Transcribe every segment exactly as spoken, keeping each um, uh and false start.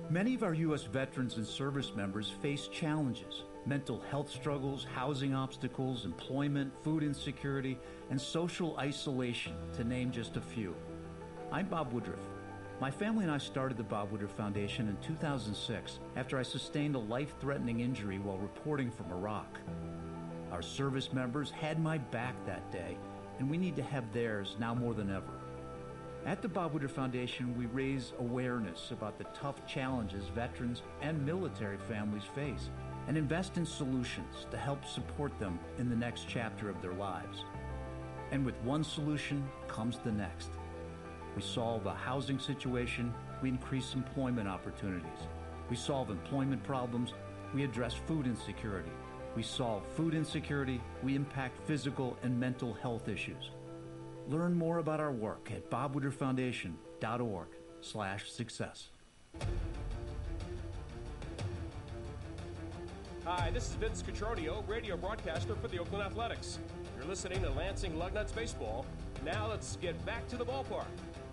Many of our U S veterans and service members face challenges: mental health struggles, housing obstacles, employment, food insecurity, and social isolation, to name just a few. I'm Bob Woodruff. My family and I started the Bob Woodruff Foundation in two thousand six after I sustained a life-threatening injury while reporting from Iraq. Our service members had my back that day, and we need to have theirs now more than ever. At the Bob Woodruff Foundation, we raise awareness about the tough challenges veterans and military families face and invest in solutions to help support them in the next chapter of their lives. And with one solution comes the next. We solve a housing situation, we increase employment opportunities. We solve employment problems, we address food insecurity. We solve food insecurity, we impact physical and mental health issues. Learn more about our work at bob woodruff foundation dot org slash success. Hi, this is Vince Cotroneo, radio broadcaster for the Oakland Athletics. You're listening to Lansing Lugnuts Baseball. Now let's get back to the ballpark.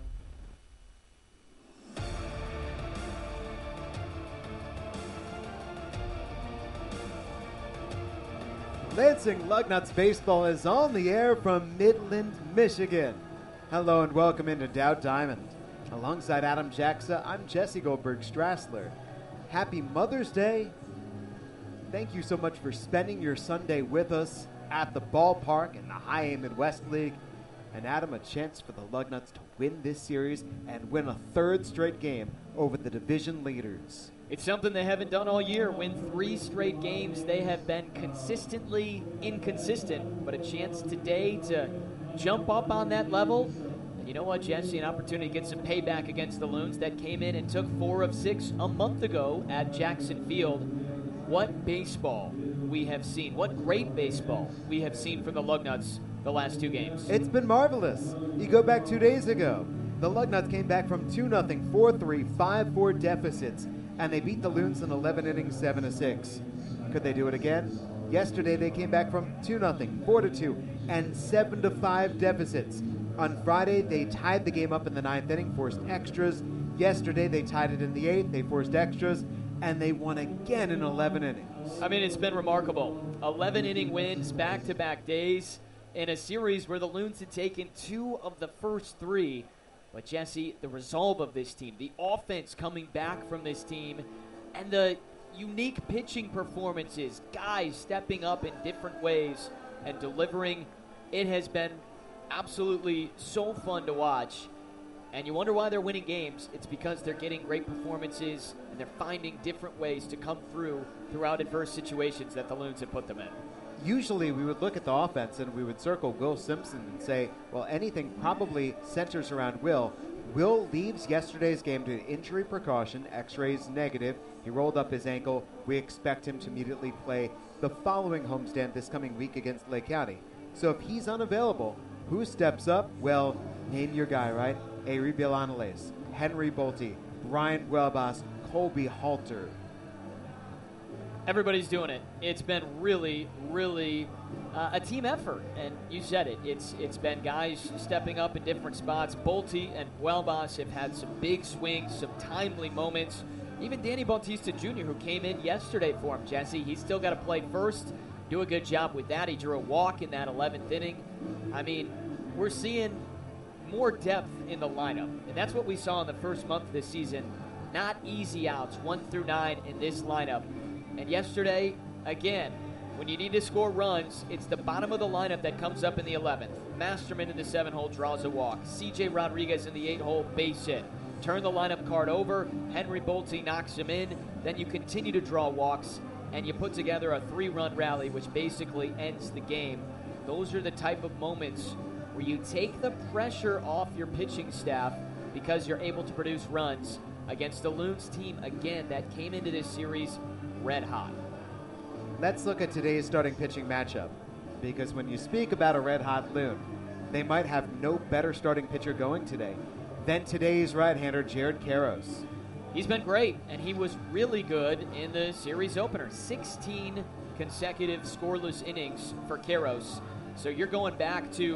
Lansing Lugnuts Baseball is on the air from Midland, Michigan. Hello and welcome into Dow Diamond. Alongside Adam Jackson, I'm Jesse Goldberg Strassler. Happy Mother's Day. Thank you so much for spending your Sunday with us at the ballpark in the High A Midwest League. And Adam, a chance for the Lugnuts to win this series and win a third straight game over the division leaders. It's something they haven't done all year. Win three straight games. They have been consistently inconsistent, but a chance today to jump up on that level. And you know what, Jesse? An opportunity to get some payback against the Loons that came in and took four of six a month ago at Jackson Field. What baseball we have seen. What great baseball we have seen from the Lugnuts the last two games. It's been marvelous. You go back two days ago. The Lugnuts came back from two nothing, four three, five four deficits, and they beat the Loons in eleven innings, seven to six. Could they do it again? Yesterday they came back from two nothing, four to two, and seven to five deficits. On Friday they tied the game up in the ninth inning, forced extras. Yesterday they tied it in the eighth, they forced extras, and they won again in eleven innings. I mean, it's been remarkable. eleven inning wins, back-to-back days, in a series where the Loons had taken two of the first three. But, Jesse, the resolve of this team, the offense coming back from this team, and the unique pitching performances, guys stepping up in different ways and delivering, it has been absolutely so fun to watch. And you wonder why they're winning games. It's because they're getting great performances, and they're finding different ways to come through throughout adverse situations that the Loons have put them in. Usually we would look at the offense and we would circle Will Simpson and say, well, anything probably centers around Will. Will leaves yesterday's game to injury precaution, x-rays negative. He rolled up his ankle. We expect him to immediately play the following homestand this coming week against Lake County. So if he's unavailable, who steps up? Well, name your guy, right? Ari Bilanales, Henry Bolte, Brian Welbas, Colby Halter. Everybody's doing it. It's been really, really uh, a team effort, and you said it. It's It's been guys stepping up in different spots. Bolte and Welbas have had some big swings, some timely moments. Even Danny Bautista Junior, who came in yesterday for him, Jesse, he's still got to play first, do a good job with that. He drew a walk in that eleventh inning. I mean, we're seeing more depth in the lineup, and that's what we saw in the first month of this season. Not easy outs, one through nine in this lineup. And yesterday, again, when you need to score runs, it's the bottom of the lineup that comes up in the eleventh. Masterman in the seven-hole draws a walk. C J Rodriguez in the eight-hole base hit. Turn the lineup card over. Henry Bolte knocks him in. Then you continue to draw walks, and you put together a three-run rally, which basically ends the game. Those are the type of moments where you take the pressure off your pitching staff because you're able to produce runs against the Loons team, again, that came into this series red hot. Let's look at today's starting pitching matchup, because when you speak about a red-hot Loon, they might have no better starting pitcher going today than today's right-hander, Jared Karros. He's been great, and he was really good in the series opener. sixteen consecutive scoreless innings for Karros. So you're going back to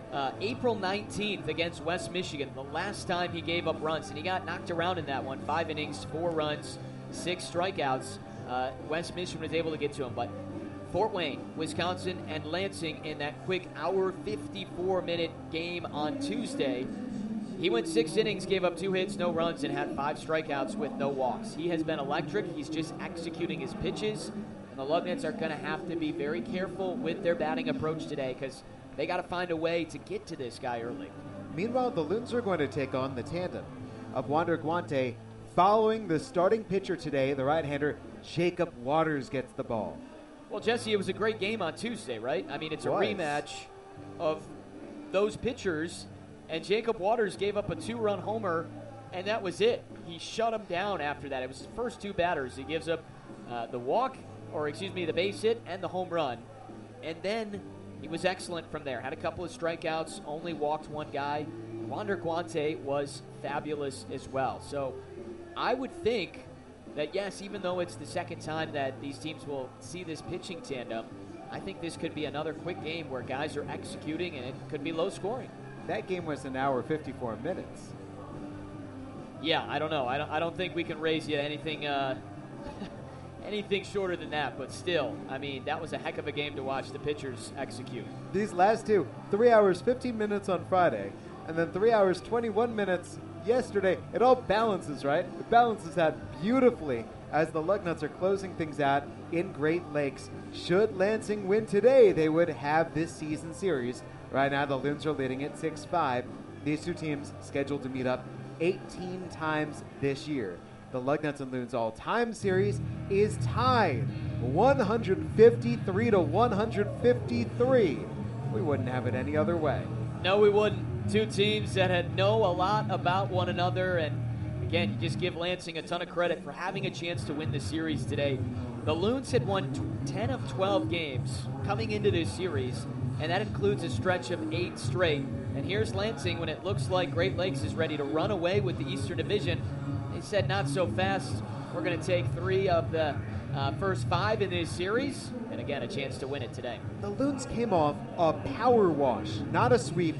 uh, April nineteenth against West Michigan, the last time he gave up runs, and he got knocked around in that one. Five innings, four runs, six strikeouts. Uh, West Michigan was able to get to him, but Fort Wayne, Wisconsin, and Lansing in that quick hour, fifty-four minute game on Tuesday. He went six innings, gave up two hits, no runs, and had five strikeouts with no walks. He has been electric. He's just executing his pitches. And the Lugnuts are going to have to be very careful with their batting approach today because they got to find a way to get to this guy early. Meanwhile, the Loons are going to take on the tandem of Wander Guante. Following the starting pitcher today, the right-hander Jacob Waters gets the ball. Well, Jesse, it was a great game on Tuesday, right? I mean, it's a Was. rematch of those pitchers. And Jacob Waters gave up a two-run homer, and that was it. He shut him down after that. It was his first two batters. He gives up uh, the walk, or excuse me, the base hit and the home run. And then he was excellent from there. Had a couple of strikeouts, only walked one guy. Wander Guante was fabulous as well. So I would think that, yes, even though it's the second time that these teams will see this pitching tandem, I think this could be another quick game where guys are executing, and it could be low scoring. That game was an hour, fifty-four minutes. Yeah, I don't know. I don't, I don't think we can raise you anything uh, anything shorter than that. But still, I mean, that was a heck of a game to watch the pitchers execute. These last two, three hours, fifteen minutes on Friday, and then three hours, twenty-one minutes yesterday. It all balances, right? It balances out beautifully as the Lugnuts are closing things out in Great Lakes. Should Lansing win today, they would have this season series. Right now, the Loons are leading at six five. These two teams scheduled to meet up eighteen times this year. The Lugnuts and Loons all-time series is tied one fifty-three to one fifty-three. We wouldn't have it any other way. No, we wouldn't. Two teams that had know a lot about one another, and again, you just give Lansing a ton of credit for having a chance to win the series today. The Loons had won ten of twelve games coming into this series, and that includes a stretch of eight straight. And here's Lansing when it looks like Great Lakes is ready to run away with the Eastern Division. They said not so fast. We're going to take three of the uh, first five in this series, and again, a chance to win it today. The Loons came off a power wash, not a sweep,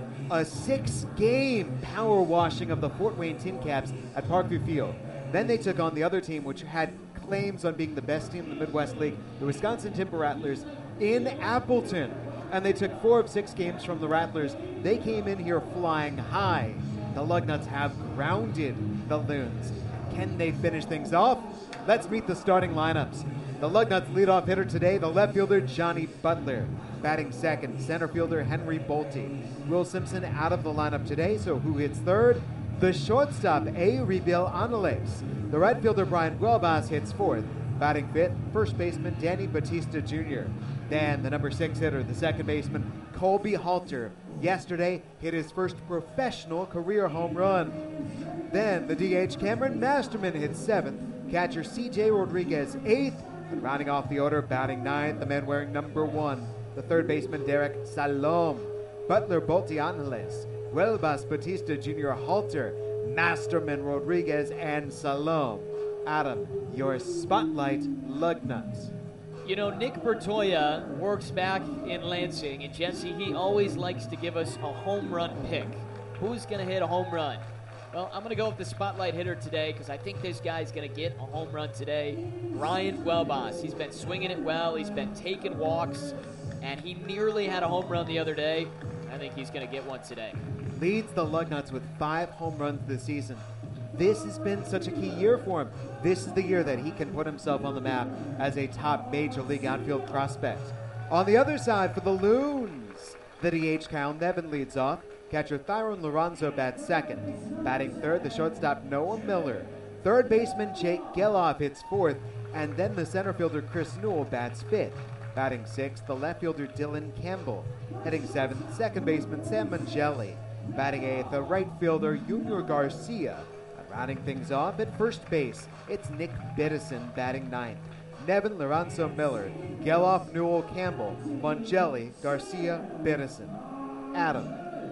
a six-game power washing of the Fort Wayne Tin Caps at Parkview Field. Then they took on the other team, which had claims on being the best team in the Midwest League, the Wisconsin Timber Rattlers, in Appleton. And they took four of six games from the Rattlers. They came in here flying high. The Lugnuts have grounded the Loons. Can they finish things off? Let's meet the starting lineups. The Lugnuts leadoff hitter today, the left fielder Johnny Butler. Batting second, center fielder Henry Bolte. Will Simpson out of the lineup today, so who hits third? The shortstop, A. Rebil Anales. The right fielder Brian Guelbas hits fourth. Batting fifth, first baseman Danny Batista Junior Then the number six hitter, the second baseman, Colby Halter. Yesterday, hit his first professional career home run. Then the D H, Cameron Masterman, hits seventh. Catcher C J Rodriguez, eighth. And rounding off the order, batting ninth, the man wearing number one, the third baseman, Derek Salom. Butler, Bolte Angeles, Huelbas, Batista Junior, Halter, Masterman, Rodriguez, and Salom. Adam, your spotlight Lugnuts. You know, Nick Bertoya works back in Lansing, and Jesse, he always likes to give us a home run pick. Who's going to hit a home run? Well, I'm going to go with the spotlight hitter today because I think this guy's going to get a home run today. Brian Guelbas. He's been swinging it well. He's been taking walks, and he nearly had a home run the other day. I think he's going to get one today. Leads the Lugnuts with five home runs this season. This has been such a key year for him. This is the year that he can put himself on the map as a top major league outfield prospect. On the other side for the Loons, the D H, Kyle Nevin leads off. Catcher Thyron Lorenzo bats second. Batting third, the shortstop Noah Miller. Third baseman Jake Geloff hits fourth. And then the center fielder Chris Newell bats fifth. Batting sixth, the left fielder Dylan Campbell. Hitting seventh, second baseman Sam Mangelli. Batting eighth, the right fielder Junior Garcia. Rounding things off at first base, it's Nick Biddison batting ninth. Nevin, Lorenzo Miller, Geloff, Newell, Campbell, Mangelli, Garcia, Biddison. Adam.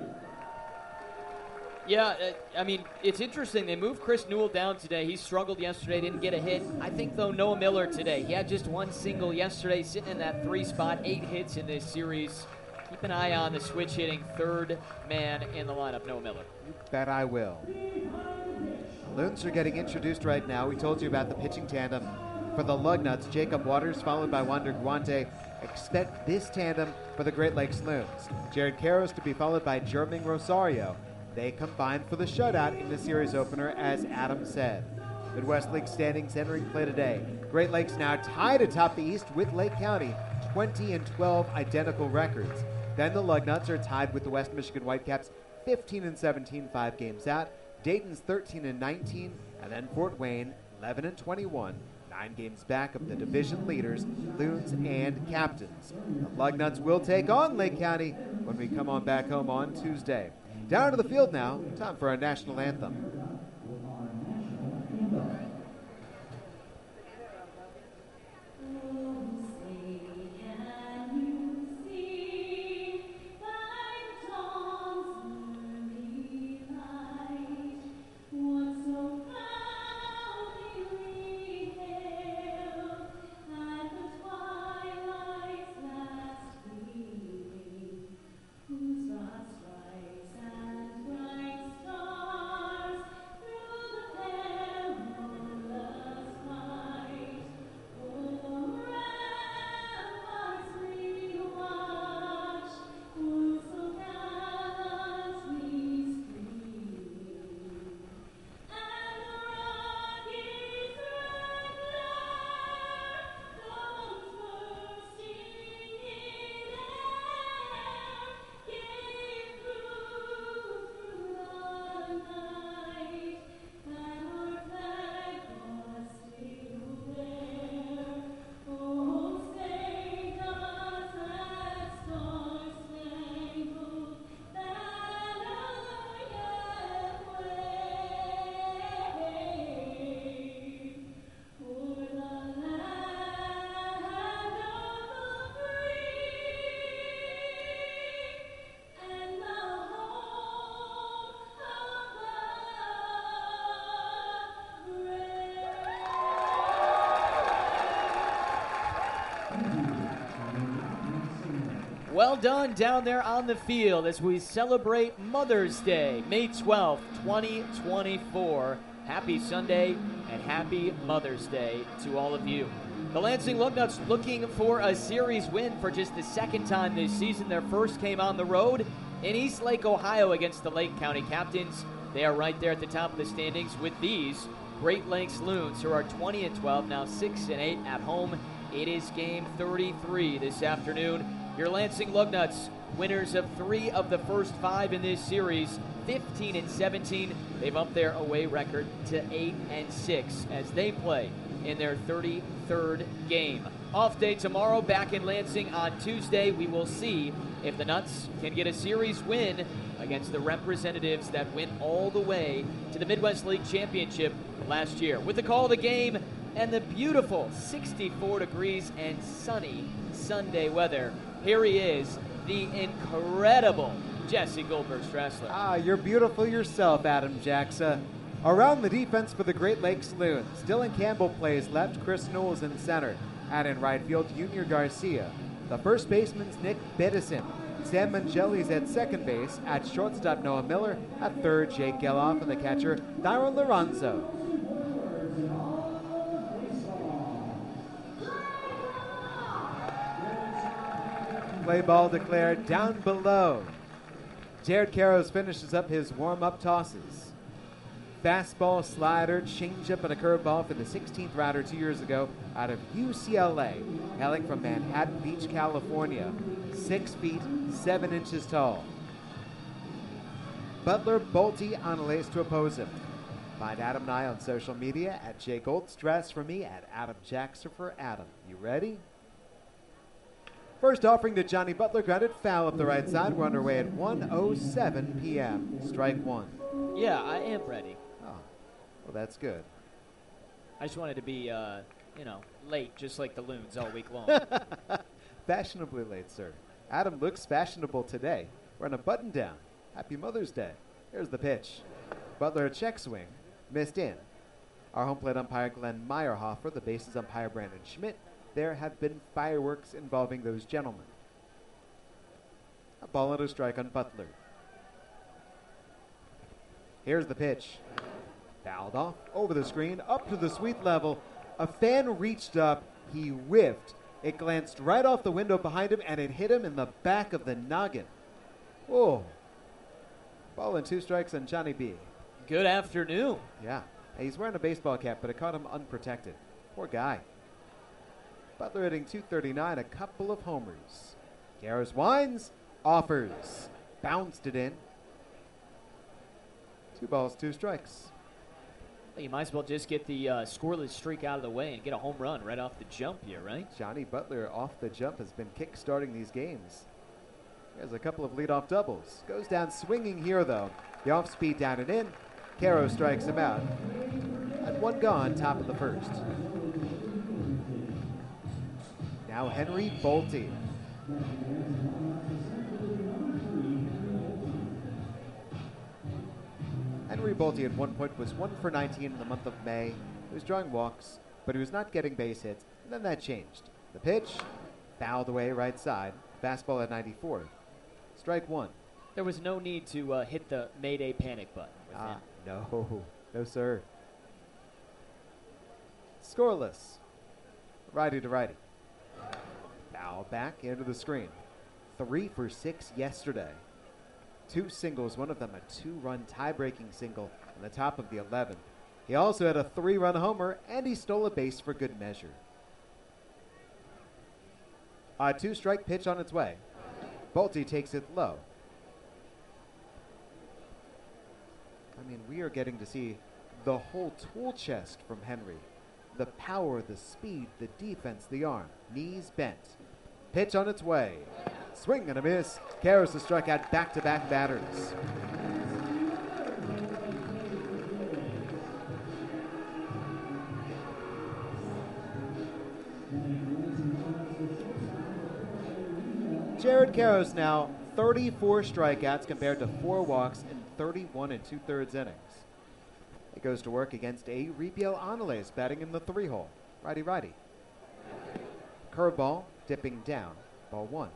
Yeah, uh, I mean, it's interesting. They moved Chris Newell down today. He struggled yesterday, didn't get a hit. I think, though, Noah Miller today, he had just one single yesterday, sitting in that three spot, eight hits in this series. keep an eye on the switch hitting third man in the lineup, Noah Miller. You bet I will. Loons are getting introduced right now. We told you about the pitching tandem for the Lugnuts. Jacob Waters followed by Wander Guante. Expect this tandem for the Great Lakes Loons. Jared Karros to be followed by Jerming Rosario. They combined for the shutout in the series opener, as Adam said. Midwest League standings entering play today. Great Lakes now tied atop the East with Lake County, twenty and twelve identical records. Then the Lugnuts are tied with the West Michigan Whitecaps, fifteen and seventeen, five games out. Dayton's thirteen and nineteen, and then Fort Wayne, eleven and twenty-one, nine games back of the division leaders, Loons and Captains. The Lugnuts will take on Lake County when we come on back home on Tuesday. Down to the field now, time for our national anthem. Well done down there on the field as we celebrate Mother's Day, May twelfth, twenty twenty-four. Happy Sunday and happy Mother's Day to all of you. The Lansing Lugnuts looking for a series win for just the second time this season. Their first came on the road in East Lake, Ohio against the Lake County Captains. They are right there at the top of the standings with these Great Lakes Loons, who are twenty and twelve, now six and eight at home. It is game thirty-three this afternoon. Your Lansing Lugnuts, winners of three of the first five in this series, fifteen and seventeen. They've upped their away record to eight and six as they play in their thirty-third game. Off day tomorrow, back in Lansing on Tuesday. We will see if the Nuts can get a series win against the representatives that went all the way to the Midwest League Championship last year. With the call of the game and the beautiful sixty-four degrees and sunny Sunday weather, here he is, the incredible Jesse Goldberg-Strassler. Ah, you're beautiful yourself, Adam Jacksa. Around the defense for the Great Lakes Loons, Dylan Campbell plays left, Chris Knowles in center. And in right field, Junior Garcia. The first baseman's Nick Bedison. Sam Mangelli's at second base. At shortstop, Noah Miller. At third, Jake Geloff. And the catcher, Dyron Lorenzo. Play ball declared down below. Jared Karros finishes up his warm-up tosses. Fastball, slider, changeup, and a curveball for the sixteenth rounder two years ago out of U C L A, hailing from Manhattan Beach, California. Six feet, seven inches tall. Butler Bolte on a lace to oppose him. Find Adam and I on social media at Jay Goldstrass, for me at Adam Jackson for Adam. You ready? First offering to Johnny Butler, grounded foul up the right side. We're underway at one oh seven p.m. Strike one. Yeah, I am ready. Oh, well, that's good. I just wanted to be, uh, you know, late, just like the Loons all week long. Fashionably late, sir. Adam looks fashionable today. Wearing a button down. Happy Mother's Day. Here's the pitch. Butler, a check swing. Missed in. Our home plate umpire, Glenn Meyerhofer. The bases umpire, Brandon Schmidt. There have been fireworks involving those gentlemen. A ball and a strike on Butler. Here's the pitch. Fouled off, over the screen, up to the sweet level. A fan reached up, he whiffed. It glanced right off the window behind him, and it hit him in the back of the noggin. Oh. Ball and two strikes on Johnny B. Good afternoon. Yeah. He's wearing a baseball cap, but it caught him unprotected. Poor guy. Butler hitting two thirty-nine, a couple of homers. Garros winds, offers. Bounced it in. Two balls, two strikes. Well, you might as well just get the uh, scoreless streak out of the way and get a home run right off the jump here, right? Johnny Butler off the jump has been kick-starting these games. There's a couple of leadoff doubles. Goes down swinging here, though. The off-speed down and in. Caro strikes him out. And one gone, top of the first. Now Henry Bolte. Henry Bolte at one point was one for nineteen in the month of May. He was drawing walks, but he was not getting base hits. And then that changed. The pitch, fouled away right side. Fastball at ninety-four. Strike one. There was no need to uh, hit the Mayday panic button with Ah, him. no. No, sir. Scoreless. Righty to righty. Foul back into the screen. Three for six yesterday. Two singles, one of them a two-run tie-breaking single on the top of the eleventh. He also had a three-run homer, and he stole a base for good measure. A two-strike pitch on its way. Bolte takes it low. I mean, we are getting to see the whole tool chest from Henry. The power, the speed, the defense, the arm. Knees bent. Pitch on its way. Swing and a miss. Karras to strike out back-to-back batters. Jared Karras now thirty-four strikeouts compared to four walks in thirty-one and two-thirds innings. It goes to work against a Ribiel Angeles batting in the three-hole. Righty-righty. Curveball dipping down. Ball one.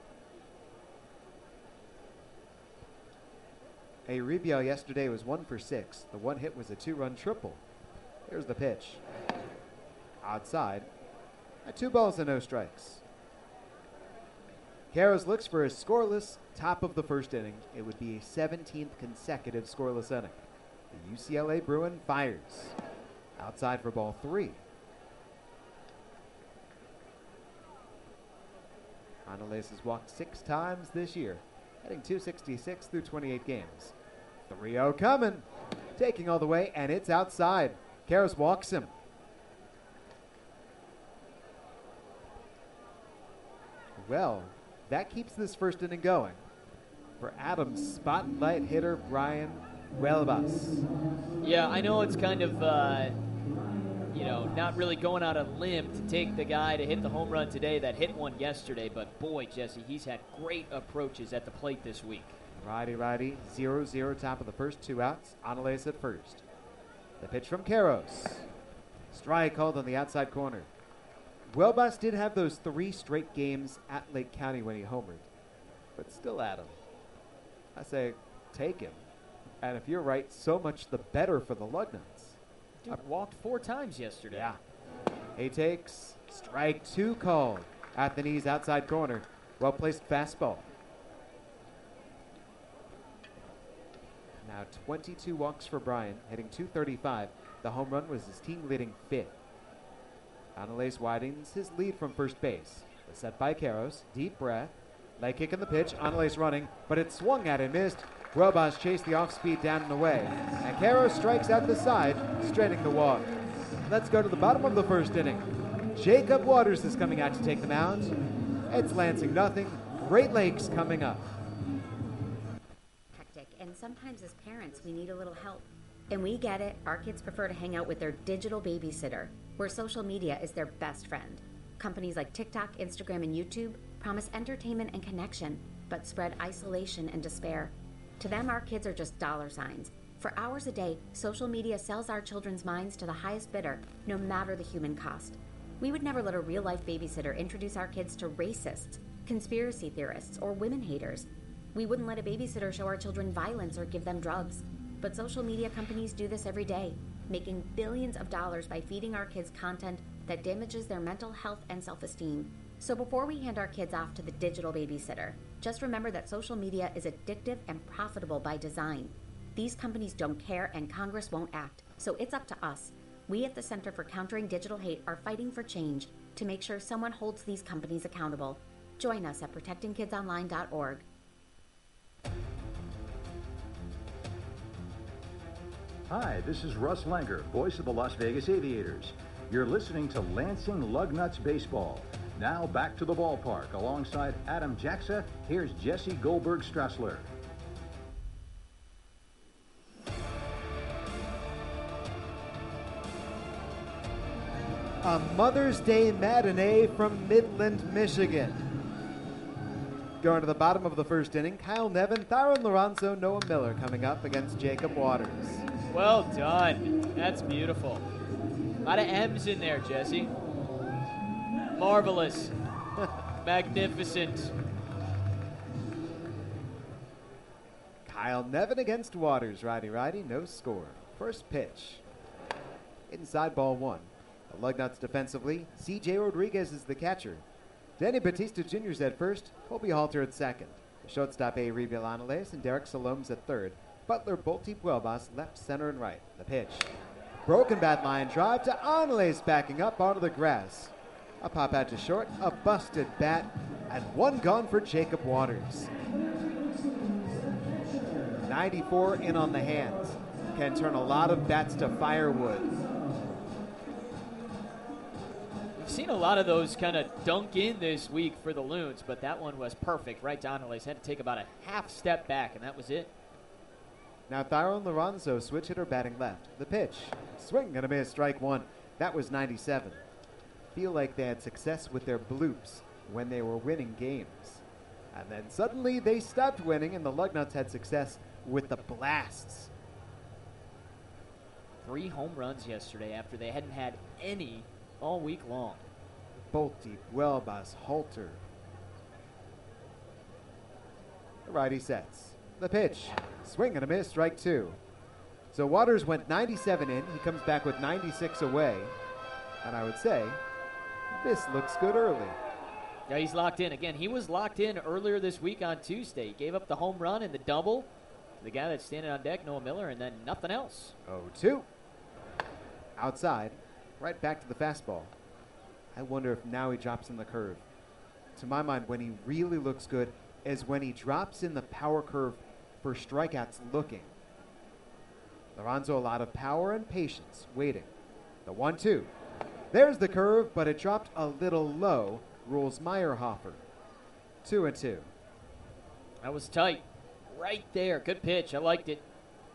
A Ribiel yesterday was one for six. The one hit was a two-run triple. Here's the pitch. Outside. At two balls and no strikes. Karras looks for a scoreless top of the first inning. It would be a seventeenth consecutive scoreless inning. The U C L A Bruin fires. Outside for ball three. Angeles has walked six times this year, hitting two sixty-six through twenty-eight games. three oh coming. Taking all the way, and it's outside. Karras walks him. Well, that keeps this first inning going for Adams spotlight hitter Brian Huelvas. Yeah, I know it's kind of, uh, you know, not really going out on a limb to take the guy to hit the home run today that hit one yesterday, but boy, Jesse, he's had great approaches at the plate this week. Righty, righty, zero zero top of the first, two outs. Angeles at first. The pitch from Karras. Strike called on the outside corner. Huelvas did have those three straight games at Lake County when he homered, but still Adam. I say, take him. And if you're right, so much the better for the Lugnuts. Dude I walked four times yesterday. Yeah. He takes strike two called at the knees outside corner. Well-placed fastball. Now twenty-two walks for Brian, hitting two thirty-five. The home run was his team-leading fifth. Angeles widens his lead from first base. The set by Karras. Deep breath. Leg kick in the pitch. Angeles running, but it swung at and missed. Huelvas chased the off-speed down and away. And Karras strikes out the side, straighting the walk. Let's go to the bottom of the first inning. Jacob Waters is coming out to take the mound. It's Lansing nothing. Great Lakes coming up. Hectic, and sometimes as parents, we need a little help. And we get it. Our kids prefer to hang out with their digital babysitter, where social media is their best friend. Companies like TikTok, Instagram, and YouTube promise entertainment and connection, but spread isolation and despair. To them, our kids are just dollar signs. For hours a day, social media sells our children's minds to the highest bidder, no matter the human cost. We would never let a real-life babysitter introduce our kids to racists, conspiracy theorists, or women haters. We wouldn't let a babysitter show our children violence or give them drugs. But social media companies do this every day, making billions of dollars by feeding our kids content that damages their mental health and self-esteem. So before we hand our kids off to the digital babysitter, just remember that social media is addictive and profitable by design. These companies don't care and Congress won't act, so it's up to us. We at the Center for Countering Digital Hate are fighting for change to make sure someone holds these companies accountable. Join us at protecting kids online dot org. Hi, this is Russ Langer, voice of the Las Vegas Aviators. You're listening to Lansing Lugnuts Baseball. Now back to the ballpark. Alongside Adam Jaxa, here's Jesse Goldberg-Strassler. A Mother's Day matinee from Midland, Michigan. Going to the bottom of the first inning, Kyle Nevin, Thyron Lorenzo, Noah Miller coming up against Jacob Waters. Well done. That's beautiful. A lot of M's in there, Jesse. Marvelous. Magnificent. Kyle Nevin against Waters. Righty-righty, no score. First pitch. Inside, ball one. The Lugnuts defensively, C J Rodriguez is the catcher. Danny Batista Junior is at first, Colby Halter at second. The shortstop A. Rivilanales and Derek Salome's at third. Butler, Bolty, Puelbas left, center, and right. The pitch. Broken bat line drive to Anales backing up onto the grass. A pop out to short, a busted bat, and one gone for Jacob Waters. ninety-four in on the hands. Can turn a lot of bats to firewood. We've seen a lot of those kind of dunk in this week for the Loons, but that one was perfect. Right to Anales. Had to take about a half step back, and that was it. Now Thyron Lorenzo, switch hitter batting left. The pitch. Swing and a miss, strike one. That was ninety-seven. Feel like they had success with their bloops when they were winning games. And then suddenly they stopped winning and the Lugnuts had success with the blasts. Three home runs yesterday after they hadn't had any all week long. Bolty, Puelbas, Halter. The righty sets. The pitch. Swing and a miss, strike two. So Waters went ninety-seven in. He comes back with ninety-six away. And I would say, this looks good early. Yeah, he's locked in. Again, he was locked in earlier this week on Tuesday. He gave up the home run and the double to the guy that's standing on deck, Noah Miller, and then nothing else. oh two. Outside. Right back to the fastball. I wonder if now he drops in the curve. To my mind, when he really looks good is when he drops in the power curve for strikeouts looking. Lorenzo, a lot of power and patience, waiting. The one two. There's the curve, but it dropped a little low, rules Meyerhofer. Two and two. That was tight. Right there. Good pitch. I liked it.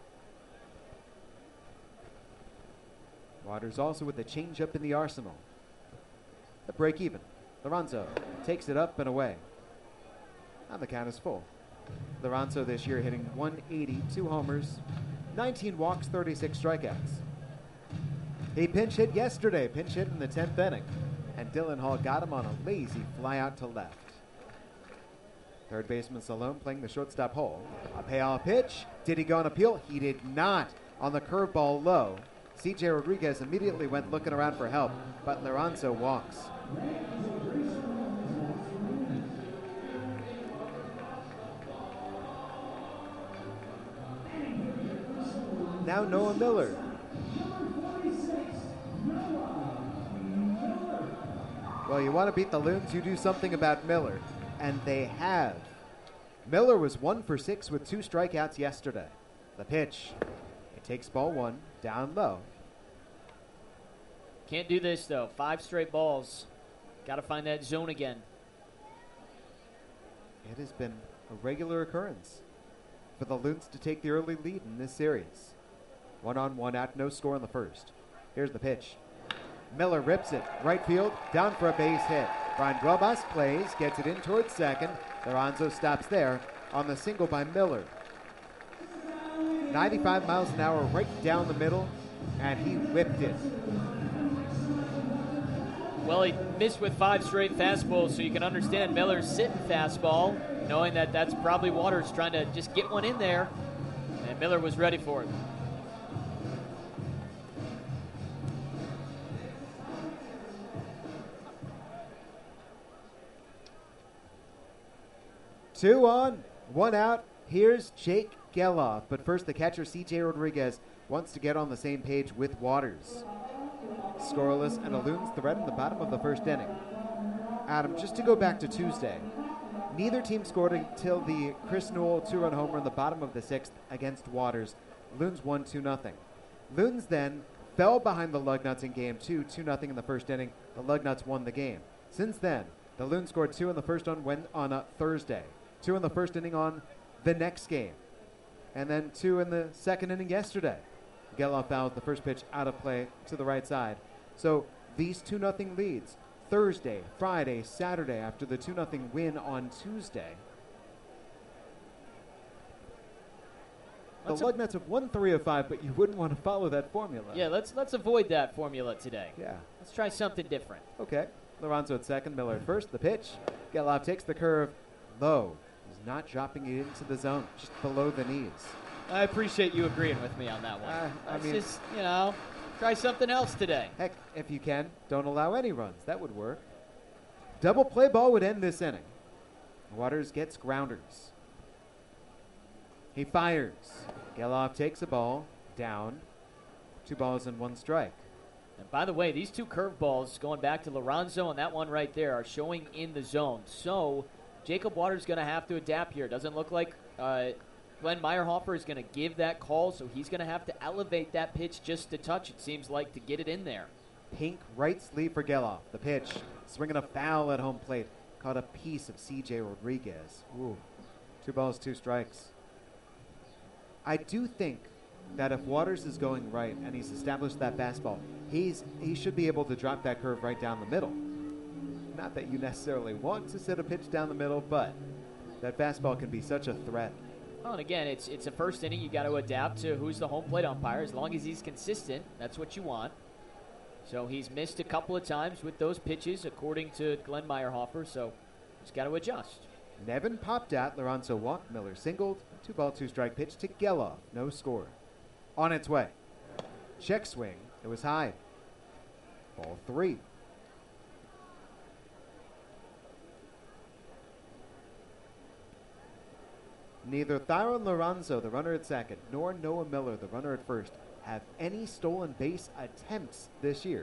Waters also with the changeup in the arsenal. The break even. Lorenzo takes it up and away. And the count is full. Lorenzo this year hitting one eighty, two homers, nineteen walks, thirty-six strikeouts. He pinch hit yesterday, pinch hit in the tenth inning. And Dylan Hall got him on a lazy fly out to left. Third baseman Salome playing the shortstop hole. A payoff pitch. Did he go on appeal? He did not. On the curveball low. C J Rodriguez immediately went looking around for help, but Lorenzo walks. Now Noah Miller. Well, you want to beat the Loons, you do something about Miller. And they have. Miller was one for six with two strikeouts yesterday. The pitch. It takes ball one, down low. Can't do this, though. Five straight balls. Got to find that zone again. It has been a regular occurrence for the Loons to take the early lead in this series. One on, one out, no score in the first. Here's the pitch. Miller rips it. Right field, down for a base hit. Brian Puelbas plays, gets it in towards second. Lorenzo stops there on the single by Miller. ninety-five miles an hour right down the middle, and he whipped it. Well, he missed with five straight fastballs, so you can understand Miller's sitting fastball, knowing that that's probably Waters trying to just get one in there, and Miller was ready for it. Two on, one out. Here's Jake Geloff. But first, the catcher, C J Rodriguez, wants to get on the same page with Waters. Scoreless, and a Loons threat in the bottom of the first inning. Adam, just to go back to Tuesday, neither team scored until the Chris Newell two-run homer in the bottom of the sixth against Waters. Loons won two nothing. Loons then fell behind the Lugnuts in game two, two nothing in the first inning. The Lugnuts won the game. Since then, the Loons scored two in the first on, when, on a Thursday, two in the first inning on the next game, and then two in the second inning yesterday. Geloff fouls the first pitch out of play to the right side. So these two nothing leads, Thursday, Friday, Saturday, after the two nothing win on Tuesday. The Let's Lugnuts have won three of five, but you wouldn't want to follow that formula. Yeah, let's let's avoid that formula today. Yeah. Let's try something different. Okay. Lorenzo at second, Miller at first. The pitch. Geloff takes the curve low. He's not dropping it into the zone, just below the knees. I appreciate you agreeing with me on that one. Uh, I Let's mean- just, you know, try something else today. Heck, if you can, don't allow any runs. That would work. Double play ball would end this inning. Waters gets grounders. He fires. Geloff takes a ball down. Two balls and one strike. And by the way, these two curveballs, going back to Lorenzo and that one right there, are showing in the zone. So Jacob Waters is going to have to adapt here. Doesn't look like uh, Glenn Meyerhofer is going to give that call, so he's going to have to elevate that pitch just a touch, it seems like, to get it in there. Pink right sleeve for Geloff. The pitch. Swinging a foul at home plate. Caught a piece of C J Rodriguez. Ooh. Two balls, two strikes. I do think that if Waters is going right and he's established that fastball, he's he should be able to drop that curve right down the middle. Not that you necessarily want to set a pitch down the middle, but that fastball can be such a threat. Well, and again, it's it's a first inning. You got to adapt to who's the home plate umpire. As long as he's consistent, that's what you want. So he's missed a couple of times with those pitches, according to Glenn Meyerhofer. So he's got to adjust. Nevin popped at. Lorenzo walked. Miller singled. Two ball, two strike pitch to Geloff. No score. On its way. Check swing. It was high. Ball three. Neither Thyron Lorenzo, the runner at second, nor Noah Miller, the runner at first, have any stolen base attempts this year.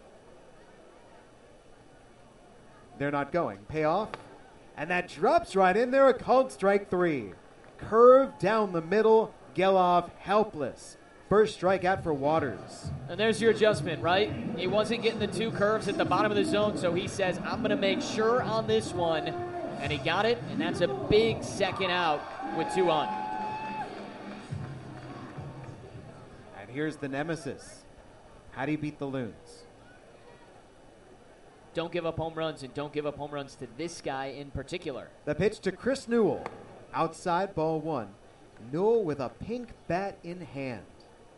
They're not going. Payoff. And that drops right in there. A called strike three. Curve down the middle. Geloff helpless. First strikeout for Waters. And there's your adjustment, right? He wasn't getting the two curves at the bottom of the zone, so he says, I'm going to make sure on this one. And he got it, and that's a big second out with two on. And here's the nemesis. How do you beat the Loons? Don't give up home runs, and don't give up home runs to this guy in particular. The pitch to Chris Newell. Outside, ball one. Newell with a pink bat in hand.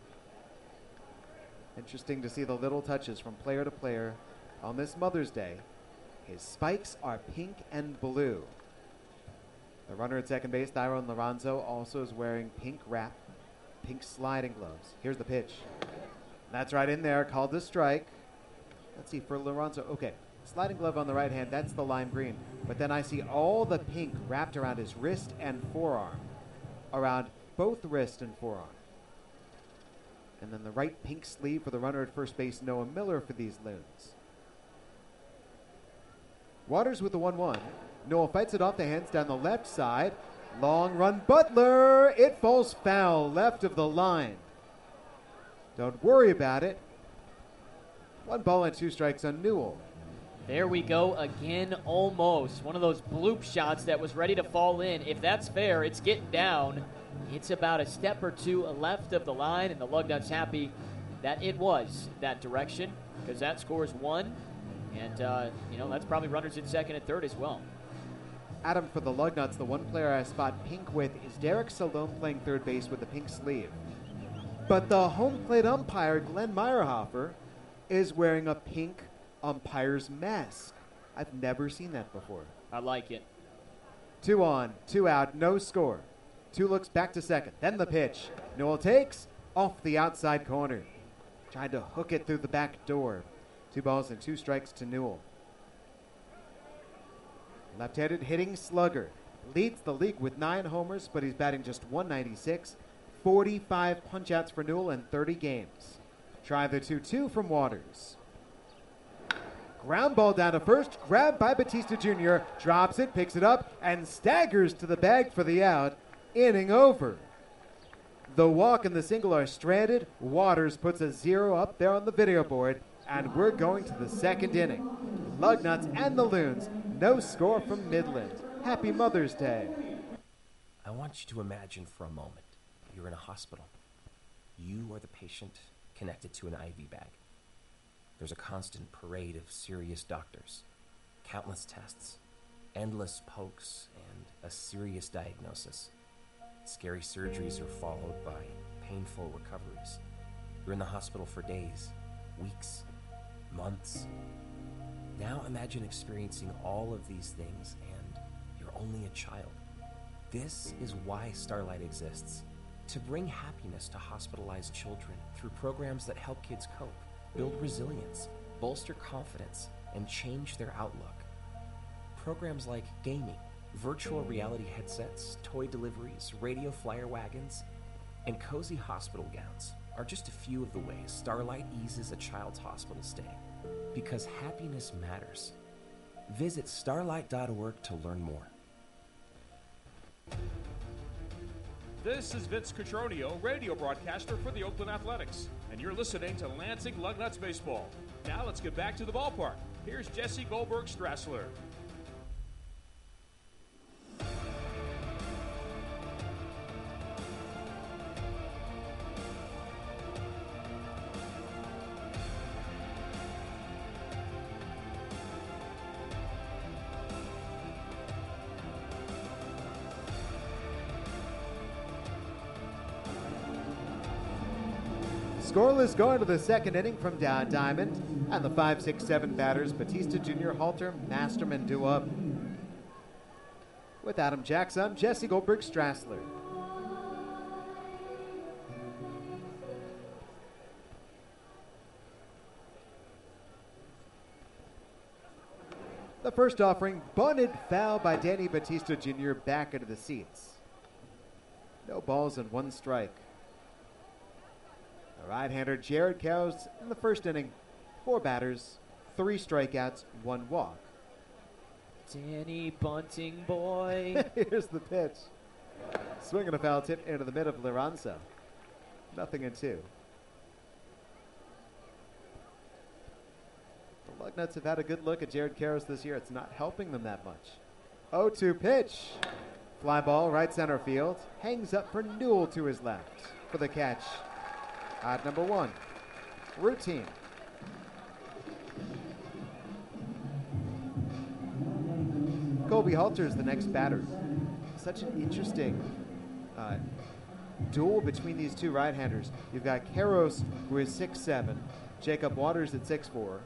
Interesting to see the little touches from player to player on this Mother's Day. His spikes are pink and blue. The runner at second base, Thyron Lorenzo, also is wearing pink wrap, pink sliding gloves. Here's the pitch. That's right in there, called a strike. Let's see, for Lorenzo, okay. Sliding glove on the right hand, that's the lime green. But then I see all the pink wrapped around his wrist and forearm. Around both wrist and forearm. And then the right pink sleeve for the runner at first base, Noah Miller, for these Loons. Waters with the one one. Noah fights it off the hands down the left side. Long run, Butler. It falls foul, left of the line. Don't worry about it. One ball and two strikes on Newell. There we go again, almost. One of those bloop shots that was ready to fall in. If that's fair, it's getting down. It's about a step or two left of the line, and the Lugnuts happy that it was that direction, because that scores one. And, uh, you know, that's probably runners at second and third as well. Adam, for the Lugnuts, the one player I spot pink with is Derek Salome playing third base with the pink sleeve. But the home plate umpire, Glenn Meyerhofer, is wearing a pink umpire's mask. I've never seen that before. I like it. Two on, two out, no score. Two looks back to second. Then the pitch. Newell takes off the outside corner. Tried to hook it through the back door. Two balls and two strikes to Newell. Left-handed hitting slugger. Leads the league with nine homers, but he's batting just one ninety-six. forty-five punch-outs for Newell in thirty games. Try the two two from Waters. Ground ball down to first, grabbed by Batista Junior Drops it, picks it up, and staggers to the bag for the out. Inning over. The walk and the single are stranded. Waters puts a zero up there on the video board, and we're going to the second inning. Lugnuts and the Loons, no score from Midland. Happy Mother's Day. I want you to imagine for a moment you're in a hospital. You are the patient connected to an I V bag. There's a constant parade of serious doctors, countless tests, endless pokes, and a serious diagnosis. Scary surgeries are followed by painful recoveries. You're in the hospital for days, weeks, months. Now imagine experiencing all of these things and you're only a child. This is why Starlight exists. To bring happiness to hospitalized children through programs that help kids cope, build resilience, bolster confidence, and change their outlook. Programs like gaming, virtual reality headsets, toy deliveries, radio flyer wagons, and cozy hospital gowns are just a few of the ways Starlight eases a child's hospital stay. Because happiness matters. Visit starlight dot org to learn more. This is Vince Cotroneo, radio broadcaster for the Oakland Athletics, and you're listening to Lansing Lugnuts Baseball. Now let's get back to the ballpark. Here's Jesse Goldberg-Strassler. Scoreless going to the second inning from down Diamond, and the five six seven batters, Batista Junior, Halter, Masterman do up. With Adam Jackson, I'm Jesse Goldberg-Strassler. The first offering, bunted foul by Danny Batista Junior back into the seats. No balls and one strike. The right-hander Jared Cowes in the first inning, four batters, three strikeouts, one walk. Danny Bunting boy. Here's the pitch. Swinging a foul tip into the mid of Laranza. Nothing in two. The Lugnuts have had a good look at Jared Cowes this year. It's not helping them that much. oh two pitch. Fly ball right center field. Hangs up for Newell to his left for the catch. Odd number one. Routine. Colby Halter is the next batter. Such an interesting uh, duel between these two right-handers. You've got Karros, who is six seven. Jacob Waters at six four.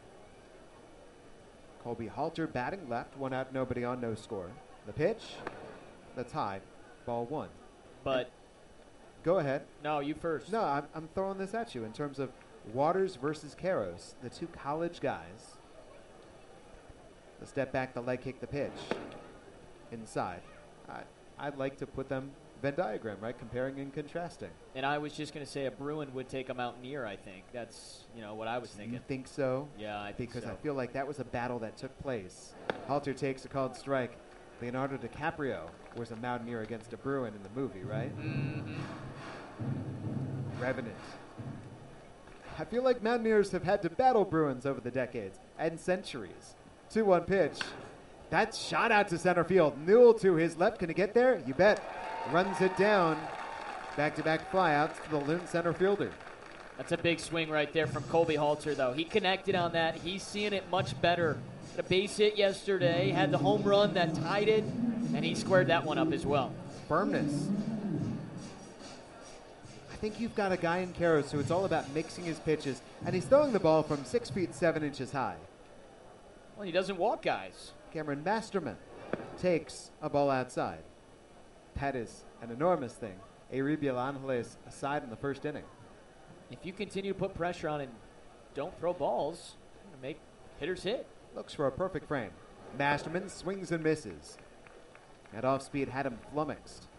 Colby Halter batting left. One out, nobody on, no score. The pitch. That's high. Ball one. But... Go ahead. No, you first. No, I'm, I'm throwing this at you in terms of Waters versus Karros, the two college guys. The step back, the leg kick, the pitch. Inside. I, I'd like to put them Venn diagram, right? Comparing and contrasting. And I was just going to say a Bruin would take a Mountaineer, I think. That's, you know, what I was thinking. You think so? Yeah, I think because so. I feel like that was a battle that took place. Halter takes a called strike. Leonardo DiCaprio was a Mountaineer against a Bruin in the movie, right? Mm-hmm. Revenant. I feel like Mountaineers have had to battle Bruins over the decades and centuries. two one pitch. That's shot out to center field. Newell to his left. Can he get there? You bet. Runs it down. Back-to-back flyouts to the Loon center fielder. That's a big swing right there from Colby Halter, though. He connected on that. He's seeing it much better. Had a base hit yesterday, had the home run that tied it, and he squared that one up as well. Firmness. I I think you've got a guy in Karros who it's all about mixing his pitches, and he's throwing the ball from six feet seven inches high. Well, he doesn't walk guys. Cameron Masterman takes a ball outside. That is an enormous thing. Euribiel Angeles aside in the first inning. If you continue to put pressure on and don't throw balls, you're going to make hitters hit. Looks for a perfect frame. Masterman swings and misses. At off speed had him flummoxed.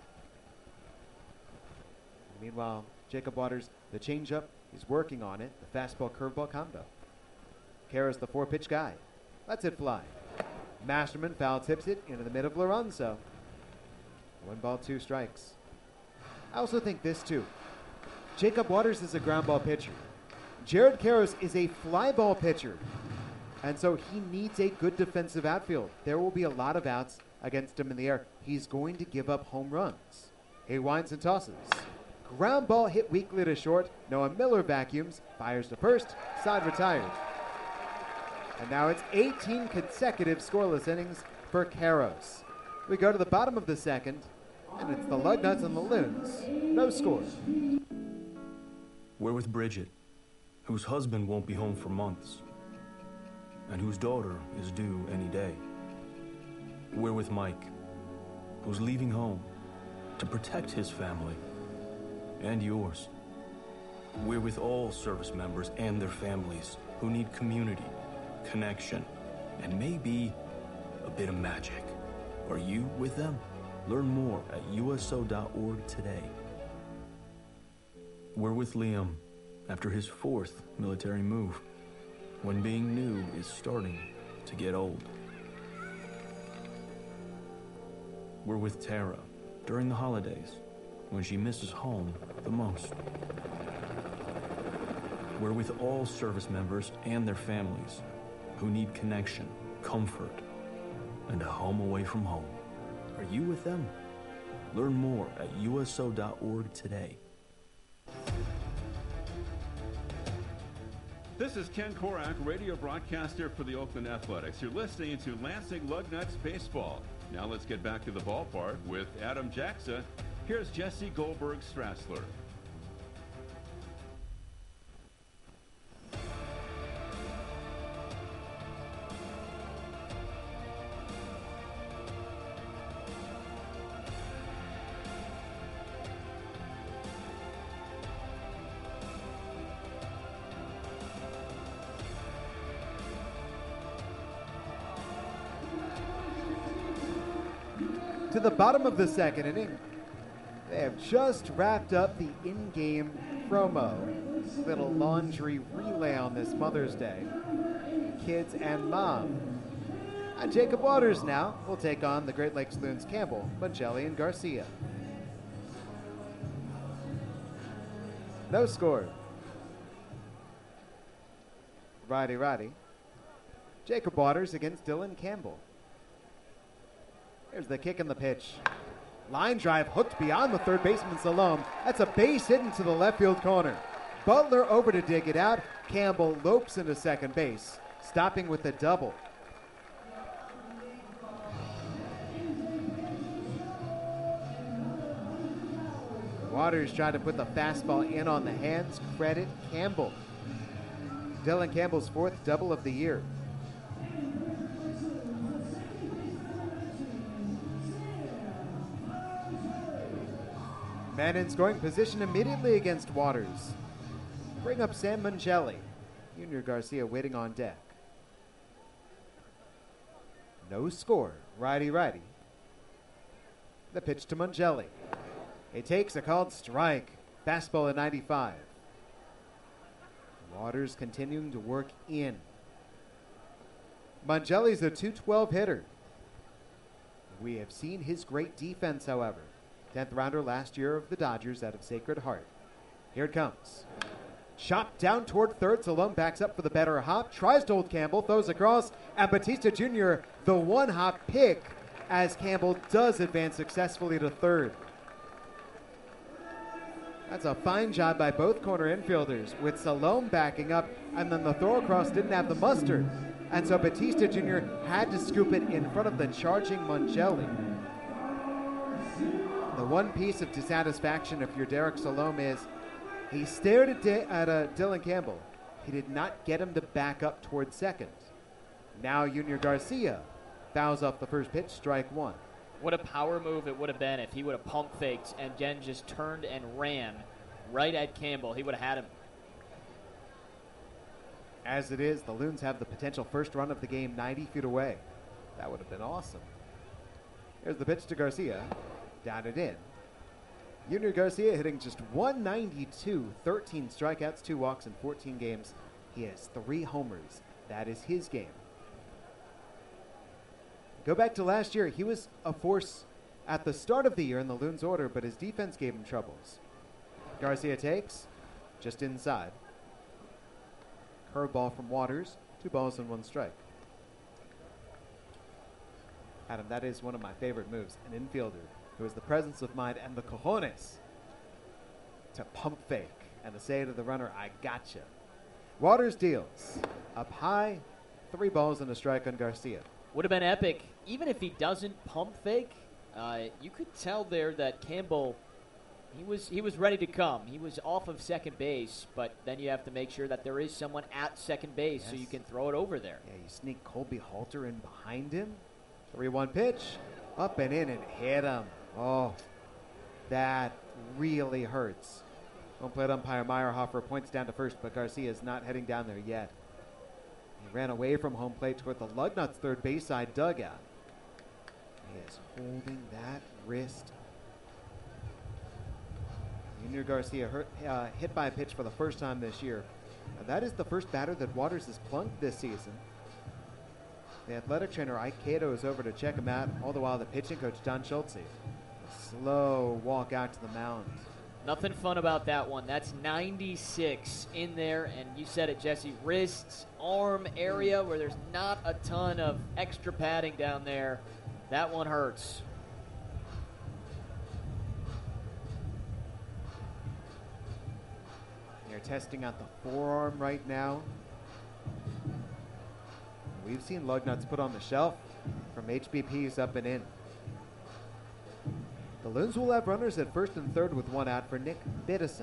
Meanwhile, Jacob Waters, the changeup, he's working on it. The fastball curveball combo. Karros, the four pitch guy. Lets it fly. Masterman foul tips it into the mid of Lorenzo. One ball, two strikes. I also think this too. Jacob Waters is a ground ball pitcher. Jared Karros is a fly ball pitcher. And so he needs a good defensive outfield. There will be a lot of outs against him in the air. He's going to give up home runs. He winds and tosses. Ground ball hit weakly to short. Noah Miller vacuums, fires to first, side retired. And now it's eighteen consecutive scoreless innings for Karros. We go to the bottom of the second, and it's the Lugnuts and the Loons. No score. We're with Bridget, whose husband won't be home for months, and whose daughter is due any day. We're with Mike, who's leaving home to protect his family and yours. We're with all service members and their families who need community, connection, and maybe a bit of magic. Are you with them? Learn more at U S O dot org today. We're with Liam after his fourth military move, when being new is starting to get old. We're with Tara during the holidays, when she misses home the most. We're with all service members and their families who need connection, comfort, and a home away from home. Are you with them? Learn more at U S O dot org today. This is Ken Korak, radio broadcaster for the Oakland Athletics. You're listening to Lansing Lugnuts Baseball. Now let's get back to the ballpark with Adam Jackson. Here's Jesse Goldberg-Strassler. To the bottom of the second inning. They have just wrapped up the in-game promo. Little laundry relay on this Mother's Day. Kids and mom. And Jacob Waters now will take on the Great Lakes Loons Campbell, Mangelli, and Garcia. No score. Righty, righty. Jacob Waters against Dylan Campbell. Here's the kick and the pitch. Line drive hooked beyond the third baseman Salome. That's a base hit into the left field corner. Butler over to dig it out. Campbell lopes into second base, stopping with a double. Waters tried to put the fastball in on the hands. Credit Campbell. Dylan Campbell's fourth double of the year. Men in scoring position immediately against Waters. Bring up Sam Mangelli. Junior Garcia waiting on deck. No score. Righty, righty. The pitch to Mangelli. He takes a called strike. Fastball at ninety-five. Waters continuing to work in. Mangelli's a two twelve hitter. We have seen his great defense, however. tenth rounder last year of the Dodgers out of Sacred Heart. Here it comes. Chopped down toward third. Salome backs up for the better hop. Tries to hold Campbell. Throws across. And Batista Junior the one-hop pick as Campbell does advance successfully to third. That's a fine job by both corner infielders with Salome backing up, and then the throw across didn't have the mustard. And so Batista Junior had to scoop it in front of the charging Mangelli. The one piece of dissatisfaction if you're Derek Salome is He stared at, da- at uh, Dylan Campbell. He did not get him to back up towards second. Now Junior Garcia fouls off the first pitch, strike one. What a power move it would have been if he would have pump faked and then just turned and ran right at Campbell. He would have had him. As it is, the Loons have the potential first run of the game ninety feet away. That would have been awesome. Here's the pitch to Garcia. Down it in. Junior Garcia hitting just one ninety-two, thirteen strikeouts, two walks in fourteen games. He has three homers. That is his game. Go back to last year. He was a force at the start of the year in the Loons' order, but his defense gave him troubles. Garcia takes, just inside. Curveball from Waters, two balls and one strike. Adam, that is one of my favorite moves. An infielder who has the presence of mind and the cojones to pump fake and to say to the runner, I gotcha. Waters deals. Up high, three balls and a strike on Garcia. Would have been epic. Even if he doesn't pump fake, uh, you could tell there that Campbell, he was he was ready to come. He was off of second base, but then you have to make sure that there is someone at second base yes. so you can throw it over there. Yeah, you sneak Colby Halter in behind him. three one pitch, up and in and hit him. Oh, that really hurts. Home plate umpire Meyerhofer points down to first, but Garcia is not heading down there yet. He ran away from home plate toward the Lugnuts third base side dugout. He is holding that wrist. Junior Garcia hurt, uh, hit by a pitch for the first time this year. And that is the first batter that Waters has plunked this season. The athletic trainer Ike Cato is over to check him out, all the while the pitching coach Don Schultze. A slow walk out to the mound. Nothing fun about that one. That's ninety-six in there, and you said it, Jesse, wrists, arm area where there's not a ton of extra padding down there. That one hurts. They're testing out the forearm right now. We've seen Lugnuts put on the shelf from H B Ps up and in. The Loons will have runners at first and third with one out for Nick Biddison.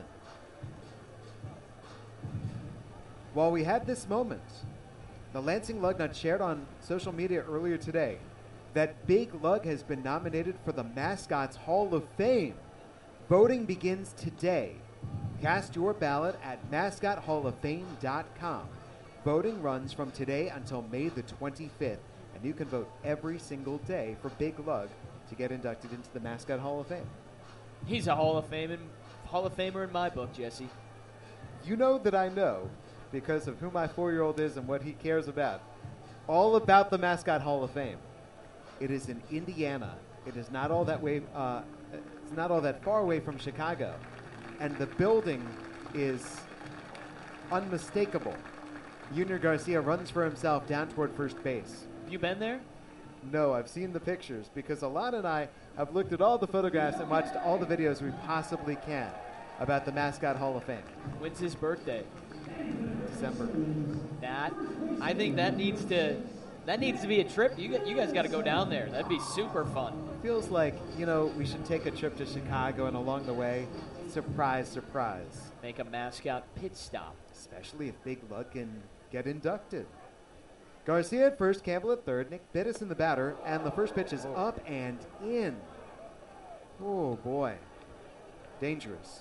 While we had this moment, the Lansing Lugnuts shared on social media earlier today that Big Lug has been nominated for the Mascots Hall of Fame. Voting begins today. Cast your ballot at mascot hall of fame dot com. Voting runs from today until May the twenty-fifth, and you can vote every single day for Big Lug to get inducted into the Mascot Hall of Fame. He's a Hall of Fame in, Hall of Famer in my book, Jesse. You know that I know, because of who my four-year-old is and what he cares about, all about the Mascot Hall of Fame. It is in Indiana. It is not all that way. Uh, it's not all that far away from Chicago, and the building is unmistakable. Junior Garcia runs for himself down toward first base. Have you been there? No, I've seen the pictures because Alana and I have looked at all the photographs and watched all the videos we possibly can about the Mascot Hall of Fame. When's his birthday? December. That I think that needs to that needs to be a trip. You you guys got to go down there. That'd be super fun. It feels like, you know, we should take a trip to Chicago and along the way, surprise, surprise. Make a mascot pit stop. Especially if Big Lug can get inducted. Garcia at first, Campbell at third, Nick Biddison the batter, and the first pitch is up and in. Oh, boy. Dangerous.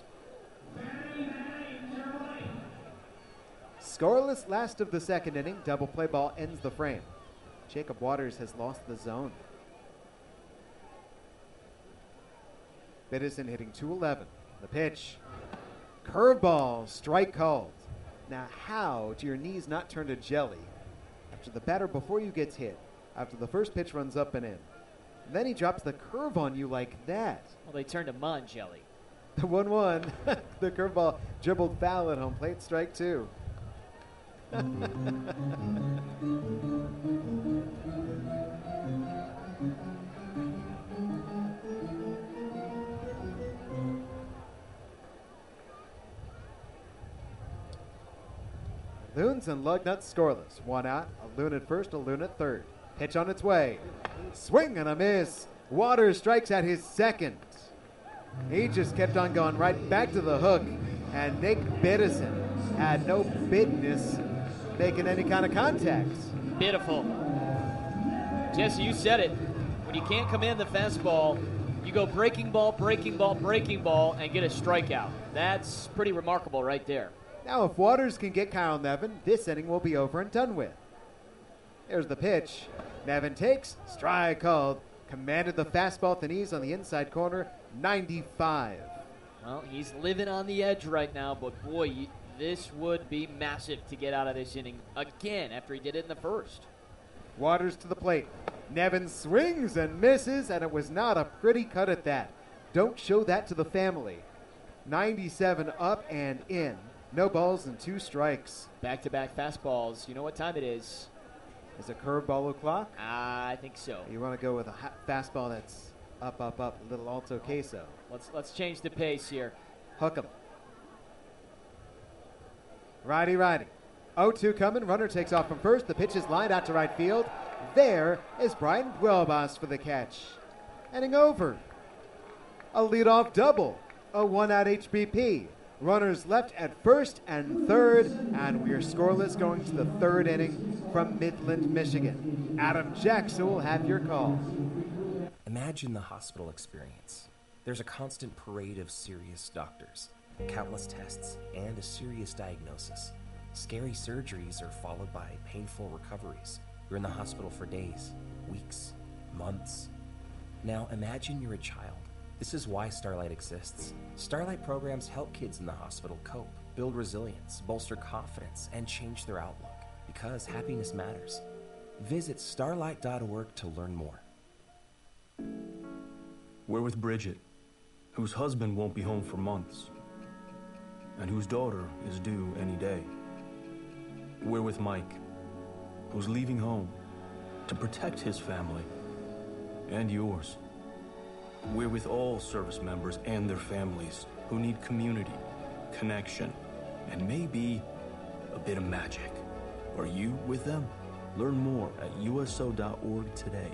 Scoreless last of the second inning. Double play ball ends the frame. Jacob Waters has lost the zone. Biddison hitting two eleven. The pitch. Curveball, strike called. Now, how do your knees not turn to jelly after the batter before you gets hit, after the first pitch runs up and in? And then he drops the curve on you like that. Well, they turned him on jelly. The one one. The curveball dribbled foul at home plate, strike two. Loons and Lugnuts scoreless. One out, a Loon at first, a Loon at third. Pitch on its way. Swing and a miss. Waters strikes at his second. He just kept on going right back to the hook. and Nick Biddison had no business making any kind of contact. Beautiful. Jesse, you said it. When you can't command the fastball, you go breaking ball, breaking ball, breaking ball, and get a strikeout. That's pretty remarkable right there. Now, if Waters can get Kyle Nevin, this inning will be over and done with. Here's the pitch. Nevin takes, strike called. Commanded the fastball at the knees on the inside corner, ninety-five. Well, he's living on the edge right now, but boy, you, this would be massive to get out of this inning again after he did it in the first. Waters to the plate. Nevin swings and misses, and it was not a pretty cut at that. Don't show that to the family. ninety-seven up and in. No balls and two strikes. Back-to-back fastballs. You know what time it is. Is a curveball o'clock? Uh, I think so. You want to go with a ha- fastball that's up, up, up, a little alto queso. Let's let's change the pace here. Hook 'em. Righty, righty. oh two coming. Runner takes off from first. The pitch is lined out to right field. There is Brian Dwellbos for the catch. Heading over. A leadoff double. A one-out H B P. Runners left at first and third, and we are scoreless going to the third inning from Midland, Michigan. Adam Jackson will have your call. Imagine the hospital experience. There's a constant parade of serious doctors, countless tests, and a serious diagnosis. Scary surgeries are followed by painful recoveries. You're in the hospital for days, weeks, months. Now imagine you're a child. This is why Starlight exists. Starlight programs help kids in the hospital cope, build resilience, bolster confidence, and change their outlook. Because happiness matters. Visit starlight dot org to learn more. We're with Bridget, whose husband won't be home for months, and whose daughter is due any day. We're with Mike, who's leaving home to protect his family and yours. We're with all service members and their families who need community, connection, and maybe a bit of magic. Are you with them? Learn more at U S O dot org today.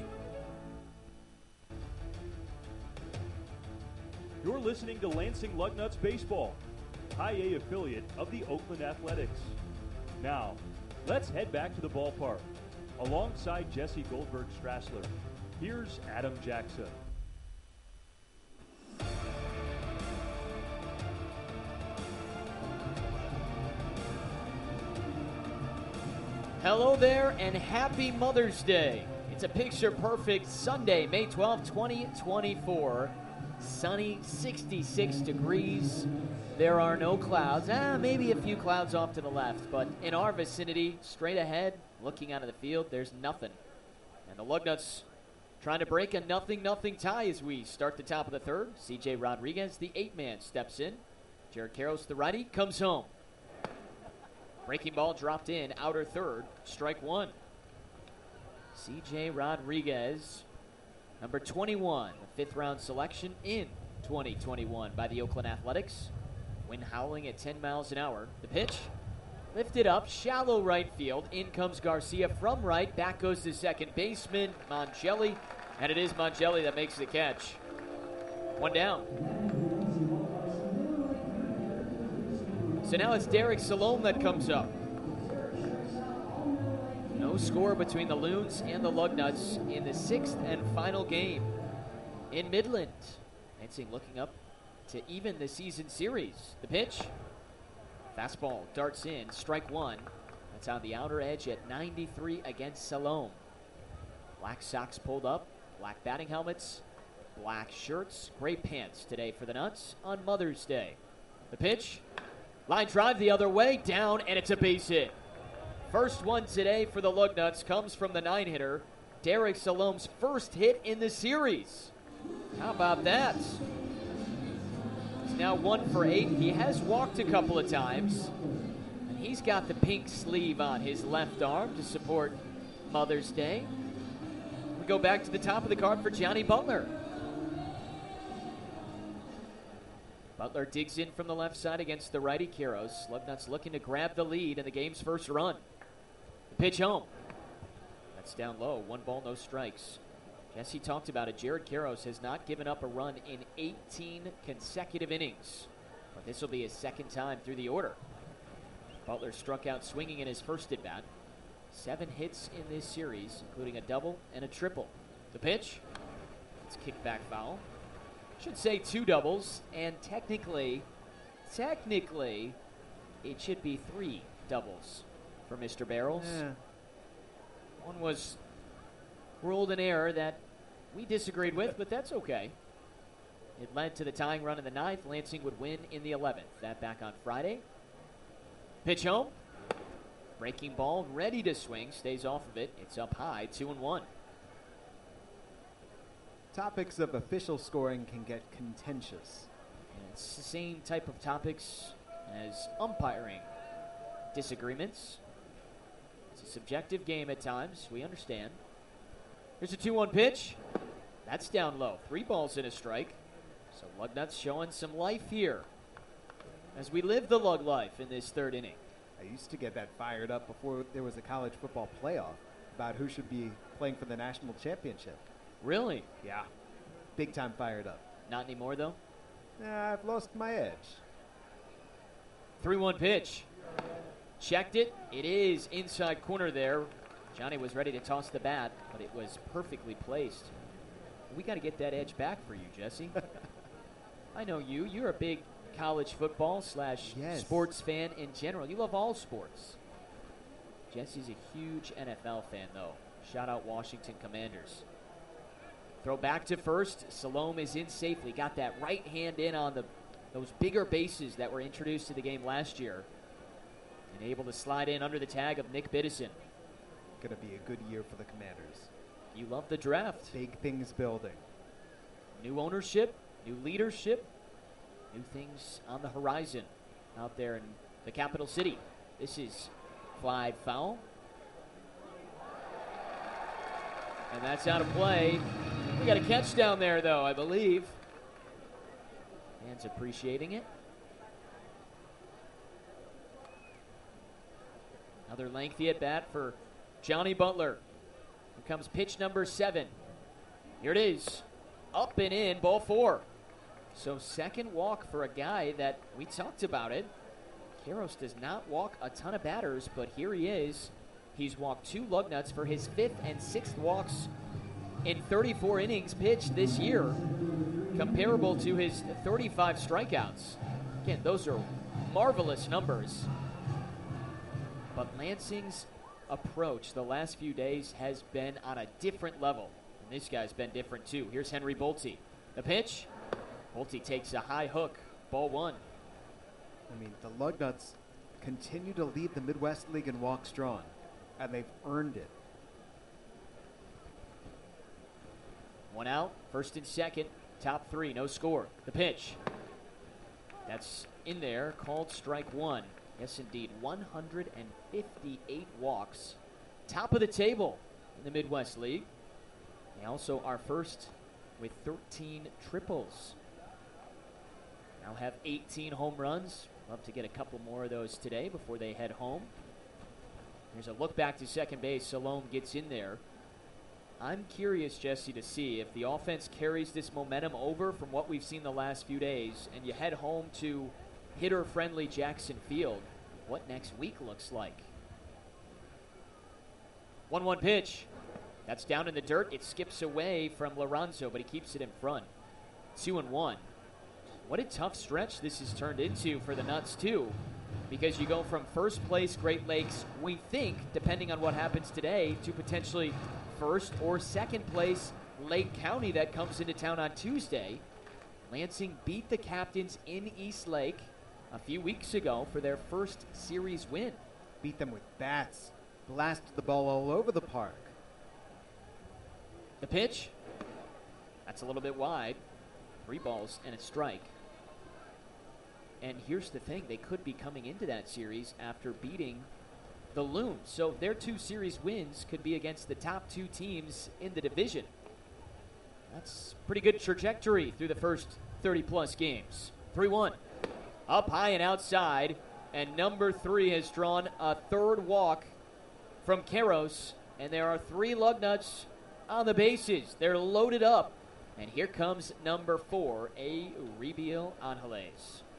You're listening to Lansing Lugnuts Baseball, High A affiliate of the Oakland Athletics. Now, let's head back to the ballpark. Alongside Jesse Goldberg-Strassler, here's Adam Jackson. Hello there and happy Mother's Day. It's a picture-perfect Sunday, May twelfth, twenty twenty-four. Sunny, sixty-six degrees. There are no clouds. Ah, maybe a few clouds off to the left, but in our vicinity, straight ahead, looking out of the field, there's nothing. And the Lugnuts trying to break a nothing-nothing tie as we start the top of the third. C J Rodriguez, the eight-man, steps in. Jared Karros, the righty, comes home. Breaking ball dropped in, outer third, strike one. C J Rodriguez, number twenty-one, the fifth round selection in twenty twenty-one by the Oakland Athletics. Wind howling at ten miles an hour. The pitch, lifted up, shallow right field. In comes Garcia from right. Back goes the second baseman, Mongelli. And it is Mongelli that makes the catch. One down. So now it's Derek Salome that comes up. No score between the Loons and the Lugnuts in the sixth and final game in Midland. Lansing looking up to even the season series. The pitch, fastball darts in, strike one. That's on the outer edge at ninety-three against Salome. Black socks pulled up, black batting helmets, black shirts, gray pants today for the Nuts on Mother's Day. The pitch, line drive the other way, down, and it's a base hit. First one today for the Lugnuts comes from the nine-hitter, Derek Salome's first hit in the series. How about that? He's now one for eight. He has walked a couple of times. And he's got the pink sleeve on his left arm to support Mother's Day. We go back to the top of the card for Johnny Butler. Butler digs in from the left side against the righty Karros. Lugnuts looking to grab the lead in the game's first run. The pitch home. That's down low. One ball, no strikes. Jesse talked about it. Jared Karros has not given up a run in eighteen consecutive innings. But this will be his second time through the order. Butler struck out swinging in his first at bat. Seven hits in this series, including a double and a triple. The pitch. It's kicked back foul. Should say two doubles, and technically, technically, it should be three doubles for Mister Barrels. Yeah. One was ruled an error that we disagreed with, but that's okay. It led to the tying run in the ninth. Lansing would win in the eleventh. That back on Friday. Pitch home. Breaking ball, ready to swing, stays off of it. It's up high, two and one. Topics of official scoring can get contentious. And it's the same type of topics as umpiring disagreements. It's a subjective game at times, we understand. Here's a two one pitch. That's down low. Three balls and a strike. So Lugnuts showing some life here as we live the Lug life in this third inning. I used to get that fired up before there was a college football playoff about who should be playing for the national championship. Really? Yeah. Big time fired up. Not anymore, though? Nah, I've lost my edge. three one pitch. Checked it. It is inside corner there. Johnny was ready to toss the bat, but it was perfectly placed. We got to get that edge back for you, Jesse. I know you. You're a big college football slash yes. sports fan in general. You love all sports. Jesse's a huge N F L fan, though. Shout out Washington Commanders. Throw back to first. Salome is in safely. Got that right hand in on the those bigger bases that were introduced to the game last year. And able to slide in under the tag of Nick Biddison. Going to be a good year for the Commanders. You love the draft. Big things building. New ownership, new leadership, new things on the horizon out there in the capital city. This is fly foul. And that's out of play. We got a catch down there, though, I believe. Fans appreciating it. Another lengthy at bat for Johnny Butler. Here comes pitch number seven. Here it is. Up and in, ball four. So second walk for a guy that we talked about it. Karros does not walk a ton of batters, but here he is. He's walked two Lugnuts for his fifth and sixth walks in thirty-four innings pitched this year, comparable to his thirty-five strikeouts. Again, those are marvelous numbers. But Lansing's approach the last few days has been on a different level. And this guy's been different too. Here's Henry Bolte. The pitch. Bolte takes a high hook. Ball one. I mean, the Lugnuts continue to lead the Midwest League in walks drawn, and they've earned it. One out, first and second, top three, no score. The pitch. That's in there, called strike one. Yes, indeed, one hundred fifty-eight walks. Top of the table in the Midwest League. They also are first with thirteen triples. Now have eighteen home runs. Love to get a couple more of those today before they head home. Here's a look back to second base. Salome gets in there. I'm curious, Jesse, to see if the offense carries this momentum over from what we've seen the last few days and you head home to hitter-friendly Jackson Field, what next week looks like. one one pitch. That's down in the dirt. It skips away from Lorenzo, but he keeps it in front. two and one. What a tough stretch this has turned into for the Nuts, too, because you go from first place Great Lakes, we think, depending on what happens today, to potentially first or second place Lake County that comes into town on Tuesday. Lansing beat the Captains in East Lake a few weeks ago for their first series win. Beat them with bats. Blasted the ball all over the park. The pitch. That's a little bit wide. Three balls and a strike. And here's the thing. They could be coming into that series after beating the Loons. So their two series wins could be against the top two teams in the division. That's pretty good trajectory through the first thirty-plus games. three one. Up high and outside. And number three has drawn a third walk from Karros. And there are three Lugnuts on the bases. They're loaded up. And here comes number four, Euribiel Angeles.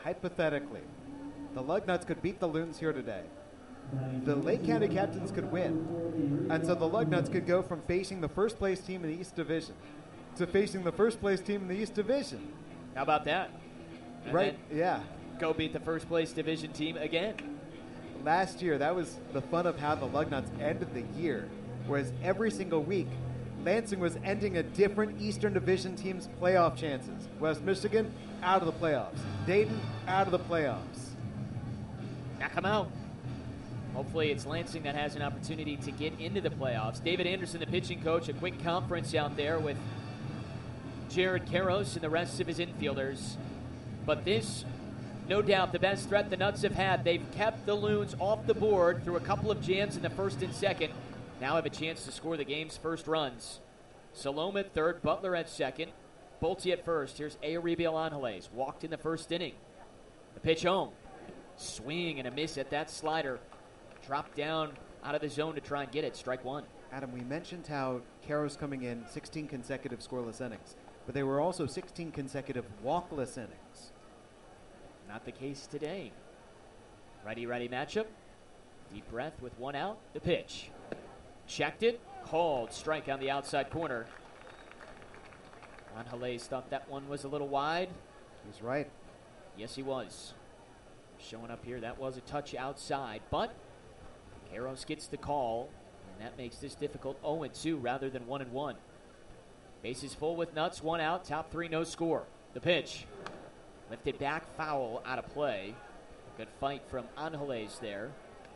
hypothetically, the Lugnuts could beat the Loons here today. The Lake County Captains could win. And so the Lugnuts could go from facing the first place team in the East Division to facing the first place team in the East Division. How about that? And right, yeah. Go beat the first place division team again. Last year, that was the fun of how the Lugnuts ended the year, whereas every single week, Lansing was ending a different Eastern Division team's playoff chances. West Michigan, out of the playoffs. Dayton, out of the playoffs. Now come out. Hopefully it's Lansing that has an opportunity to get into the playoffs. David Anderson, the pitching coach, a quick conference out there with Jared Karros and the rest of his infielders. But this, no doubt, the best threat the Nuts have had. They've kept the Loons off the board through a couple of jams in the first and second. Now have a chance to score the game's first runs. Salome at third, Butler at second, Bolte at first. Here's Euribiel Angeles, walked in the first inning. The pitch home. Swing and a miss at that slider. Dropped down out of the zone to try and get it. Strike one. Adam, we mentioned how Karros coming in sixteen consecutive scoreless innings, but they were also sixteen consecutive walkless innings. Not the case today. Righty-righty matchup. Deep breath with one out. The pitch. Checked it. Called. Strike on the outside corner. Angeles thought that one was a little wide. He's right. Yes, he was. Showing up here, that was a touch outside, but Karros gets the call, and that makes this difficult. oh and two rather than one and one. Bases full with Nuts, one out, top three, no score. The pitch. Lifted back, foul, out of play. Good fight from Angeles there.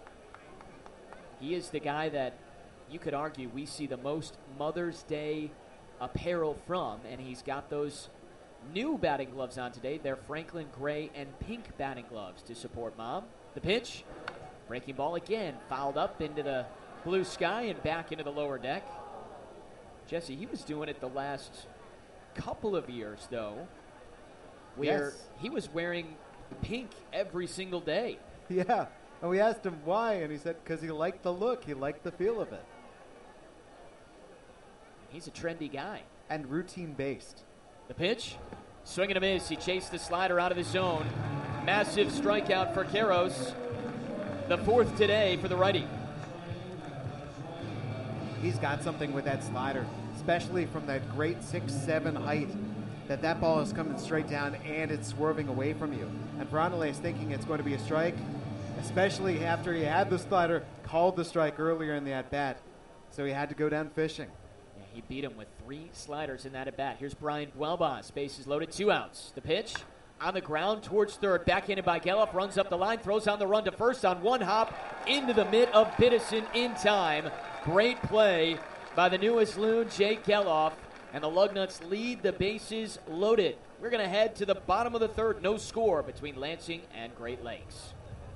He is the guy that you could argue we see the most Mother's Day apparel from, and he's got those new batting gloves on today. They're Franklin gray and pink batting gloves to support Mom. The pitch. Breaking ball again. Fouled up into the blue sky and back into the lower deck. Jesse, he was doing it the last couple of years, though, where yes. he was wearing pink every single day. Yeah. And we asked him why, and he said because he liked the look. He liked the feel of it. He's a trendy guy. And routine-based. The pitch. Swing and a miss. He chased the slider out of the zone. Massive strikeout for Karros. The fourth today for the righty. He's got something with that slider, especially from that great six seven height, that that ball is coming straight down and it's swerving away from you. And for Angeles thinking it's going to be a strike, especially after he had the slider, called the strike earlier in the at-bat. So he had to go down fishing. Yeah, he beat him with three sliders in that at-bat. Here's Brian Dwelbos. Bases loaded, two outs. The pitch on the ground towards third. Backhanded by Geloff. Runs up the line. Throws on the run to first on one hop. Into the mitt of Biddison in time. Great play by the newest Loon, Jake Geloff. And the Lugnuts lead the bases loaded. We're going to head to the bottom of the third. No score between Lansing and Great Lakes.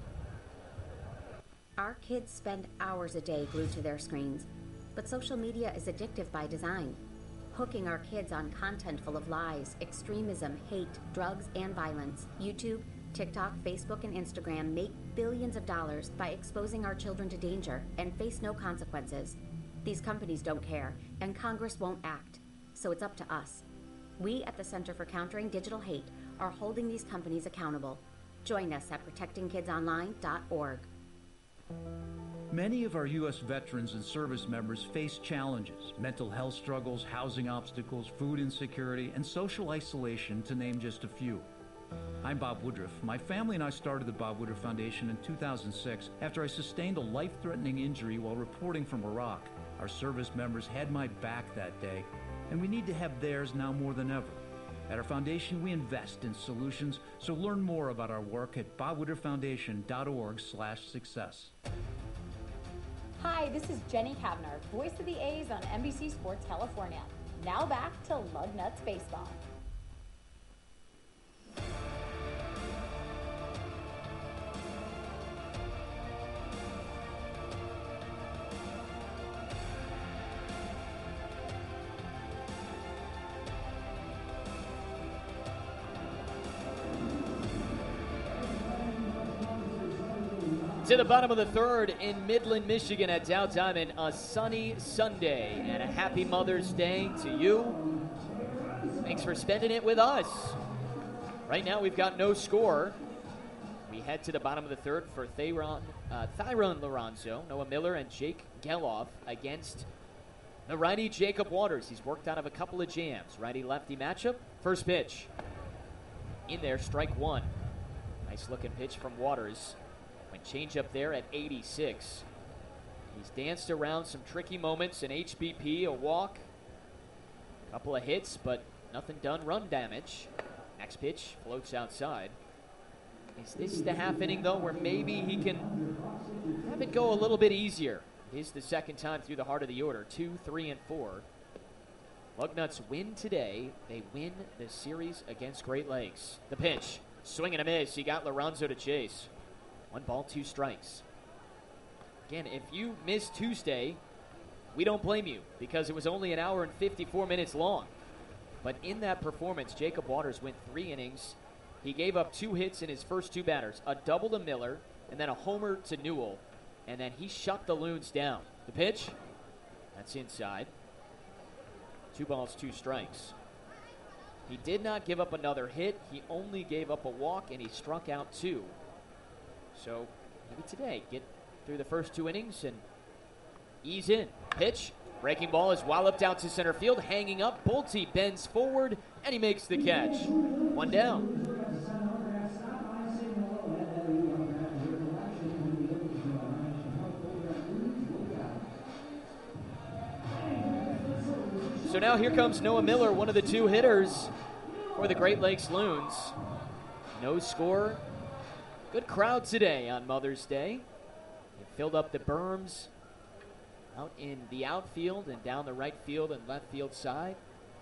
Our kids spend hours a day glued to their screens, but social media is addictive by design, hooking our kids on content full of lies, extremism, hate, drugs, and violence. YouTube, TikTok, Facebook, and Instagram make billions of dollars by exposing our children to danger and face no consequences. These companies don't care, and Congress won't act, so it's up to us. We at the Center for Countering Digital Hate are holding these companies accountable. Join us at protecting kids online dot org. Many of our U S veterans and service members face challenges, mental health struggles, housing obstacles, food insecurity, and social isolation, to name just a few. I'm Bob Woodruff. My family and I started the Bob Woodruff Foundation in two thousand six after I sustained a life-threatening injury while reporting from Iraq. Our service members had my back that day, and we need to have theirs now more than ever. At our foundation, we invest in solutions, so learn more about our work at bob woodruff foundation dot org slash success. Hi, this is Jenny Kavner, voice of the A's on N B C Sports California. Now back to Lugnuts Baseball. To the bottom of the third in Midland, Michigan at Dow Diamond, a sunny Sunday and a happy Mother's Day to you. Thanks for spending it with us. Right now we've got no score. We head to the bottom of the third for Thyron, uh, Thyron Lorenzo, Noah Miller, and Jake Geloff against the righty Jacob Waters. He's worked out of a couple of jams. Righty-lefty matchup. First pitch. In there, strike one. Nice looking pitch from Waters. Went change up there at eighty-six. He's danced around some tricky moments, an H B P, a walk, a couple of hits, but nothing done run damage. Next pitch floats outside. Is this the half inning, though, where maybe he can have it go a little bit easier? Here's the second time through the heart of the order, two, three, and four. Lugnuts win today. They win the series against Great Lakes. The pitch, swing and a miss. He got Lorenzo to chase. One ball, two strikes. Again, if you missed Tuesday, we don't blame you because it was only an hour and fifty-four minutes long. But in that performance, Jacob Waters went three innings. He gave up two hits in his first two batters, a double to Miller and then a homer to Newell. And then he shut the Loons down. The pitch, that's inside. Two balls, two strikes. He did not give up another hit. He only gave up a walk, and he struck out two. So maybe today, get through the first two innings and ease in. Pitch, breaking ball is walloped out to center field, hanging up. Bolte bends forward, and he makes the catch. One down. So now here comes Noah Miller, one of the two hitters for the Great Lakes Loons. No score. Good crowd today on Mother's Day. They filled up the berms out in the outfield and down the right field and left field side.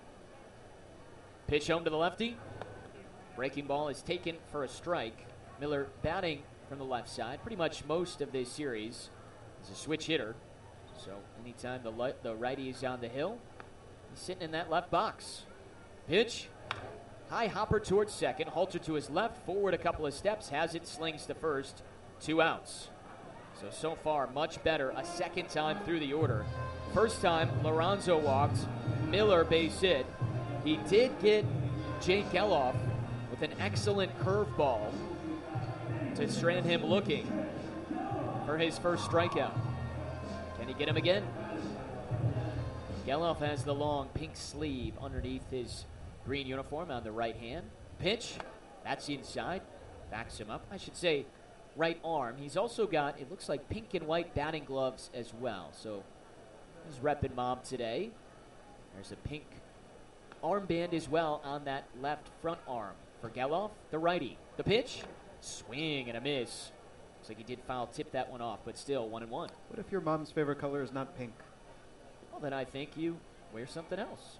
Pitch home to the lefty. Breaking ball is taken for a strike. Miller batting from the left side. Pretty much most of this series is a switch hitter. So anytime the, li- the righty is on the hill, he's sitting in that left box. Pitch. High hopper towards second. Halter to his left. Forward a couple of steps. Has it. Slings to first. Two outs. So, so far, much better. A second time through the order. First time, Lorenzo walked. Miller base hit. He did get Jake Geloff with an excellent curveball to strand him looking for his first strikeout. Can he get him again? Geloff has the long pink sleeve underneath his green uniform on the right hand. Pitch, that's inside. Backs him up. I should say right arm. He's also got, it looks like pink and white batting gloves as well. So he's repping Mom today. There's a pink armband as well on that left front arm. For Geloff, the righty. The pitch, swing and a miss. Looks like he did foul tip that one off, but still one and one. What if your mom's favorite color is not pink? Well, then I think you wear something else.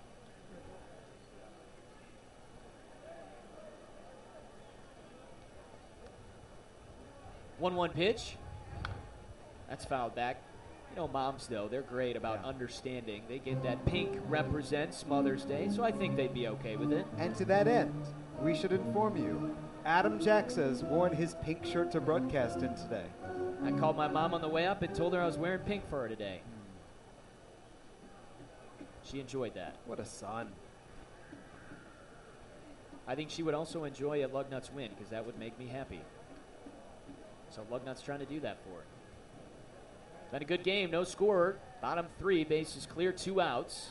one one pitch. That's fouled back. You know, moms, though, they're great about yeah. understanding. They get that pink represents Mother's Day, so I think they'd be okay with it. And to that end, we should inform you, Adam Jaxa has worn his pink shirt to broadcast in today. I called my mom on the way up and told her I was wearing pink for her today. She enjoyed that. What a son. I think she would also enjoy a Lugnuts win because that would make me happy. So Lugnuts trying to do that for her. Been a good game, no scorer. Bottom three, bases clear, two outs.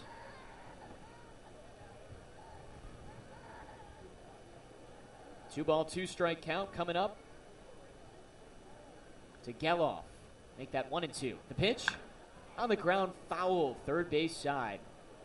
Two ball, two strike count coming up to Geloff. Make that one and two. The pitch on the ground, foul, third base side.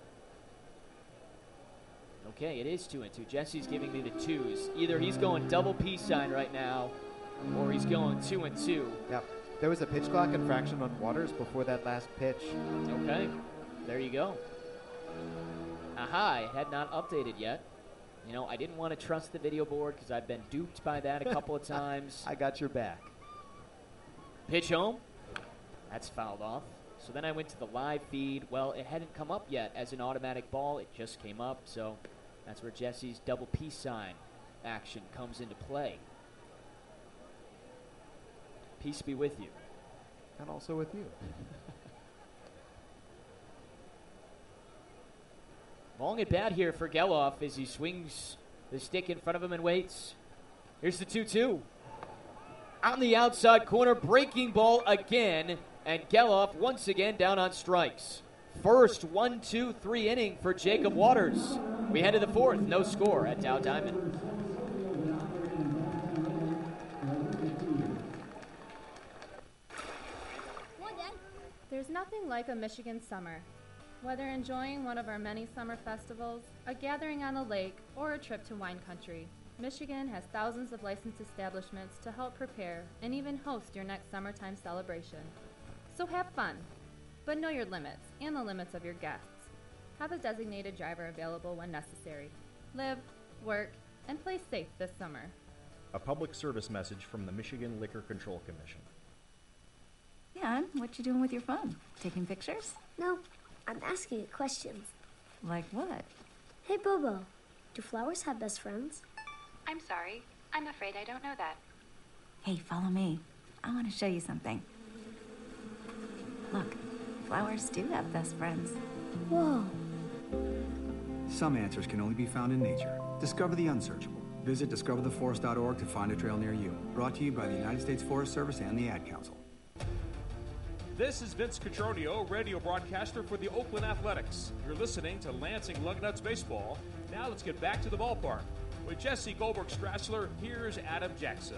Okay, it is two and two. Jesse's giving me the twos. Either he's going double peace sign right now, or he's going two and two. Yep. There was a pitch clock infraction on Waters before that last pitch. Okay, there you go. Aha, it had not updated yet. You know, I didn't want to trust the video board because I've been duped by that a couple of times. I got your back. Pitch home. That's fouled off. So then I went to the live feed. Well, it hadn't come up yet as an automatic ball. It just came up. So that's where Jesse's double peace sign action comes into play. Peace be with you. And also with you. Long at bat here for Geloff as he swings the stick in front of him and waits. Here's the two two. on the outside corner, breaking ball again, and Geloff once again down on strikes. First one, two, three inning for Jacob Waters. We head to the fourth, no score at Dow Diamond. There's nothing like a Michigan summer. Whether enjoying one of our many summer festivals, a gathering on the lake, or a trip to wine country, Michigan has thousands of licensed establishments to help prepare and even host your next summertime celebration. So have fun, but know your limits and the limits of your guests. Have a designated driver available when necessary. Live, work, and play safe this summer. A public service message from the Michigan Liquor Control Commission. Dan, what you doing with your phone? Taking pictures? No, I'm asking it questions. Like what? Hey, Bobo, do flowers have best friends? I'm sorry. I'm afraid I don't know that. Hey, follow me. I want to show you something. Look, flowers do have best friends. Whoa. Some answers can only be found in nature. Discover the unsearchable. Visit discover the forest dot org to find a trail near you. Brought to you by the United States Forest Service and the Ad Council. This is Vince Cotroneo, radio broadcaster for the Oakland Athletics. You're listening to Lansing Lugnuts Baseball. Now let's get back to the ballpark. With Jesse Goldberg-Strassler, here's Adam Jackson.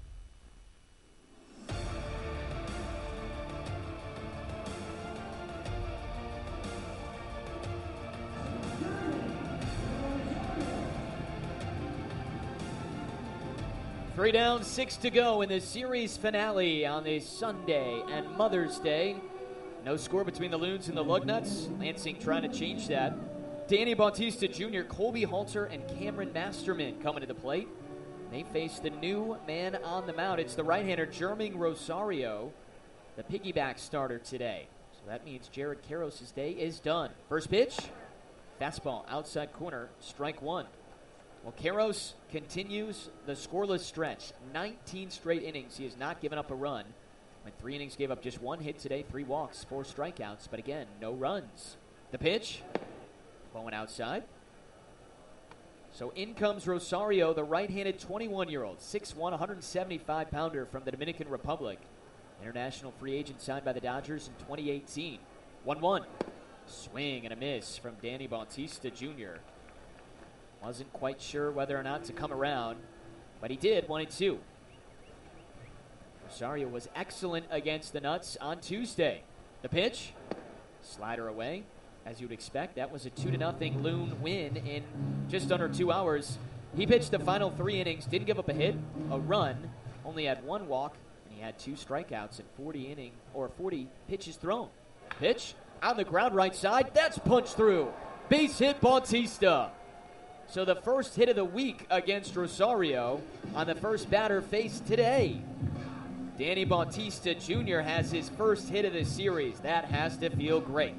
Three down, six to go in the series finale on this Sunday and Mother's Day. No score between the Loons and the Lugnuts. Lansing trying to change that. Danny Bautista Junior, Colby Halter, and Cameron Masterman coming to the plate. They face the new man on the mound. It's the right-hander, Jerming Rosario, the piggyback starter today. So that means Jared Karros' day is done. First pitch, fastball, outside corner, strike one. Well, Karros continues the scoreless stretch. nineteen straight innings. He has not given up a run. In three innings, gave up just one hit today, three walks, four strikeouts, but again, no runs. The pitch, going outside. So in comes Rosario, the right-handed twenty-one-year-old, six one, one seventy-five pounder from the Dominican Republic. International free agent signed by the Dodgers in twenty eighteen. one one. Swing and a miss from Danny Bautista Junior Wasn't quite sure whether or not to come around, but he did, one and two. Rosario was excellent against the Nuts on Tuesday. The pitch, slider away. As you would expect, that was a two to nothing Loon win in just under two hours. He pitched the final three innings, didn't give up a hit, a run, only had one walk, and he had two strikeouts in forty inning or forty pitches thrown. Pitch on the ground right side, that's punched through. Base hit Bautista. So the first hit of the week against Rosario on the first batter faced today. Danny Bautista Junior has his first hit of the series. That has to feel great.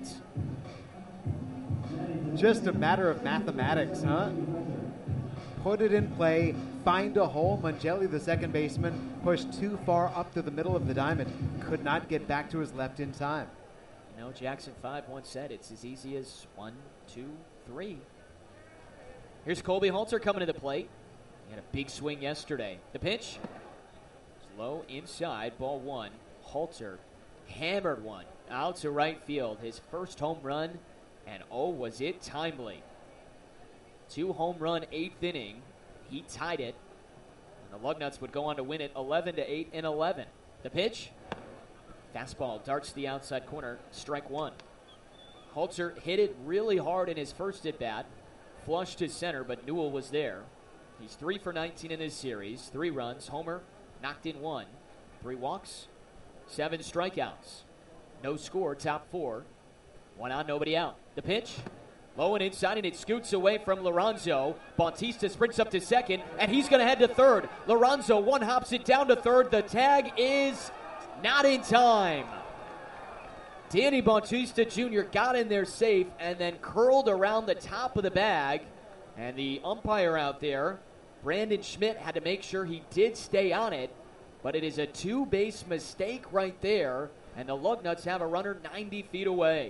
Just a matter of mathematics, huh? Put it in play, find a hole. Mangelli, the second baseman, pushed too far up to the middle of the diamond. Could not get back to his left in time. You know, Jackson five once said it's as easy as one, two, three. Here's Colby Halter coming to the plate. He had a big swing yesterday. The pitch, low inside, ball one. Halter hammered one out to right field. His first home run, and oh, was it timely. Two home run, eighth inning. He tied it, and the Lugnuts would go on to win it eleven to eight and eleven. The pitch, fastball darts the outside corner, strike one. Halter hit it really hard in his first at-bat. Flushed to center, but Newell was there. He's three for nineteen in this series. Three runs. Homer knocked in one. Three walks. Seven strikeouts. No score, top four. One on, nobody out. The pitch. Low and inside, and it scoots away from Lorenzo. Bautista sprints up to second, and he's going to head to third. Lorenzo one hops it down to third. The tag is not in time. Danny Bautista Junior got in there safe and then curled around the top of the bag. And the umpire out there, Brandon Schmidt, had to make sure he did stay on it. But it is a two-base mistake right there. And the Lugnuts have a runner ninety feet away.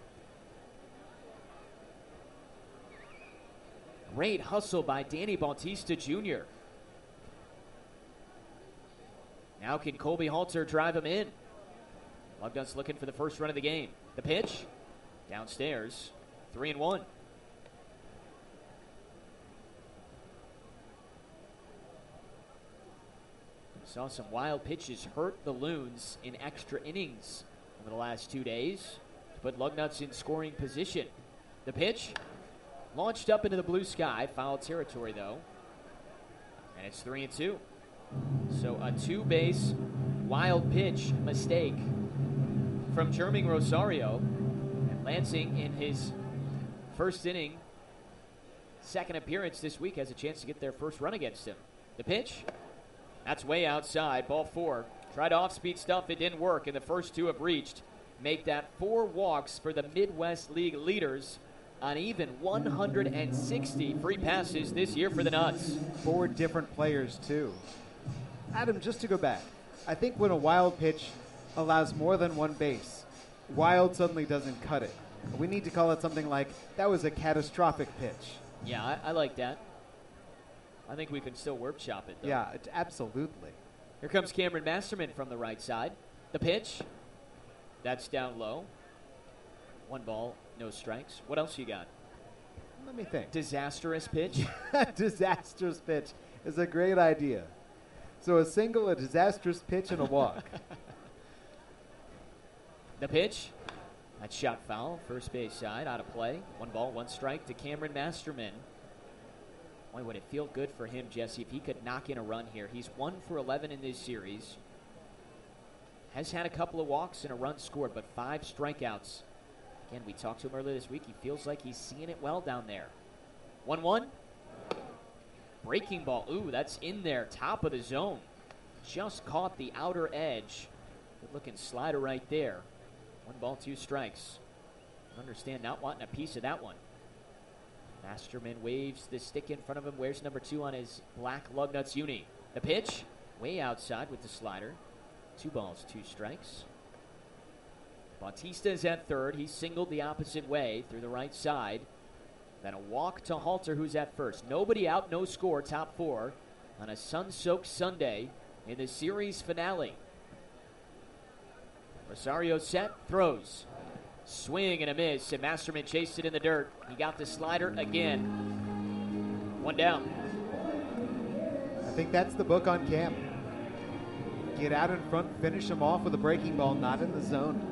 Great hustle by Danny Bautista Junior Now can Colby Halter drive him in? Lugnuts looking for the first run of the game. The pitch, downstairs, three and one. Saw some wild pitches hurt the Loons in extra innings over the last two days to put Lugnuts in scoring position. The pitch, launched up into the blue sky, foul territory though, and it's three and two. So a two-base wild pitch mistake from Jerming Rosario, and Lansing in his first inning, second appearance this week, has a chance to get their first run against him. The pitch, that's way outside, ball four. Tried off-speed stuff, it didn't work, and the first two have reached. Make that four walks for the Midwest League leaders on even one hundred sixty free passes this year for the Nuts. Four different players, too. Adam, just to go back, I think when a wild pitch allows more than one base, wild suddenly doesn't cut it. We need to call it something like, that was a catastrophic pitch. Yeah, I, I like that. I think we can still workshop it, though. Yeah, it, absolutely. Here comes Cameron Masterman from the right side. The pitch, that's down low. One ball, no strikes. What else you got? Let me think. Disastrous pitch. Disastrous pitch is a great idea. So a single, a disastrous pitch, and a walk. The pitch, that shot foul, first base side, out of play. One ball, one strike to Cameron Masterman. Boy, would it feel good for him, Jesse, if he could knock in a run here. He's one for eleven in this series. Has had a couple of walks and a run scored, but five strikeouts. Again, we talked to him earlier this week. He feels like he's seeing it well down there. one one. Breaking ball. Ooh, that's in there. Top of the zone. Just caught the outer edge. Good-looking slider right there. One ball, two strikes. Understand not wanting a piece of that one. Masterman waves the stick in front of him. Wears number two on his black Lugnuts uni. The pitch, way outside with the slider. Two balls, two strikes. Bautista is at third. He singled the opposite way through the right side. Then a walk to Halter, who's at first. Nobody out, no score, top four on a sun-soaked Sunday in the series finale. Rosario set, throws. Swing and a miss, and Masterman chased it in the dirt. He got the slider again. One down. I think that's the book on Cam. Get out in front, finish him off with a breaking ball, not in the zone.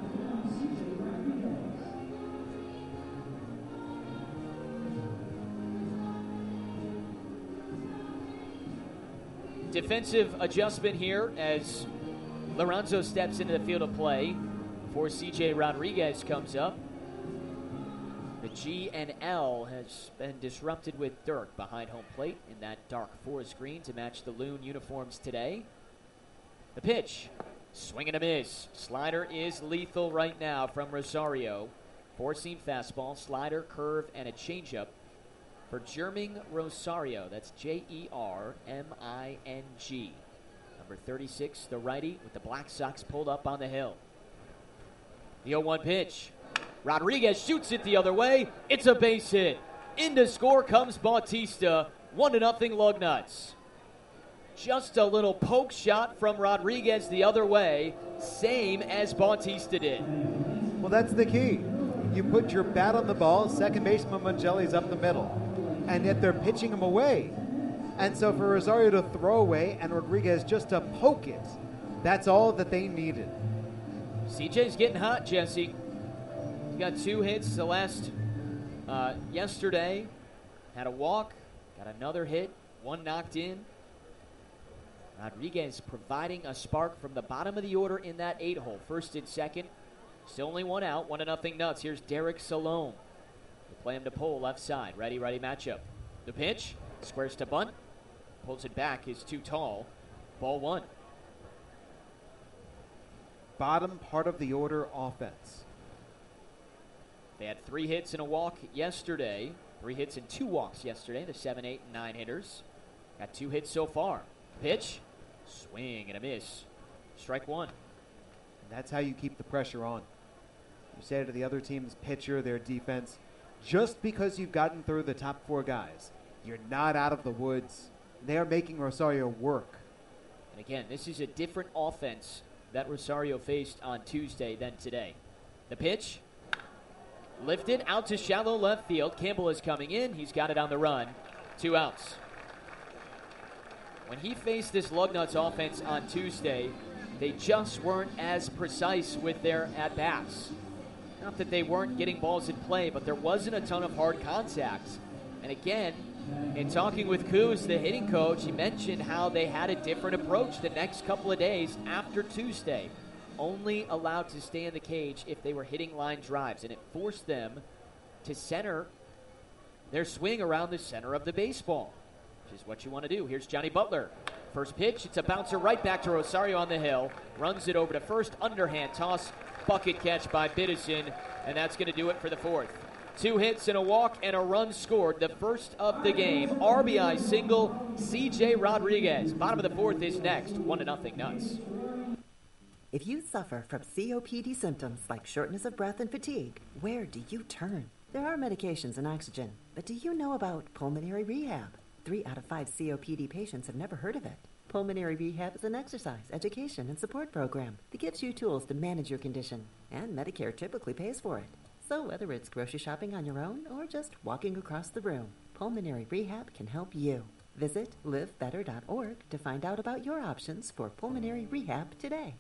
Defensive adjustment here as Lorenzo steps into the field of play before C J Rodriguez comes up. The G and L has been disrupted with Dirk behind home plate in that dark forest green to match the Loon uniforms today. The pitch, swing and a miss. Slider is lethal right now from Rosario. Four-seam fastball, slider, curve, and a changeup for Jerming Rosario. That's J E R M I N G. Number thirty-six, the righty with the Black Sox pulled up on the hill. The oh one pitch. Rodriguez shoots it the other way. It's a base hit. In to score comes Bautista. One to nothing Lugnuts. Just a little poke shot from Rodriguez the other way, same as Bautista did. Well, that's the key. You put your bat on the ball, second baseman Mangelli's up the middle, and yet they're pitching him away. And so for Rosario to throw away and Rodriguez just to poke it, that's all that they needed. C J's getting hot, Jesse. He's got two hits the last uh, yesterday. Had a walk, got another hit, one knocked in. Rodriguez providing a spark from the bottom of the order in that eight hole. First and second. Still only one out, one to nothing Nuts. Here's Derek Salome. They play him to pole left side. Righty, righty matchup. The pitch, squares to bunt. Pulls it back, is too tall. Ball one. Bottom part of the order offense. They had three hits and a walk yesterday. Three hits and two walks yesterday. The seven, eight, and nine hitters. Got two hits so far. Pitch, swing and a miss. Strike one. That's how you keep the pressure on. You say to the other team's pitcher, their defense, just because you've gotten through the top four guys, you're not out of the woods. They are making Rosario work. And again, this is a different offense that Rosario faced on Tuesday than today. The pitch, lifted out to shallow left field. Campbell is coming in. He's got it on the run. Two outs. When he faced this Lugnuts offense on Tuesday, they just weren't as precise with their at-bats. Not that they weren't getting balls in play, but there wasn't a ton of hard contacts. And again, in talking with Coos, the hitting coach, he mentioned how they had a different approach the next couple of days after Tuesday. Only allowed to stay in the cage if they were hitting line drives, and it forced them to center their swing around the center of the baseball, which is what you want to do. Here's Johnny Butler. First pitch, it's a bouncer right back to Rosario on the hill. Runs it over to first, underhand toss, bucket catch by Biddison, and that's going to do it for the fourth. Two hits and a walk and a run scored, the first of the game. R B I single, C J Rodriguez. Bottom of the fourth is next, one to nothing Nuts. If you suffer from C O P D symptoms like shortness of breath and fatigue, where do you turn? There are medications and oxygen, but do you know about pulmonary rehab? Three out of five C O P D patients have never heard of it. Pulmonary Rehab is an exercise, education, and support program that gives you tools to manage your condition, and Medicare typically pays for it. So whether it's grocery shopping on your own or just walking across the room, Pulmonary Rehab can help you. Visit live better dot org to find out about your options for pulmonary rehab today.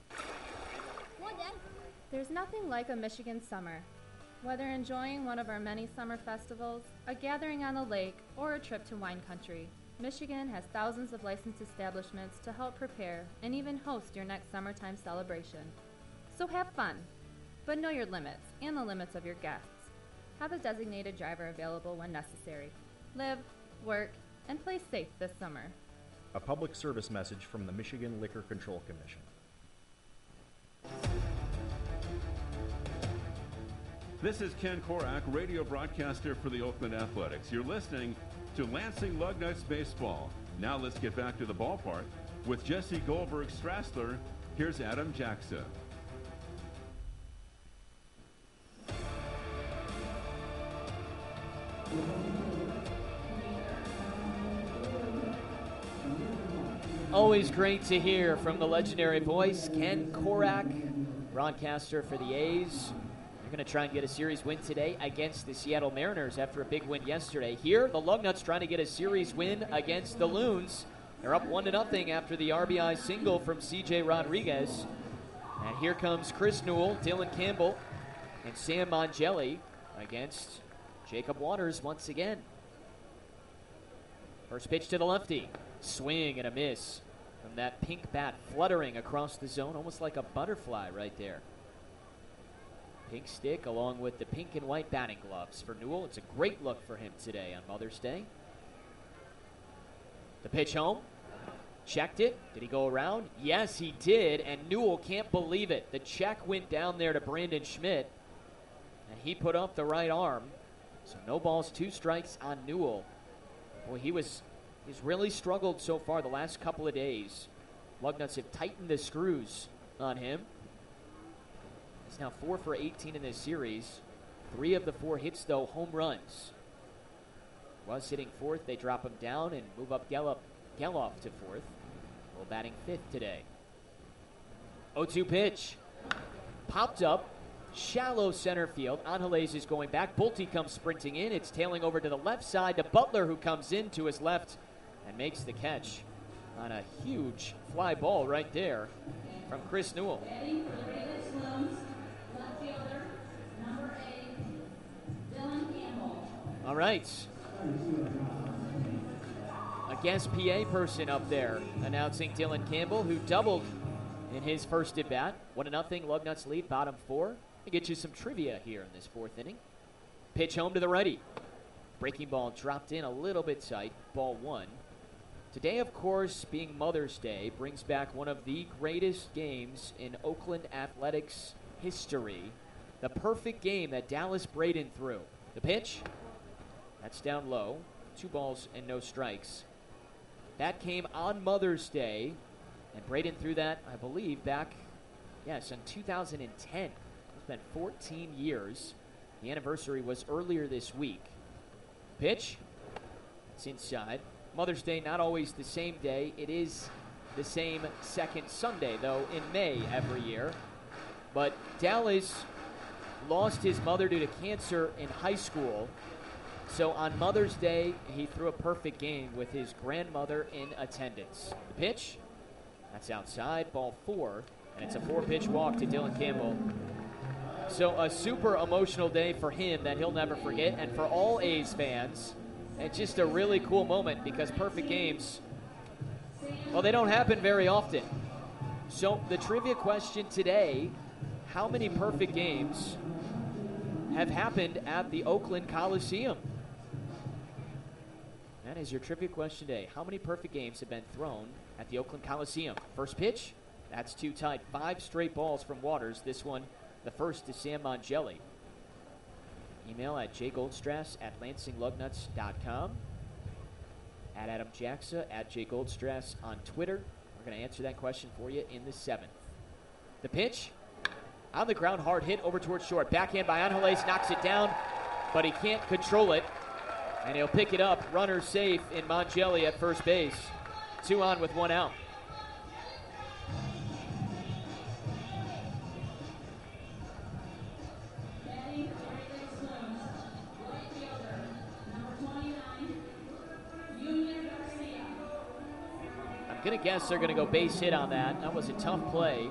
There's nothing like a Michigan summer. Whether enjoying one of our many summer festivals, a gathering on the lake, or a trip to wine country, Michigan has thousands of licensed establishments to help prepare and even host your next summertime celebration. So have fun, but know your limits and the limits of your guests. Have a designated driver available when necessary. Live, work, and play safe this summer. A public service message from the Michigan Liquor Control Commission. This is Ken Korak, radio broadcaster for the Oakland Athletics. You're listening to Lansing Lugnuts Baseball. Now let's get back to the ballpark with Jesse Goldberg Strassler. Here's Adam Jackson. Always great to hear from the legendary voice, Ken Korak, broadcaster for the A's. They're going to try and get a series win today against the Seattle Mariners after a big win yesterday. Here, the Lugnuts trying to get a series win against the Loons. They're up one to nothing after the R B I single from C J Rodriguez. And here comes Chris Newell, Dylan Campbell, and Sam Mongelli against Jacob Waters once again. First pitch to the lefty. Swing and a miss from that pink bat fluttering across the zone, almost like a butterfly right there. Pink stick along with the pink and white batting gloves for Newell. It's a great look for him today on Mother's Day. The pitch home. Checked it. Did he go around? Yes, he did, and Newell can't believe it. The check went down there to Brandon Schmidt, and he put up the right arm. So no balls, two strikes on Newell. Boy, he was he's really struggled so far the last couple of days. Lugnuts have tightened the screws on him. He's now four for eighteen in this series. Three of the four hits, though, home runs. Was hitting fourth. They drop him down and move up Geloff, Geloff to fourth. Well, batting fifth today. oh two pitch. Popped up. Shallow center field. Angeles is going back. Bolte comes sprinting in. It's tailing over to the left side to Butler, who comes in to his left and makes the catch on a huge fly ball right there from Chris Newell. All right. A guest P A person up there announcing Dylan Campbell, who doubled in his first at bat. One to nothing. Lugnuts lead, bottom four. To get you some trivia here in this fourth inning. Pitch home to the righty. Breaking ball dropped in a little bit tight. Ball one. Today, of course, being Mother's Day, brings back one of the greatest games in Oakland Athletics history. The perfect game that Dallas Braden threw. The pitch. That's down low. Two balls and no strikes. That came on Mother's Day. And Braden threw that, I believe, back, yes, in two thousand ten. It's been fourteen years. The anniversary was earlier this week. Pitch. It's inside. Mother's Day, not always the same day. It is the same second Sunday, though, in May every year. But Dallas lost his mother due to cancer in high school. So on Mother's Day, he threw a perfect game with his grandmother in attendance. The pitch, that's outside, ball four, and it's a four-pitch walk to Dylan Campbell. So a super emotional day for him that he'll never forget, and for all A's fans, and just a really cool moment because perfect games, well, they don't happen very often. So the trivia question today, how many perfect games have happened at the Oakland Coliseum? That is your trivia question today. How many perfect games have been thrown at the Oakland Coliseum? First pitch, that's too tight. Five straight balls from Waters. This one, the first to Sam Mongelli. Email at jgoldstrass at lansing lugnuts dot com. At Adam Jaxa, at jgoldstrass on Twitter. We're going to answer that question for you in the seventh. The pitch, on the ground, hard hit over towards short. Backhand by Angeles, knocks it down, but he can't control it. And he'll pick it up. Runner safe in Mongelli at first base. Two on with one out. I'm going to guess they're going to go base hit on that. That was a tough play.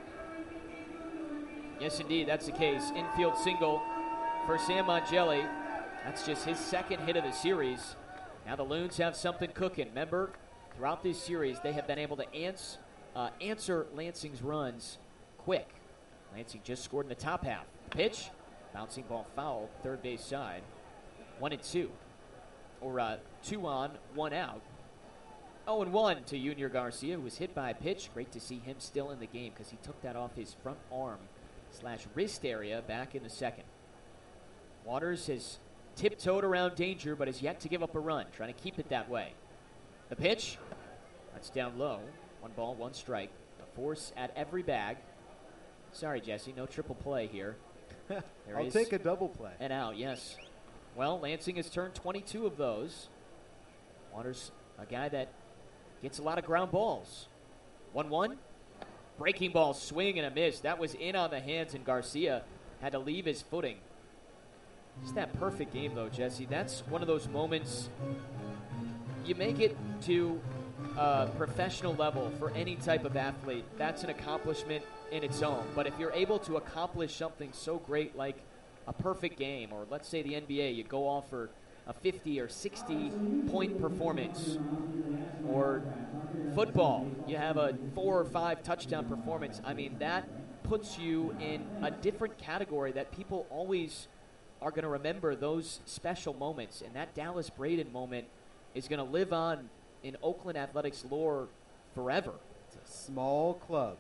Yes, indeed, that's the case. Infield single for Sam Mongelli. That's just his second hit of the series. Now the Loons have something cooking. Remember, throughout this series, they have been able to ans- uh, answer Lansing's runs quick. Lansing just scored in the top half. Pitch, bouncing ball foul, third base side. One and two. Or uh, two on, one out. oh and one to Junior Garcia, who was hit by a pitch. Great to see him still in the game because he took that off his front arm slash wrist area back in the second. Waters has tiptoed around danger, but has yet to give up a run, trying to keep it that way. The pitch, that's down low. One ball, one strike. A force at every bag. Sorry, Jesse, no triple play here. There I'll is take a double play. an out, yes. Well, Lansing has turned twenty-two of those. Waters, a guy that gets a lot of ground balls. one one. Breaking ball, swing and a miss. That was in on the hands, and Garcia had to leave his footing. Just that perfect game, though, Jesse. That's one of those moments you make it to a professional level for any type of athlete. That's an accomplishment in its own. But if you're able to accomplish something so great like a perfect game, or let's say the N B A, you go off for a fifty or sixty point performance, or football, you have a four or five touchdown performance. I mean, that puts you in a different category that people always are going to remember, those special moments. And that Dallas Braden moment is going to live on in Oakland Athletics lore forever. It's a small club.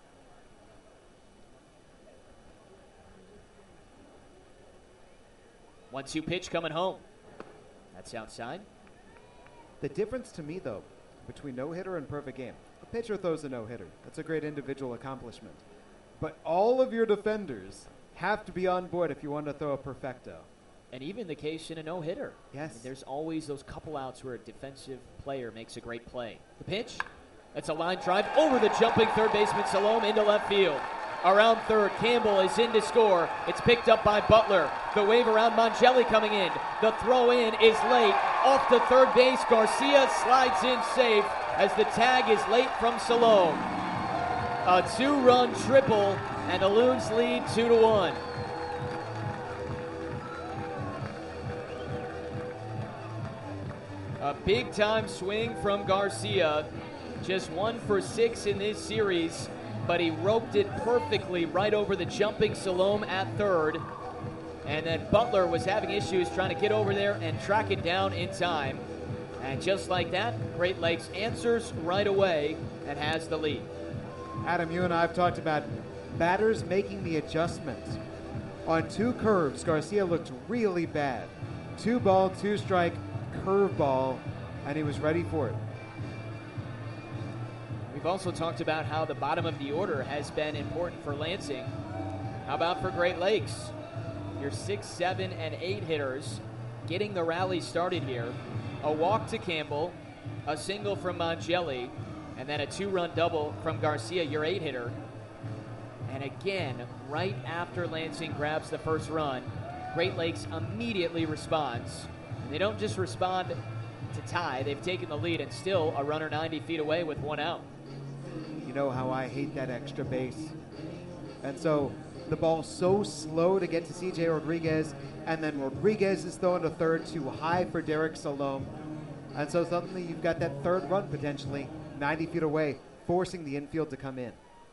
one two pitch coming home. That's outside. The difference to me, though, between no-hitter and perfect game, a pitcher throws a no-hitter. That's a great individual accomplishment. But all of your defenders have to be on board if you want to throw a perfecto. And even the case in a no-hitter. Yes. I mean, there's always those couple outs where a defensive player makes a great play. The pitch, that's a line drive over the jumping third baseman Salome into left field. Around third, Campbell is in to score. It's picked up by Butler. The wave around Mongelli coming in. The throw in is late. Off to third base, Garcia slides in safe as the tag is late from Salome. A two-run triple, and the Loons lead two to one. A big-time swing from Garcia. Just one for six in this series, but he roped it perfectly right over the jumping Salome at third. And then Butler was having issues trying to get over there and track it down in time. And just like that, Great Lakes answers right away and has the lead. Adam, you and I have talked about batters making the adjustments. On two curves, Garcia looked really bad. Two ball, two strike, curveball, and he was ready for it. We've also talked about how the bottom of the order has been important for Lansing. How about for Great Lakes? Your six, seven, and eight hitters getting the rally started here. A walk to Campbell, a single from Mongelli, And then a two-run double from Garcia, your eight-hitter. And again, right after Lansing grabs the first run, Great Lakes immediately responds. And they don't just respond to tie. They've taken the lead and still a runner ninety feet away with one out. You know how I hate that extra base. And so the ball's so slow to get to C J Rodriguez, and then Rodriguez is thrown to third too high for Derek Salome. And so suddenly you've got that third run potentially ninety feet away, forcing the infield to come in.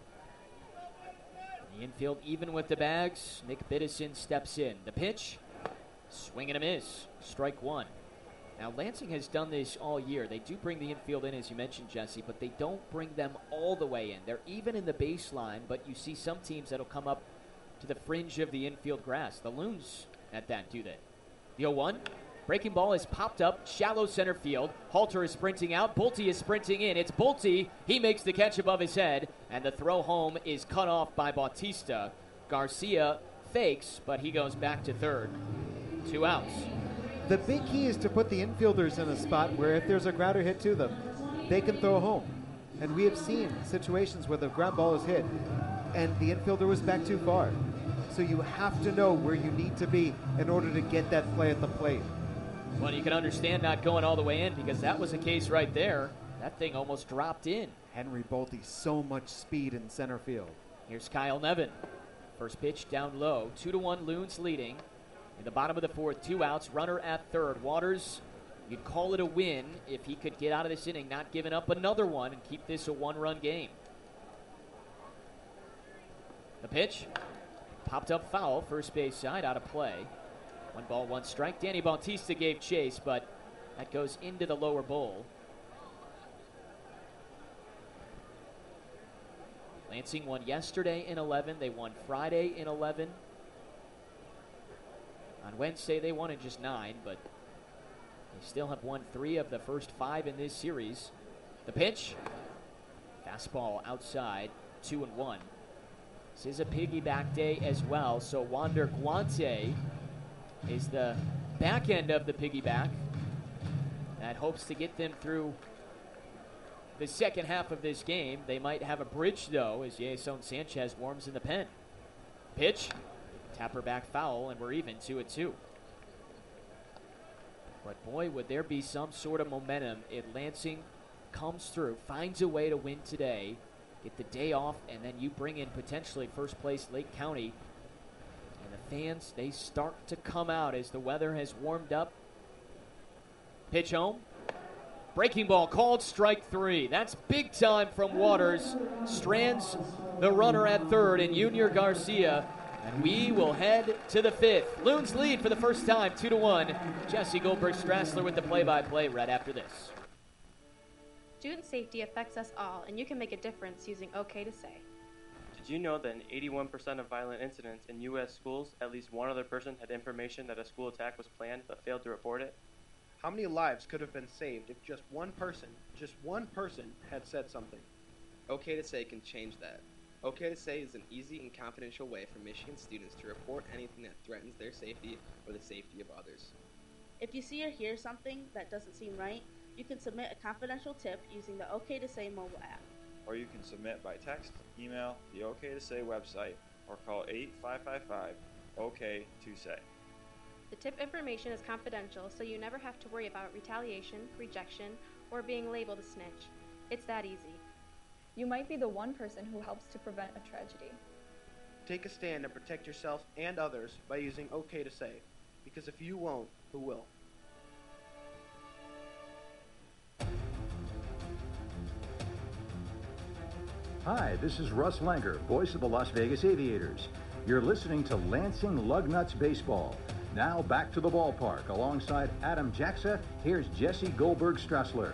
The infield even with the bags. Nick Biddison steps in. The pitch, swing and a miss. Strike one. Now, Lansing has done this all year. They do bring the infield in, as you mentioned, Jesse, but they don't bring them all the way in. They're even in the baseline, but you see some teams that'll come up to the fringe of the infield grass. The Loons at that do that. The oh one. Breaking ball is popped up, shallow center field. Halter is sprinting out. Bolte is sprinting in. It's Bolte. He makes the catch above his head, and the throw home is cut off by Bautista. Garcia fakes, but he goes back to third. Two outs. The big key is to put the infielders in a spot where if there's a grounder hit to them, they can throw home. And we have seen situations where the ground ball is hit and the infielder was back too far. So you have to know where you need to be in order to get that play at the plate. Well, you can understand not going all the way in because that was the case right there. That thing almost dropped in. Henry Bolte, so much speed in center field. Here's Kyle Nevin. First pitch down low. Two to one, Loons leading. In the bottom of the fourth, two outs, runner at third. Waters, you'd call it a win if he could get out of this inning, not giving up another one and keep this a one-run game. The pitch, popped up foul, first base side, out of play. One ball, one strike. Danny Bautista gave chase, but that goes into the lower bowl. Lansing won yesterday in eleven. They won Friday in eleven. On Wednesday, they won in just nine, but they still have won three of the first five in this series. The pitch, fastball outside, two and one. This is a piggyback day as well, so Wander Guante is the back end of the piggyback that hopes to get them through the second half of this game. They might have a bridge, though, as Jason Sanchez warms in the pen. Pitch, tapper back foul, and we're even two at two. But boy, would there be some sort of momentum if Lansing comes through, finds a way to win today, get the day off, and then you bring in potentially first place Lake County. And the fans, they start to come out as the weather has warmed up. Pitch home. Breaking ball called, strike three. That's big time from Waters. Strands the runner at third and Junior Garcia. And we will head to the fifth. Loons lead for the first time, two to one. Jesse Goldberg-Strassler with the play-by-play right after this. Student safety affects us all, and you can make a difference using OK to Say. Did you know that in eighty-one percent of violent incidents in U S schools, at least one other person had information that a school attack was planned but failed to report it? How many lives could have been saved if just one person, just one person, had said something? OK to Say can change that. OK to Say is an easy and confidential way for Michigan students to report anything that threatens their safety or the safety of others. If you see or hear something that doesn't seem right, you can submit a confidential tip using the OK to Say mobile app. Or you can submit by text, email, the OK to Say website, or call eight five five five O K to Say. The tip information is confidential, so you never have to worry about retaliation, rejection, or being labeled a snitch. It's that easy. You might be the one person who helps to prevent a tragedy. Take a stand and protect yourself and others by using OK to Say, because if you won't, who will? Hi, this is Russ Langer, voice of the Las Vegas Aviators. You're listening to Lansing Lugnuts Baseball. Now back to the ballpark. Alongside Adam Jacksa, here's Jesse Goldberg-Strassler.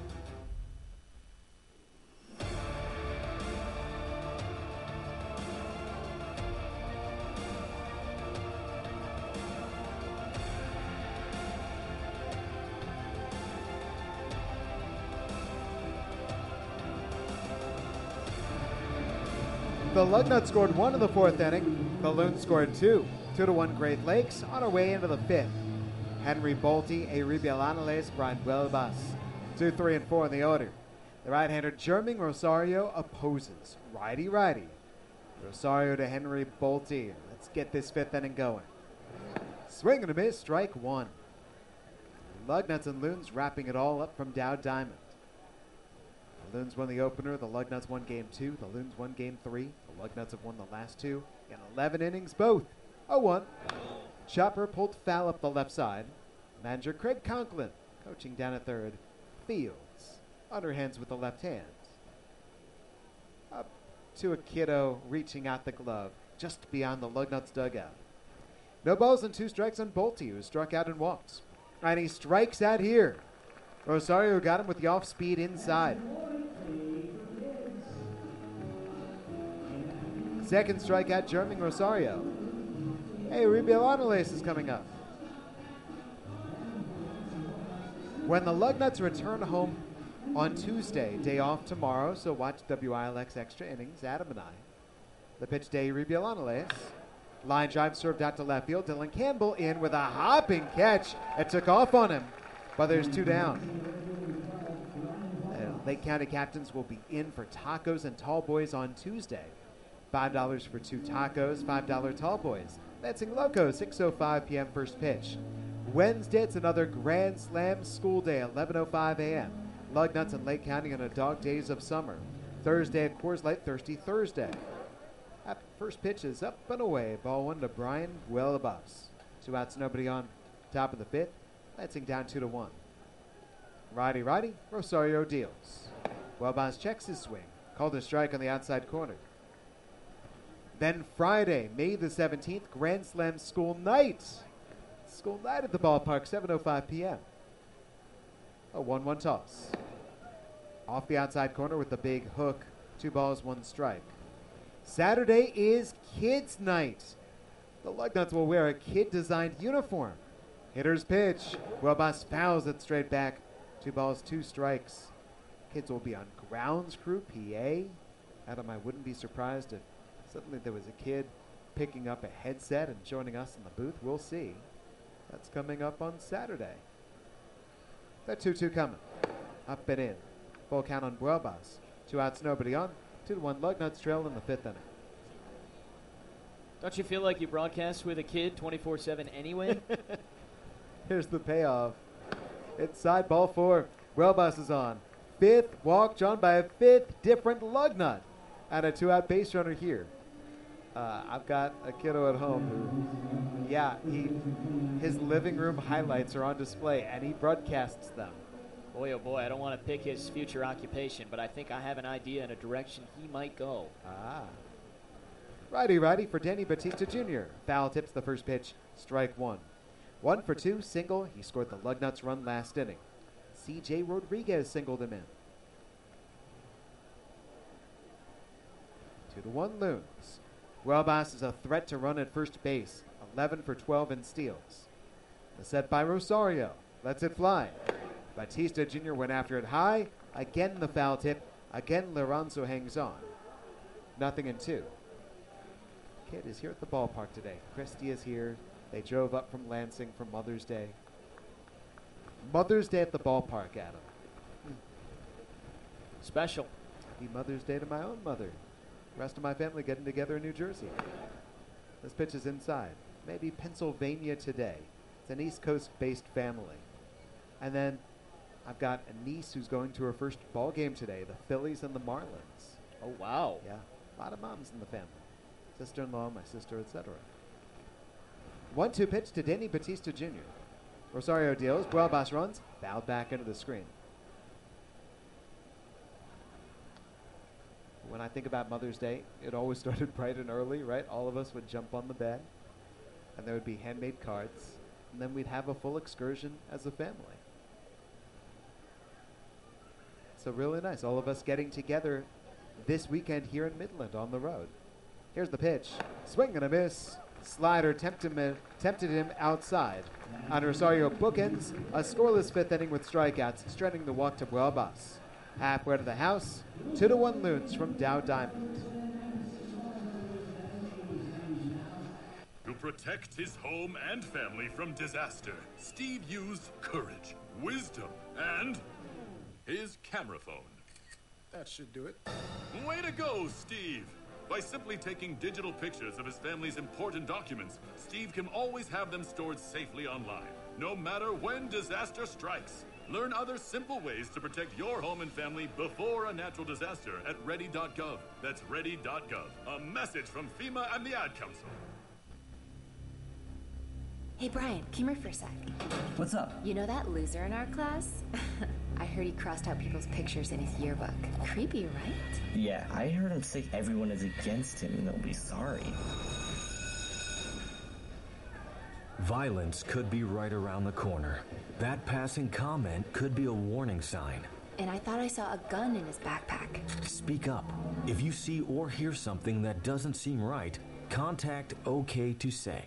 The Lugnuts scored one in the fourth inning. The Loons scored two. Two to one Great Lakes on our way into the fifth. Henry Bolte, Euribiel Anales, Brian Huelbas. Two, three, and four in the order. The right-hander Jerming Rosario opposes. Righty-righty. Rosario to Henry Bolte. Let's get this fifth inning going. Swing and a miss, strike one. Lugnuts and Loons wrapping it all up from Dow Diamond. The Loons won the opener. The Lugnuts won game two. The Loons won game three. The Lugnuts have won the last two in eleven innings, both. oh one. Chopper pulled foul up the left side. Manager Craig Conklin, coaching down at third. Fields, underhands with the left hand. Up to a kiddo reaching out the glove, just beyond the Lugnuts dugout. No balls and two strikes on Bolte, who struck out and walked. And he strikes out here. Rosario got him with the off-speed inside. Second strikeout, Jerming Rosario. Hey, Rubialonales is coming up. When the Lugnuts return home on Tuesday, day off tomorrow, so watch W I L X Extra Innings, Adam and I. The pitch day, Rubialonales. Line drive served out to left field. Dylan Campbell in with a hopping catch. It took off on him, but there's two down. Uh, Lake County captains will be in for tacos and tall boys on Tuesday. five dollars for two tacos, five dollars tall boys. Lansing Loco, six oh five p.m. first pitch. Wednesday, it's another Grand Slam school day, eleven oh five a.m. Lugnuts and Lake County on a dog days of summer. Thursday at Coors Light, Thirsty Thursday. At first pitch is up and away. Ball one to Brian Huelabas. Two outs, nobody on. Top of the fifth. Lansing down two to one. Righty, righty. Rosario deals. Huelabas checks his swing. Called a strike on the outside corner. Then Friday, May the seventeenth, Grand Slam school night. School night at the ballpark, seven oh five p.m. A one one toss. Off the outside corner with the big hook. Two balls, one strike. Saturday is Kids Night. The Lugnuts will wear a kid-designed uniform. Hitter's pitch. Huelabas fouls it straight back. Two balls, two strikes. Kids will be on grounds crew, P A. Adam, I wouldn't be surprised if suddenly there was a kid picking up a headset and joining us in the booth. We'll see. That's coming up on Saturday. That two two coming. Up and in. Full count on Huelabas. Two outs, nobody on. Two to one Lugnuts trail in the fifth inning. Don't you feel like you broadcast with a kid twenty-four seven anyway? Here's the payoff. It's side ball four. Huelabas is on. Fifth walk drawn by a fifth different Lugnut. And a two-out base runner here. Uh, I've got a kiddo at home who, yeah, he, his living room highlights are on display, and he broadcasts them. Boy, oh boy, I don't want to pick his future occupation, but I think I have an idea in a direction he might go. Ah. Righty, righty for Danny Batista Junior Foul tips the first pitch, strike one. One for two, single. He scored the Lugnuts run last inning. C J Rodriguez singled him in. Two to one Loons. Huelabas is a threat to run at first base. eleven for twelve in steals. The set by Rosario. Lets it fly. Batista Junior went after it high. Again the foul tip. Again Lorenzo hangs on. Nothing in two. Kid is here at the ballpark today. Christie is here. They drove up from Lansing for Mother's Day. Mother's Day at the ballpark, Adam. Special. Happy Mother's Day to my own mother. The rest of my family getting together in New Jersey. This pitch is inside. Maybe Pennsylvania today. It's an East Coast-based family. And then I've got a niece who's going to her first ball game today, the Phillies and the Marlins. Oh, wow. Yeah, a lot of moms in the family. Sister-in-law, my sister, et cetera. one two pitch to Danny Batista Junior Rosario deals. Huelabas runs. Fouled back into the screen. When I think about Mother's Day, it always started bright and early, right? All of us would jump on the bed, and there would be handmade cards, and then we'd have a full excursion as a family. So really nice. All of us getting together this weekend here in Midland on the road. Here's the pitch. Swing and a miss. Slider tempted him, tempted him outside. And Rosario bookends a scoreless fifth inning with strikeouts, straining the walk to Huelabas. Halfway to the house, two to one Loons from Dow Diamond. To protect his home and family from disaster, Steve used courage, wisdom, and his camera phone. That should do it. Way to go, Steve! By simply taking digital pictures of his family's important documents, Steve can always have them stored safely online, no matter when disaster strikes. Learn other simple ways to protect your home and family before a natural disaster at ready dot gov. That's ready dot gov. A message from FEMA and the Ad Council. Hey, Brian, come here for a sec. What's up? You know that loser in our class? I heard he crossed out people's pictures in his yearbook. Creepy, right? Yeah, I heard him say everyone is against him and they'll be sorry. Violence could be right around the corner. That passing comment could be a warning sign. And I thought I saw a gun in his backpack. Speak up. If you see or hear something that doesn't seem right, contact OK to Say.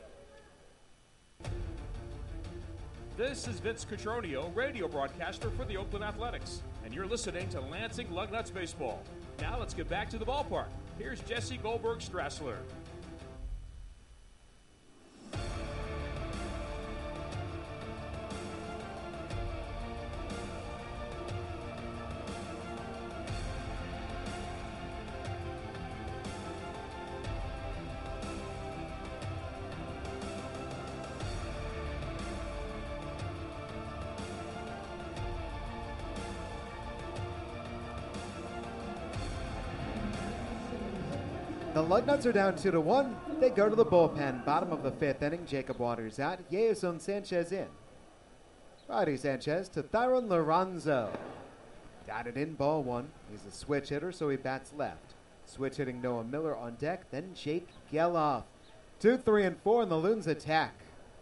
This is Vince Cotroneo, radio broadcaster for the Oakland Athletics, and you're listening to Lansing Lugnuts Baseball. Now let's get back to the ballpark. Here's Jesse Goldberg Strassler. The Lugnuts are down two to one. They go to the bullpen. Bottom of the fifth inning. Jacob Waters out. Yeson Sanchez in. Roddy Sanchez to Thyron Lorenzo. Dotted in, ball one. He's a switch hitter, so he bats left. Switch hitting Noah Miller on deck. Then Jake Geloff. Two, three, and four, and the Loons attack.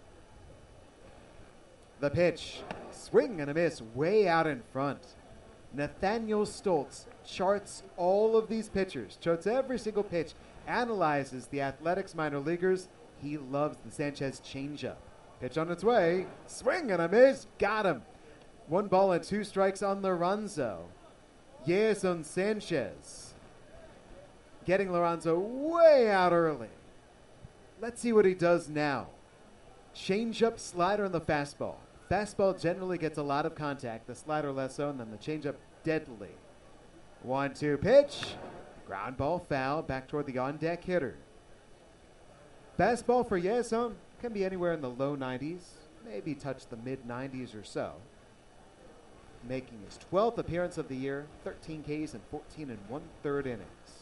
The pitch. Swing and a miss way out in front. Nathaniel Stoltz charts all of these pitchers, charts every single pitch, analyzes the Athletics minor leaguers. He loves the Sanchez changeup. Pitch on its way. Swing and a miss. Got him. One ball and two strikes on Lorenzo. Yeson Sanchez. Getting Lorenzo way out early. Let's see what he does now. Changeup, slider, and the fastball. Fastball generally gets a lot of contact. The slider less so, and then the changeup deadly. One two pitch. Ground ball foul back toward the on-deck hitter. Fastball for Yeson can be anywhere in the low nineties, maybe touch the mid nineties or so. Making his twelfth appearance of the year, thirteen Ks and fourteen and one-third innings.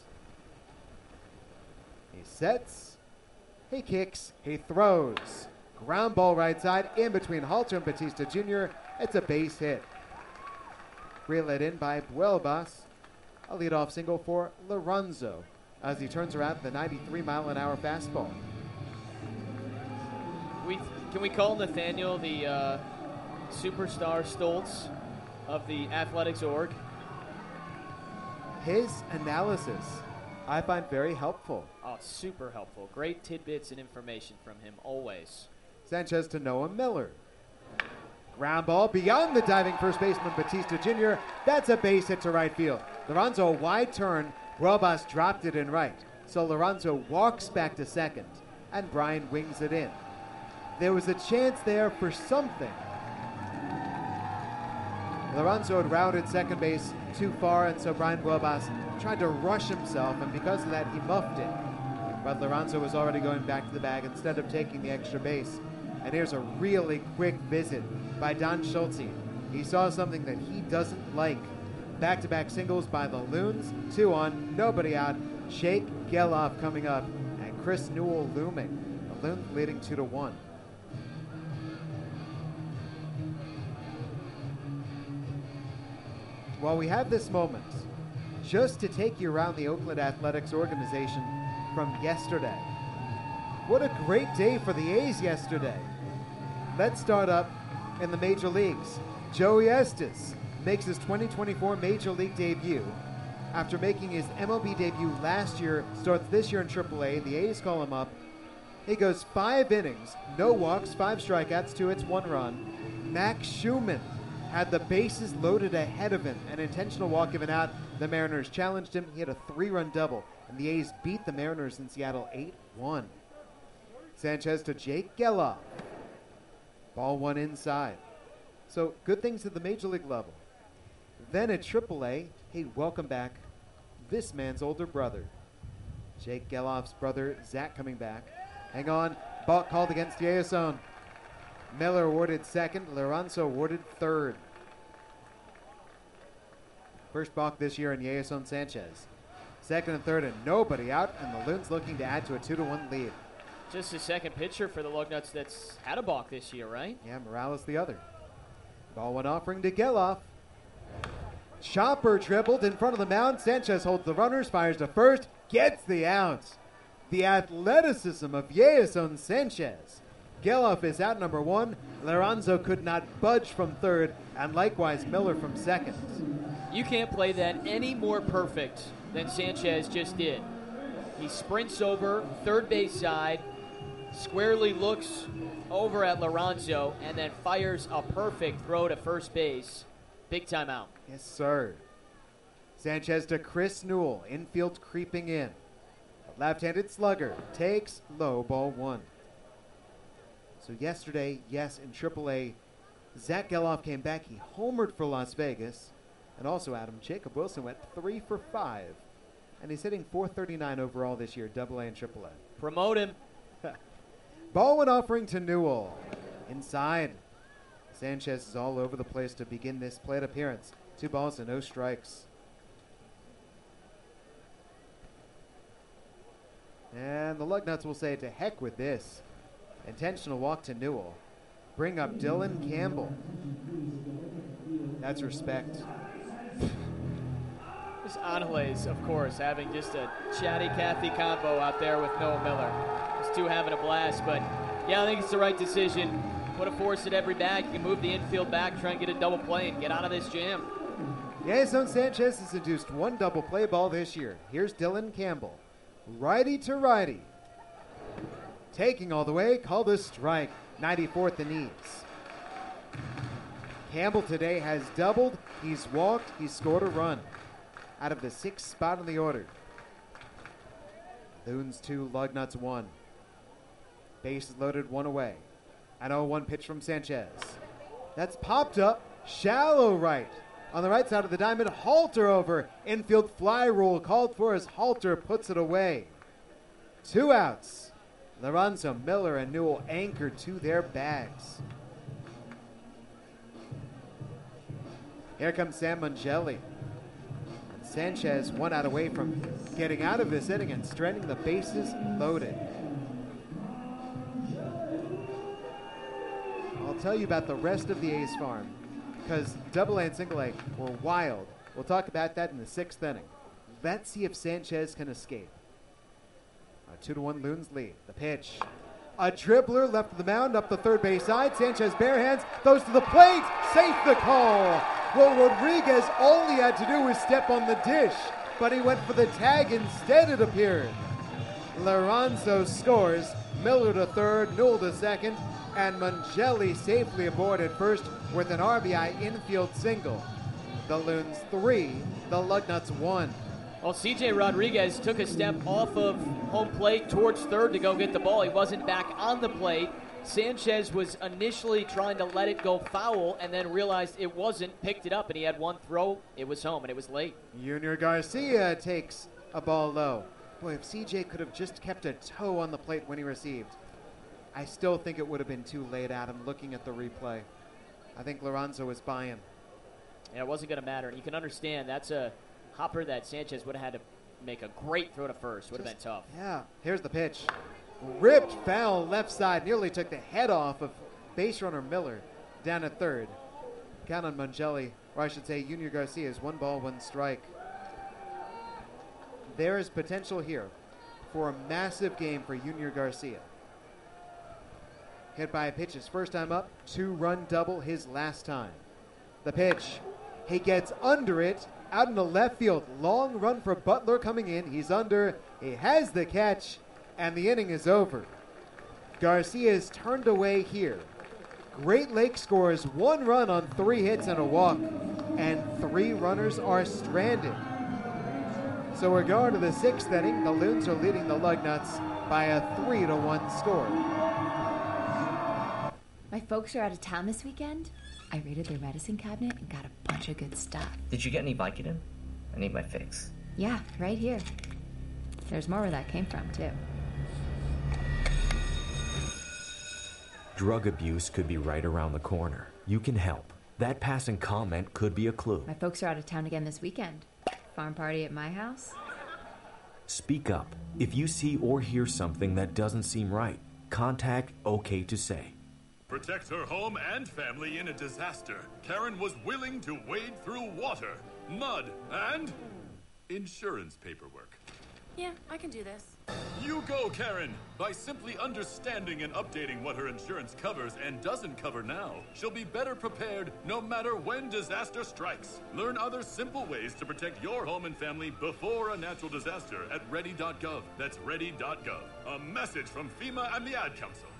He sets, he kicks, he throws. Ground ball right side, in between Halter and Batista Junior It's a base hit. Reel it in by Buelbas. A leadoff single for Lorenzo as he turns around the ninety-three mile an hour fastball. We can we call Nathaniel the uh, superstar Stoltz of the athletics org? His analysis I find very helpful. Oh, super helpful. Great tidbits and information from him always. Sanchez to Noah Miller. Ground ball beyond the diving first baseman Batista Junior That's a base hit to right field. Lorenzo, a wide turn. Buelbas dropped it in right. So Lorenzo walks back to second, and Brian wings it in. There was a chance there for something. Lorenzo had rounded second base too far, and so Brian Buelbas tried to rush himself, and because of that, he muffed it. But Lorenzo was already going back to the bag instead of taking the extra base. And here's a really quick visit by Don Schulte. He saw something that he doesn't like. Back-to-back singles by the Loons. Two on, nobody out. Jake Geloff coming up, and Chris Newell looming. The Loons leading two to one. While we have this moment, just to take you around the Oakland Athletics organization from yesterday. What a great day for the A's yesterday. Let's start up in the major leagues. Joey Estes makes his twenty twenty-four Major League debut. After making his M L B debut last year, starts this year in triple A. The A's call him up. He goes five innings, no walks, five strikeouts, two hits, one run. Max Schumann had the bases loaded ahead of him. An intentional walk given out. The Mariners challenged him. He had a three-run double, and the A's beat the Mariners in Seattle eight one. Sanchez to Jake Geloff. Ball one inside. So good things at the major league level. Then at triple A, Hey, welcome back. This man's older brother. Jake Geloff's brother, Zach, coming back. Hang on. Balk called against Yason. Miller awarded second. Lorenzo awarded third. First balk this year in Yason Sanchez. Second and third, and nobody out, and the Loons looking to add to a two to one lead. Just the second pitcher for the Lugnuts that's had a balk this year, right? Yeah, Morales the other. Ball went offering to Geloff. Chopper tripled in front of the mound. Sanchez holds the runners, fires to first, gets the out. The athleticism of Yason Sanchez. Geloff is out number one. Lorenzo could not budge from third, and likewise Miller from second. You can't play that any more perfect than Sanchez just did. He sprints over third base side, squarely looks over at Lorenzo, and then fires a perfect throw to first base. Big time out. Yes, sir. Sanchez to Chris Newell. Infield creeping in. Left-handed slugger. Takes low, ball one. So yesterday, yes, in triple A, Zach Geloff came back. He homered for Las Vegas. And also, Adam, Jacob Wilson went three for five. And he's hitting four thirty-nine overall this year, double A and triple A. Promote him. Ball went offering to Newell. Inside. Sanchez is all over the place to begin this plate appearance. Two balls and no strikes. And the Lugnuts will say to heck with this. Intentional walk to Newell. Bring up Dylan Campbell. That's respect. This Angeles, of course, having just a chatty Cathy combo out there with Noah Miller. These two having a blast, but yeah, I think it's the right decision. Put a force at every bag. You can move the infield back, try and get a double play and get out of this jam. Yason Sanchez has induced one double play ball this year. Here's Dylan Campbell. Righty to righty. Taking all the way, called a strike. ninety-fourth the needs. Campbell today has doubled. He's walked. He's scored a run. Out of the sixth spot in the order. Loons two, Lugnuts one. Bases loaded, one away. An oh one pitch from Sanchez. That's popped up. Shallow right. On the right side of the diamond, Halter over. Infield fly rule called for as Halter puts it away. Two outs. Lorenzo, Miller, and Newell anchored to their bags. Here comes Sam Mangeli. And Sanchez one out away from getting out of this inning and stranding the bases loaded. I'll tell you about the rest of the A's farm because double A and single A were wild. We'll talk about that in the sixth inning. Let's see if Sanchez can escape. A two to one Loons lead. The pitch. A dribbler left of the mound up the third base side. Sanchez bare hands, throws to the plate. Safe the call. Well, Rodriguez, all he had to do was step on the dish, but he went for the tag instead, it appeared. Lorenzo scores. Miller to third, Newell to second, and Mangeli safely aboard at first with an R B I infield single. The Loons three, the Lugnuts one. Well, C J Rodriguez took a step off of home plate towards third to go get the ball. He wasn't back on the plate. Sanchez was initially trying to let it go foul and then realized it wasn't, picked it up, and he had one throw. It was home, and it was late. Junior Garcia takes a ball low. Boy, if C J could have just kept a toe on the plate when he received, I still think it would have been too late, Adam, looking at the replay. I think Lorenzo was buying. Yeah, it wasn't going to matter. And you can understand that's a hopper that Sanchez would have had to make a great throw to first. Would have been tough. Yeah, here's the pitch. Ripped foul left side. Nearly took the head off of base runner Miller down at third. Count on Mangeli, or I should say Junior Garcia's one ball, one strike. There is potential here for a massive game for Junior Garcia. Hit by a pitch his first time up, two-run double his last time. The pitch. He gets under it, out in the left field. Long run for Butler coming in. He's under. He has the catch, and the inning is over. Garcia is turned away here. Great Lakes scores one run on three hits and a walk, and three runners are stranded. So we're going to the sixth inning. The Loons are leading the Lugnuts by a three to one score. My folks are out of town this weekend. I raided their medicine cabinet and got a bunch of good stuff. Did you get any Vicodin? I need my fix. Yeah, right here. There's more where that came from, too. Drug abuse could be right around the corner. You can help. That passing comment could be a clue. My folks are out of town again this weekend. Farm party at my house? Speak up. If you see or hear something that doesn't seem right, contact OK to Say. Protect her home and family in a disaster. Karen was willing to wade through water, mud, and insurance paperwork. Yeah, I can do this. You go, Karen! By simply understanding and updating what her insurance covers and doesn't cover now, she'll be better prepared no matter when disaster strikes. Learn other simple ways to protect your home and family before a natural disaster at ready dot gov. That's ready dot gov. A message from FEMA and the Ad Council.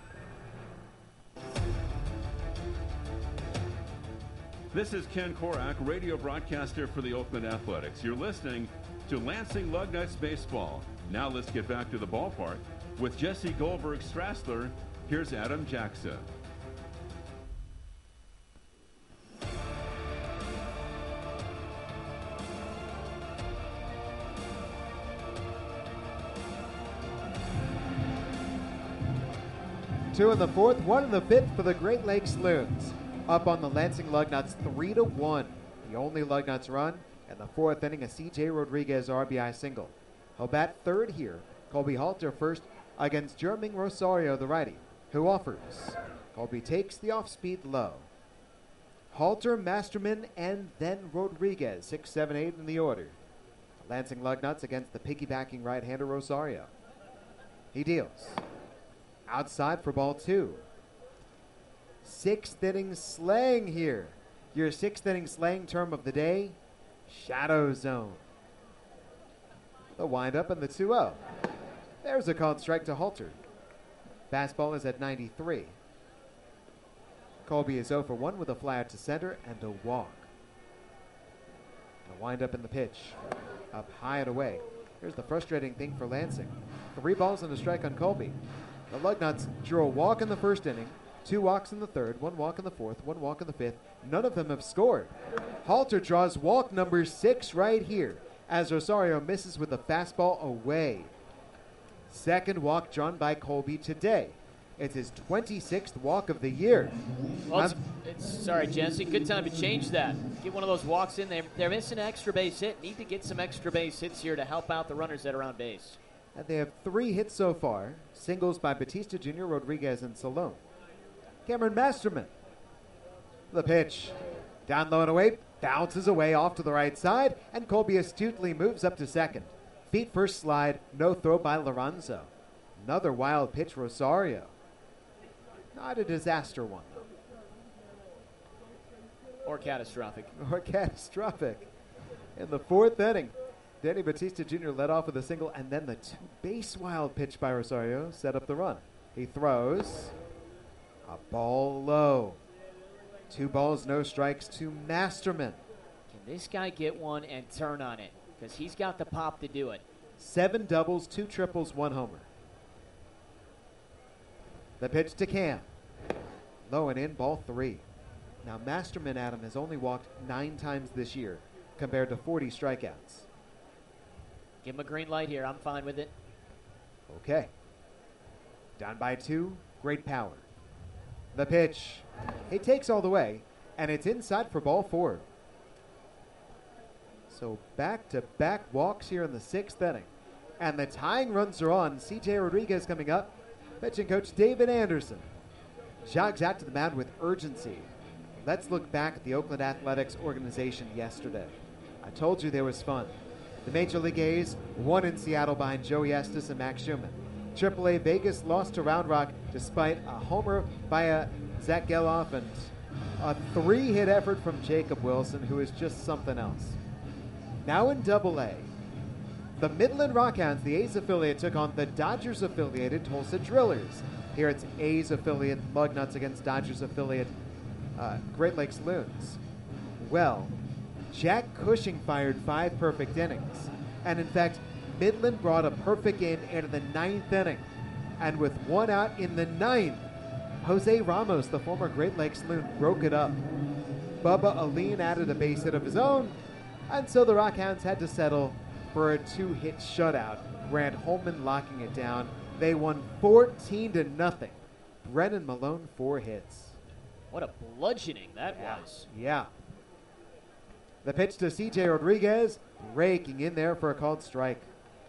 This is Ken Korak, radio broadcaster for the Oakland Athletics. You're listening to Lansing Lugnuts Baseball. Now let's get back to the ballpark. With Jesse Goldberg Strassler, here's Adam Jacksa. Two in the fourth, one in the fifth for the Great Lakes Loons. Up on the Lansing Lugnuts, three to one. The only Lugnuts run, and the fourth inning, a C J Rodriguez R B I single. He'll bat third here. Colby Halter first against Jerming Rosario, the righty, who offers. Colby takes the off-speed low. Halter, Masterman, and then Rodriguez, six, seven, eight in the order. Lansing Lugnuts against the piggybacking right-hander Rosario. He deals. Outside for ball two. Sixth inning slang here. Your sixth inning slang term of the day, shadow zone. The windup and the two oh. There's a called strike to Halter. Fastball is at ninety-three. Colby is oh for one with a fly out to center and a walk. The windup and the pitch. Up high and away. Here's the frustrating thing for Lansing. Three balls and a strike on Colby. The Lugnuts drew a walk in the first inning, two walks in the third, one walk in the fourth, one walk in the fifth. None of them have scored. Halter draws walk number six right here as Rosario misses with a fastball away. Second walk drawn by Colby today. It's his twenty-sixth walk of the year. Well, it's, it's, sorry, Jesse. Good time to change that. Get one of those walks in there. They're missing an extra base hit. Need to get some extra base hits here to help out the runners that are on base. And they have three hits so far. Singles by Batista Junior, Rodriguez, and Salome. Cameron Masterman. The pitch. Down low and away. Bounces away off to the right side. And Colby astutely moves up to second. Feet first slide. No throw by Lorenzo. Another wild pitch, Rosario. Not a disaster one. Or catastrophic. Or catastrophic. In the fourth inning, Danny Batista Junior led off with a single, and then the two-base wild pitch by Rosario set up the run. He throws. A ball low. Two balls, no strikes to Masterman. Can this guy get one and turn on it? Because he's got the pop to do it. Seven doubles, two triples, one homer. The pitch to Cam. Low and in, ball three. Now, Masterman, Adam, has only walked nine times this year compared to forty strikeouts. Give him a green light here. I'm fine with it. Okay. Down by two, great power. The pitch. He takes all the way, and it's inside for ball four. So back-to-back walks here in the sixth inning. And the tying runs are on. C J Rodriguez coming up. Pitching coach David Anderson jogs out to the mound with urgency. Let's look back at the Oakland Athletics organization yesterday. I told you there was fun. The Major League A's won in Seattle behind Joey Estes and Max Schumann. Triple A Vegas lost to Round Rock despite a homer by a Zach Geloff and a three-hit effort from Jacob Wilson, who is just something else. Now in Double A, the Midland Rockhounds, the A's affiliate, took on the Dodgers affiliated Tulsa Drillers. Here it's A's affiliate Lugnuts against Dodgers affiliate uh, Great Lakes Loons. Well, Jack Cushing fired five perfect innings. And in fact, Midland brought a perfect game into the ninth inning. And with one out in the ninth, Jose Ramos, the former Great Lakes Loon, broke it up. Bubba Aline added a base hit of his own, And so the Rockhounds had to settle for a two-hit shutout. Grant Holman locking it down. They won fourteen to nothing. Brennan Malone, four hits. What a bludgeoning that yeah. was. Yeah. The pitch to C J Rodriguez, raking in there for a called strike.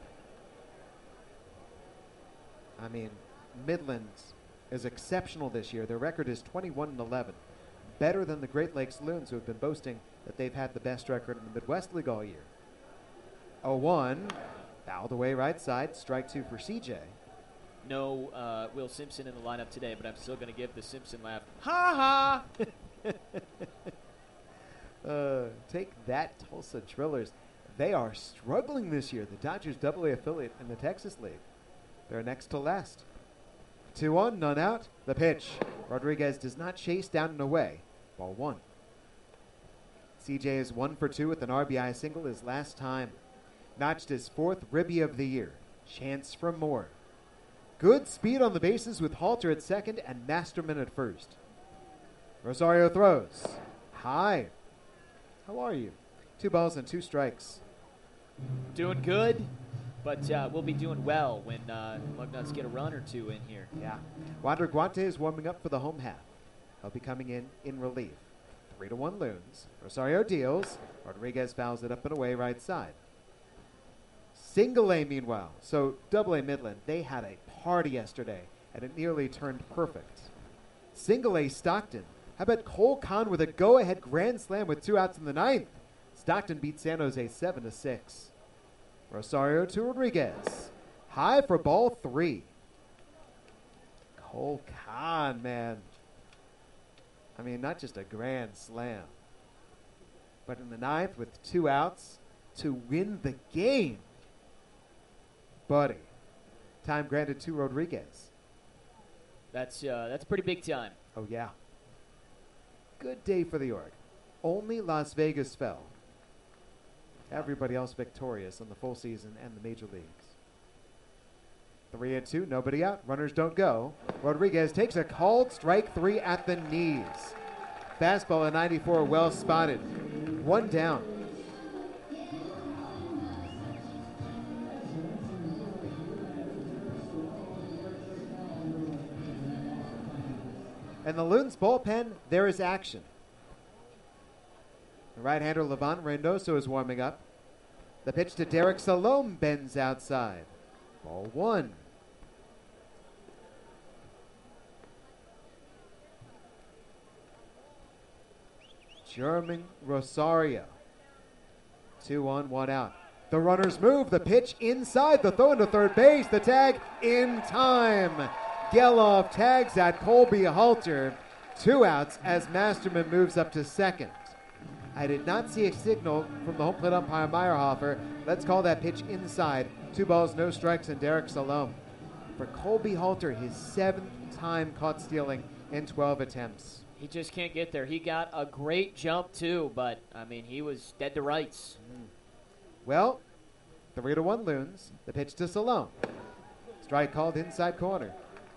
I mean, Midland is exceptional this year. Their record is twenty-one and eleven. Better than the Great Lakes Loons, who have been boasting that they've had the best record in the Midwest League all year. oh one, fouled away right side, strike two for C J. No uh, Will Simpson in the lineup today, but I'm still going to give the Simpson laugh. Ha ha! uh, take that, Tulsa Drillers. They are struggling this year. The Dodgers double A affiliate in the Texas League. They're next to last. two one, none out. The pitch. Rodriguez does not chase down and away. Ball one. C J is one for two with an R B I single his last time. Notched his fourth ribby of the year. Chance for more. Good speed on the bases with Halter at second and Masterman at first. Rosario throws. High. How are you? Two balls and two strikes. Doing good, but uh, we'll be doing well when uh, Lugnuts get a run or two in here. Yeah. Wander Guante is warming up for the home half. He'll be coming in in relief. Three to one Loons. Rosario deals. Rodriguez fouls it up and away right side. Single A meanwhile. So double A Midland, they had a party yesterday, and it nearly turned perfect. Single A Stockton. How about Cole Kahn with a go-ahead grand slam with two outs in the ninth? Stockton beat San Jose seven to six. Rosario to Rodriguez. High for ball three. Cole Kahn, man. I mean, not just a grand slam, but in the ninth with two outs to win the game. Buddy. Time granted to Rodriguez. That's uh, that's pretty big time. Oh, yeah. Good day for the org. Only Las Vegas fell. Everybody else victorious in the full season and the major leagues. Three and two, nobody out. Runners don't go. Rodriguez takes a called strike three at the knees. Fastball at ninety-four, well spotted. One down. In the Loons bullpen, there is action. The right-hander Levon Reynoso is warming up. The pitch to Derek Salome bends outside. Ball one. German Rosario. Two on, one out. The runners move. The pitch inside. The throw into third base. The tag in time. Geloff tags at Colby Halter. Two outs as Masterman moves up to second. I did not see a signal from the home plate umpire Meyerhofer. Let's call that pitch inside. Two balls, no strikes, and Derek Salome. For Colby Halter, his seventh time caught stealing in twelve attempts. He just can't get there. He got a great jump, too, but, I mean, he was dead to rights. Mm. Well, three to one Loons. The pitch to Salome. Strike called inside corner.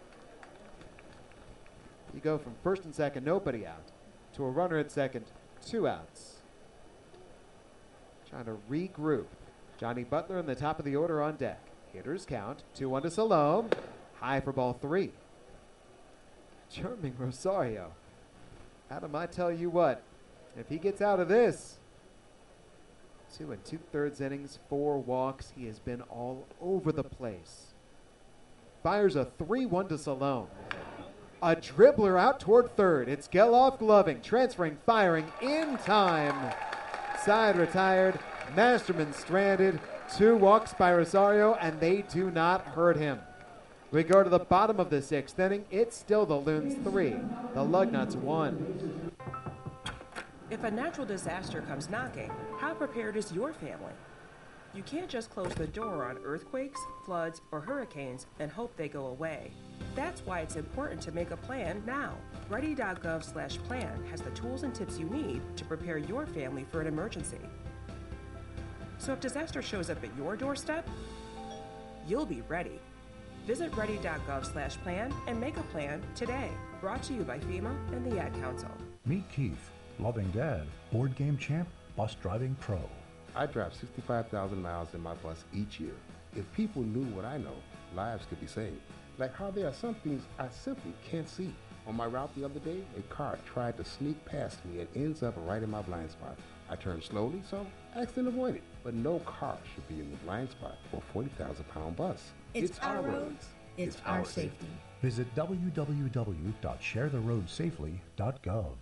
You go from first and second, nobody out, to a runner at second, two outs. Trying to regroup. Johnny Butler in the top of the order on deck. Hitters count. two one to Salome. High for ball three. German Rosario. Adam, I tell you what, if he gets out of this, two and two-thirds innings, four walks, he has been all over the place. Fires a three one to Salome. A dribbler out toward third. It's Geloff gloving, transferring, firing in time. Side retired. Masterman stranded. Two walks by Rosario, and they do not hurt him. We go to the bottom of the sixth inning. It's still the Loons three, the Lugnuts one. If a natural disaster comes knocking, how prepared is your family? You can't just close the door on earthquakes, floods, or hurricanes and hope they go away. That's why it's important to make a plan now. Ready dot gov slash plan has the tools and tips you need to prepare your family for an emergency. So if disaster shows up at your doorstep, you'll be ready. Visit ready dot gov slash plan and make a plan today. Brought to you by FEMA and the Ad Council. Meet Keith, loving dad, board game champ, bus driving pro. I drive sixty-five thousand miles in my bus each year. If people knew what I know, lives could be saved. Like how there are some things I simply can't see. On my route the other day, a car tried to sneak past me and ends up right in my blind spot. I turned slowly, so I accidentally avoided. But no car should be in the blind spot for a forty thousand pound bus. It's, it's our roads. It's, it's our, our safety. safety. Visit w w w dot share the road safely dot gov.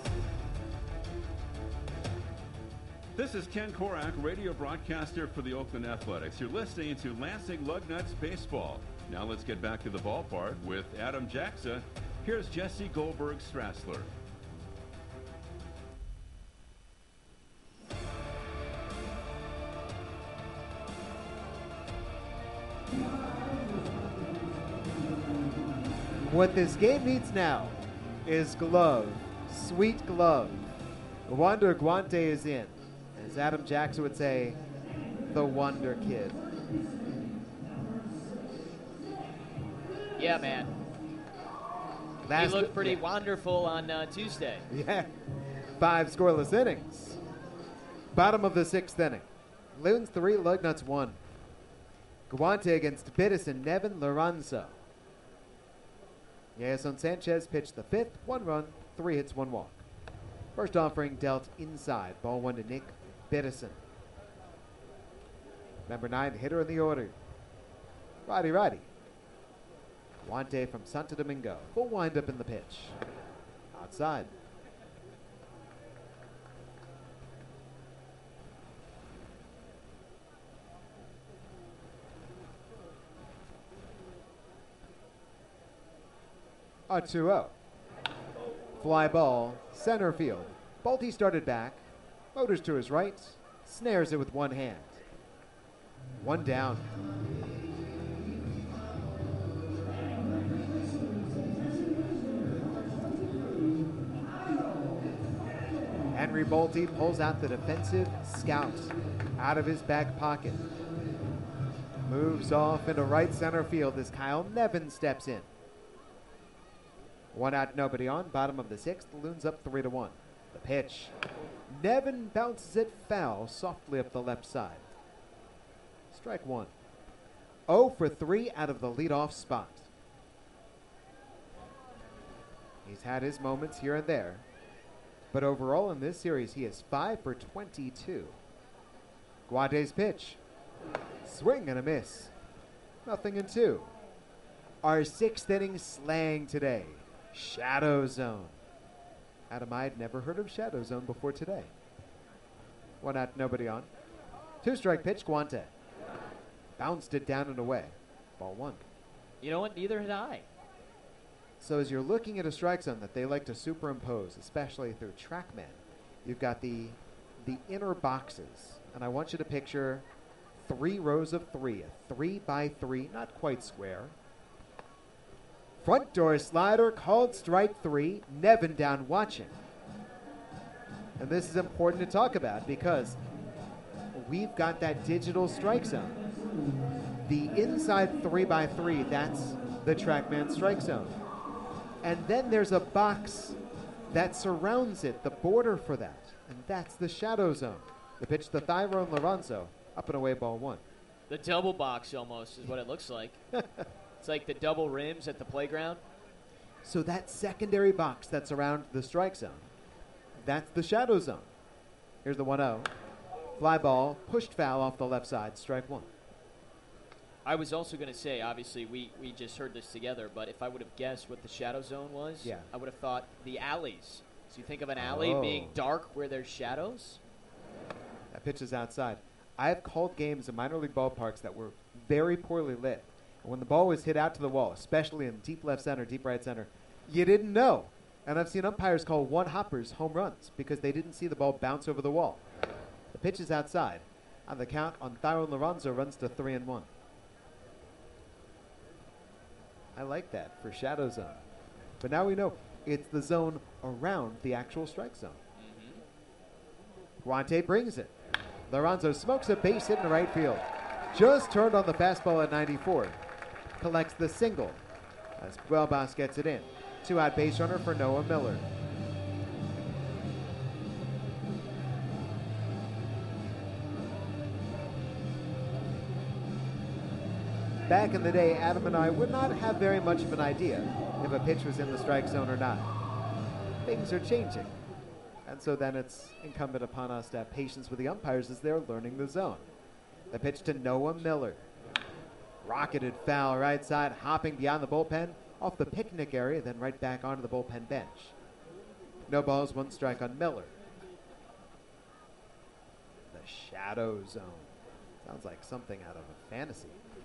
This is Ken Korak, radio broadcaster for the Oakland Athletics. You're listening to Lansing Lugnuts Baseball. Now let's get back to the ballpark with Adam Jaxa. Here's Jesse Goldberg Strassler. What this game needs now is glove, sweet glove. Wander Guante is in. As Adam Jackson would say, the Wonder Kid. Yeah, man. Last he looked pretty yeah. wonderful on uh, Tuesday. Yeah. Five scoreless innings. Bottom of the sixth inning. Loons three, Lugnuts one. Guante against Bittis and Nevin Lorenzo. Yason Sanchez pitched the fifth, one run, three hits, one walk. First offering dealt inside, ball one to Nick Biddison. Number nine hitter in the order. Righty righty. Guante from Santo Domingo. Full windup in the pitch. Outside. A two oh. Fly ball, center field. Bolte started back, motors to his right, snares it with one hand. One down. Henry Bolte pulls out the defensive scout out of his back pocket. Moves off into right center field as Kyle Nevin steps in. One out, nobody on. Bottom of the sixth. The Loons up three to one. The pitch. Nevin bounces it foul softly up the left side. Strike one. oh for three out of the leadoff spot. He's had his moments here and there, but overall in this series he is five for twenty-two. Guante's pitch. Swing and a miss. Nothing in two. Our sixth inning slang today. Shadow Zone. Adam, I had never heard of Shadow Zone before today. One out, nobody on. Two strike pitch, Guante. Bounced it down and away. Ball one. You know what? Neither had I. So as you're looking at a strike zone that they like to superimpose, especially through TrackMan, you've got the the inner boxes. And I want you to picture three rows of three. A three by three, not quite square. Front door slider called strike three. Nevin down watching. And this is important to talk about because we've got that digital strike zone. The inside three by three, that's the TrackMan strike zone. And then there's a box that surrounds it, the border for that. And that's the shadow zone. The pitch to Thyron Lorenzo, up and away, ball one. The double box almost is what it looks like. It's like the double rims at the playground. So that secondary box that's around the strike zone, that's the shadow zone. Here's the one oh. Fly ball, pushed foul off the left side, strike one. I was also going to say, obviously, we, we just heard this together, but if I would have guessed what the shadow zone was, yeah. I would have thought the alleys. So you think of an alley oh. being dark where there's shadows? That pitch is outside. I have called games in minor league ballparks that were very poorly lit. And when the ball was hit out to the wall, especially in deep left center, deep right center, you didn't know. And I've seen umpires call one-hoppers home runs because they didn't see the ball bounce over the wall. The pitch is outside. On the count on Thyron Lorenzo runs to three and one. I like that for shadow zone. But now we know it's the zone around the actual strike zone. Mm-hmm. Guante brings it. Lorenzo smokes a base hit in the right field. Just turned on the fastball at ninety-four. Collects the single as Buelbas gets it in. Two-out base runner for Noah Miller. back in the day, Adam and I would not have very much of an idea if a pitch was in the strike zone or not. Things are changing. And so then it's incumbent upon us to have patience with the umpires as they're learning the zone. The pitch to Noah Miller. Rocketed foul right side, hopping beyond the bullpen, off the picnic area, then right back onto the bullpen bench. No balls, one strike on Miller. The shadow zone. Sounds like something out of a fantasy.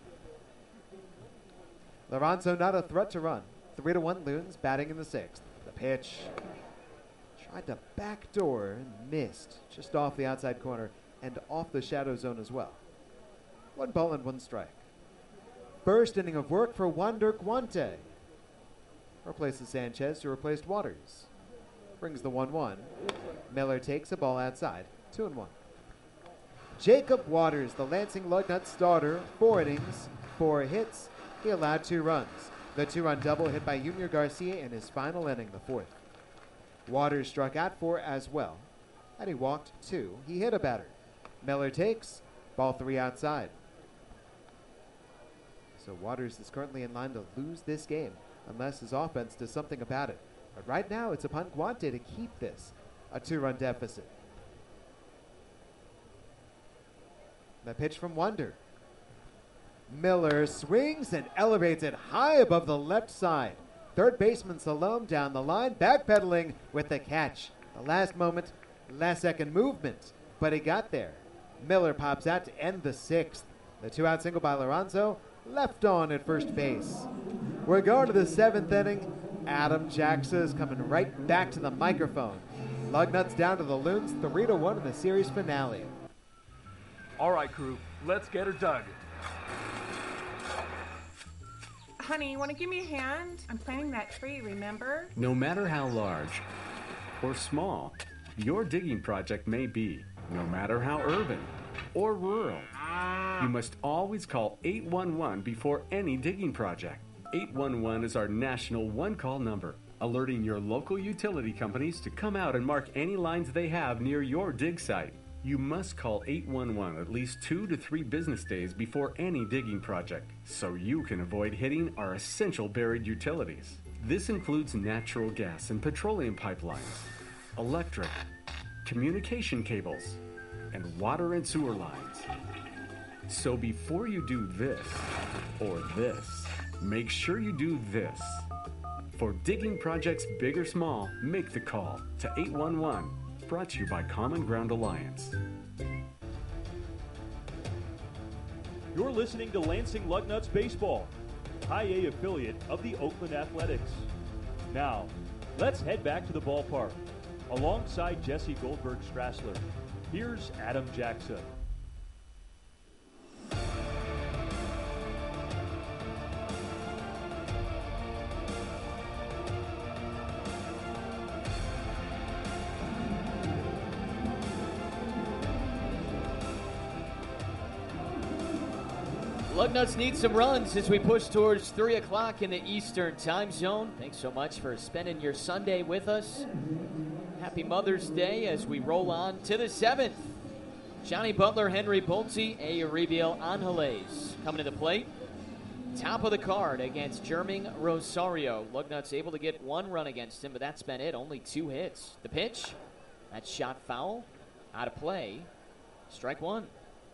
Lorenzo not a threat to run. Three to one Loons batting in the sixth. The pitch. Tried to backdoor and missed. Just off the outside corner and off the shadow zone as well. One ball and one strike. First inning of work for Wander Guante. Replaces Sanchez, who replaced Waters. Brings the one one. Miller takes a ball outside. Two and one. Jacob Waters, the Lansing Lugnuts starter. Four innings, four hits. He allowed two runs. The two-run double hit by Junior Garcia in his final inning, the fourth. Waters struck out four as well. And he walked two. He hit a batter. Miller takes. Ball three outside. So Waters is currently in line to lose this game unless his offense does something about it. But right now, it's upon Guante to keep this a two-run deficit. The pitch from Wander. Miller swings and elevates it high above the left side. Third baseman Salome down the line, backpedaling with the catch. The last moment, last second movement, but he got there. Miller pops out to end the sixth. The two-out single by Lorenzo, left on at first base. We're going to the seventh inning. Adam Jackson is coming right back to the microphone. Lugnuts down to the Loons, three to one in the series finale. All right, crew, let's get her dug. Honey, you want to give me a hand? I'm planting that tree, remember? No matter how large or small your digging project may be, no matter how urban or rural, you must always call eight one one before any digging project. eight one one is our national one-call number, alerting your local utility companies to come out and mark any lines they have near your dig site. You must call eight one one at least two to three business days before any digging project, so you can avoid hitting our essential buried utilities. This includes natural gas and petroleum pipelines, electric, communication cables, and water and sewer lines. So before you do this or this, make sure you do this. For digging projects big or small, make the call to eight one one. Brought to you by Common Ground Alliance. You're listening to Lansing Lugnuts Baseball, High A affiliate of the Oakland Athletics. Now, let's head back to the ballpark. Alongside Jesse Goldberg Strassler, here's Adam Jackson. Lugnuts need some runs as we push towards three o'clock in the Eastern time zone. Thanks so much for spending your Sunday with us. Happy Mother's Day as we roll on to the seventh. Johnny Butler, Henry Bolte, Euribiel Angeles coming to the plate. Top of the card against Jerming Rosario. Lugnuts able to get one run against him, but that's been it. Only two hits. The pitch, that shot foul, out of play. Strike one.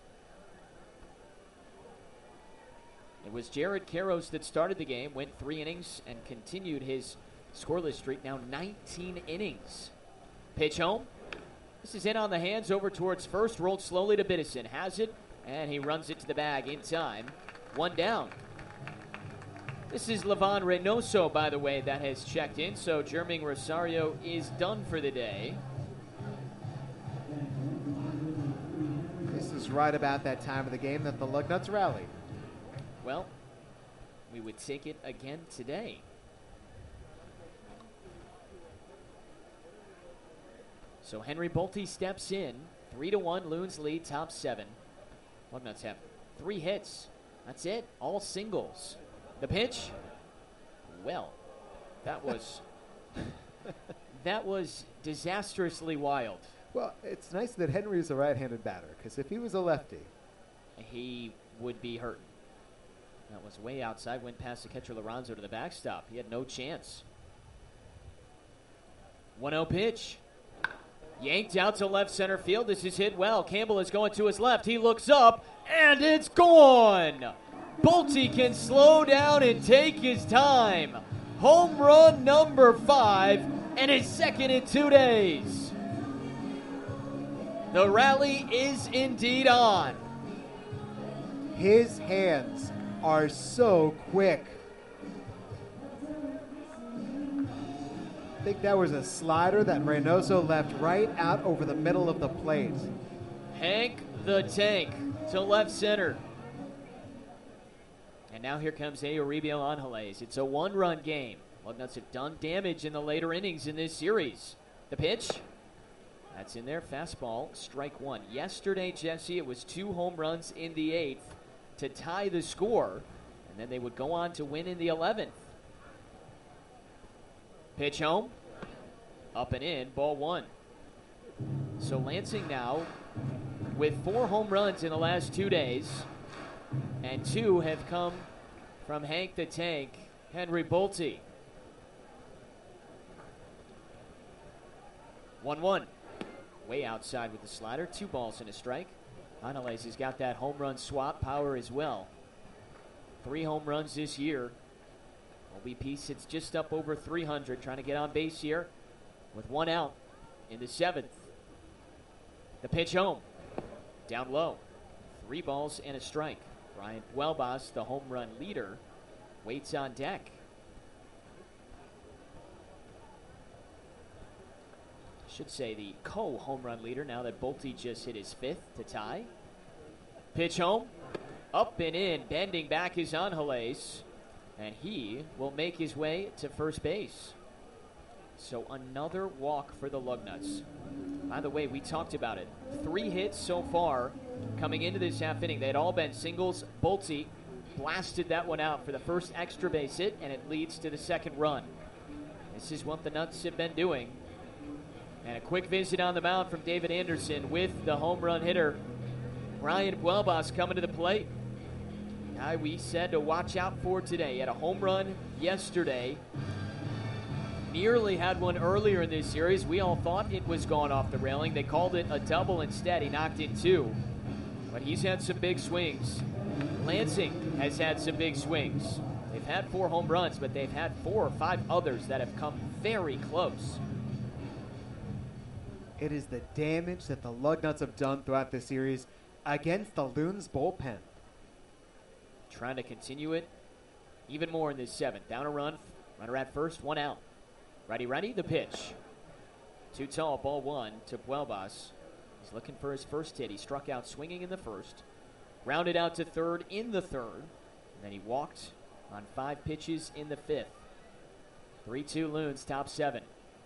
It was Jared Karros that started the game, went three innings, and continued his scoreless streak, now nineteen innings. Pitch home. This is in on the hands over towards first, rolled slowly to Biddison. Has it, and he runs it to the bag in time. One down. This is Levon Reynoso, by the way, that has checked in, so Jerming Rosario is done for the day. This is right about that time of the game that the Lugnuts rally. Well, we would take it again today. So Henry Bolte steps in. Three to one, Loons lead, top seven. Lugnuts have three hits. That's it, all singles. The pitch, well, that was that was disastrously wild. Well, it's nice that Henry's a right-handed batter, because if he was a lefty, he would be hurting. That was way outside, went past the catcher Lorenzo to the backstop. He had no chance. one oh pitch. Yanked out to left center field. This is hit well. Campbell is going to his left. He looks up, and it's gone. Bolte can slow down and take his time. Home run number five, and his second in two days. The rally is indeed on. His hands are so quick. I think that was a slider that Reynoso left right out over the middle of the plate. Hank the Tank to left center. And now here comes Euribiel Angeles. It's a one-run game. Lugnuts have done damage in the later innings in this series. The pitch. That's in there. Fastball, strike one. Yesterday, Jesse, it was two home runs in the eighth to tie the score. And then they would go on to win in the eleventh. Pitch home. Up and in. Ball one. So Lansing now with four home runs in the last two days. And two have come from Hank the Tank, Henry Bolte. one one. Way outside with the slider. Two balls and a strike. Angeles has got that home run swap power as well. Three home runs this year. O B P sits just up over three hundred, trying to get on base here with one out in the seventh. The pitch home. Down low. Three balls and a strike. Brian Buelbas, the home run leader, waits on deck. Should say the co-home run leader now that Bolte just hit his fifth to tie. Pitch home. Up and in. Bending back is Angeles. And he will make his way to first base. So another walk for the Lugnuts. By the way, we talked about it. Three hits so far coming into this half inning. They had all been singles. Bolte blasted that one out for the first extra base hit, and it leads to the second run. This is what the Nuts have been doing. And a quick visit on the mound from David Anderson with the home run hitter, Brian Buelbas, coming to the plate. Guy we said to watch out for today. He had a home run yesterday. Nearly had one earlier in this series. We all thought it was gone off the railing. They called it a double instead. He knocked in two. But he's had some big swings. Lansing has had some big swings. They've had four home runs, but they've had four or five others that have come very close. It is the damage that the Lugnuts have done throughout this series against the Loons bullpen. Trying to continue it even more in this seventh. Down a run, runner at first, one out. Ready, ready, the pitch. Too tall, ball one to Buelbas. He's looking for his first hit. He struck out swinging in the first. Rounded out to third in the third. And then he walked on five pitches in the fifth. three two Loons, top seven.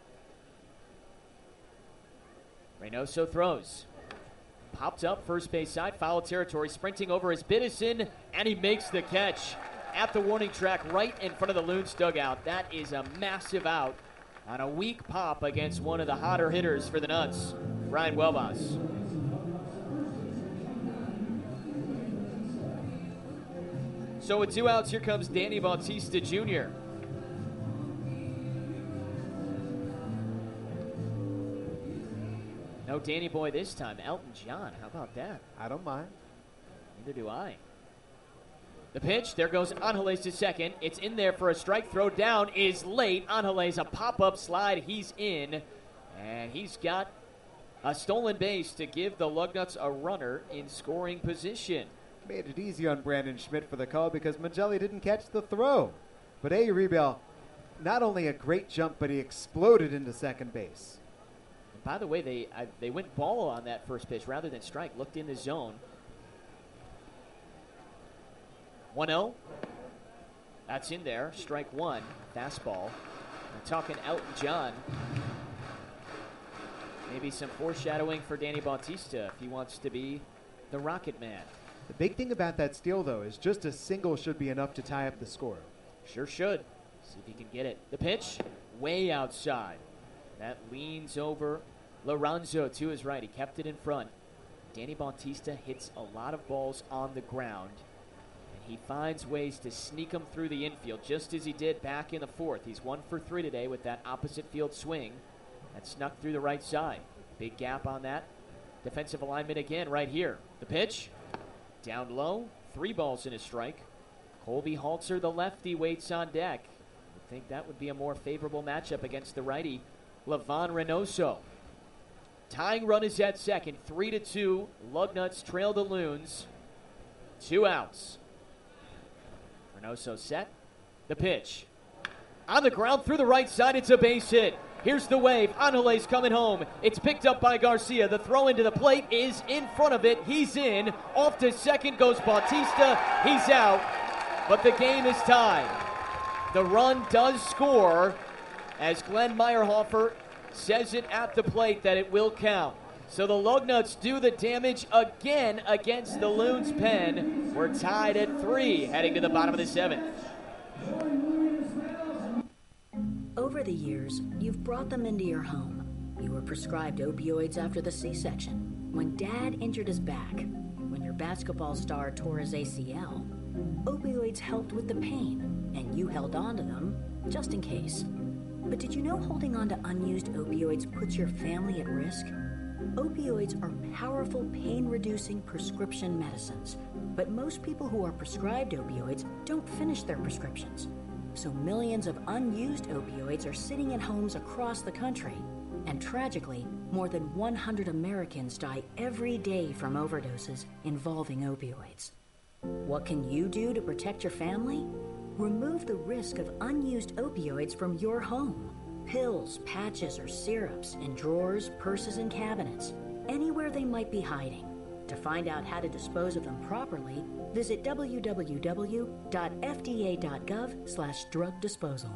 Reynoso throws. Popped up first base side, foul territory, sprinting over his Biddison, and he makes the catch at the warning track right in front of the Loons dugout. That is a massive out on a weak pop against one of the hotter hitters for the Nuts, Brian Buelbas. So with two outs, here comes Danny Bautista Junior No Danny Boy this time. Elton John. How about that? I don't mind. Neither do I. The pitch. There goes Angeles to second. It's in there for a strike. Throw down is late. Angeles, a pop-up slide. He's in. And he's got a stolen base to give the Lugnuts a runner in scoring position. Made it easy on Brandon Schmidt for the call because Magelli didn't catch the throw. But Euribiel, not only a great jump, but he exploded into second base. By the way, they I, they went ball on that first pitch rather than strike. Looked in the zone. one oh. That's in there. Strike one. Fastball. I'm talking Elton John. Maybe some foreshadowing for Danny Bautista if he wants to be the Rocket Man. The big thing about that steal, though, is just a single should be enough to tie up the score. Sure should. See if he can get it. The pitch, way outside. That leans over Lorenzo to his right. He kept it in front. Danny Bautista hits a lot of balls on the ground. And he finds ways to sneak them through the infield, just as he did back in the fourth. He's one for three today with that opposite field swing that snuck through the right side. Big gap on that defensive alignment again right here. The pitch, down low, three balls and a strike. Colby Haltzer, the lefty, waits on deck. I think that would be a more favorable matchup against the righty, Livan Reynoso. Tying run is at second, three to two. Lugnuts trail the Loons. Two outs. Reynoso set. The pitch. On the ground through the right side, it's a base hit. Here's the wave. Angeles coming home. It's picked up by Garcia. The throw into the plate is in front of it. He's in. Off to second goes Bautista. He's out. But the game is tied. The run does score as Glenn Meyerhofer says it at the plate that it will count. So the Lugnuts do the damage again against the Loons' pen. We're tied at three, heading to the bottom of the seventh. Over the years, you've brought them into your home. You were prescribed opioids after the C-section, when Dad injured his back, when your basketball star tore his A C L. Opioids helped with the pain, and you held on to them just in case. But did you know holding on to unused opioids puts your family at risk? Opioids are powerful pain-reducing prescription medicines, but most people who are prescribed opioids don't finish their prescriptions. So millions of unused opioids are sitting in homes across the country. And tragically, more than one hundred Americans die every day from overdoses involving opioids. What can you do to protect your family? Remove the risk of unused opioids from your home. Pills, patches, or syrups in drawers, purses, and cabinets, anywhere they might be hiding. To find out how to dispose of them properly, visit w w w dot f d a dot gov slash drug disposal.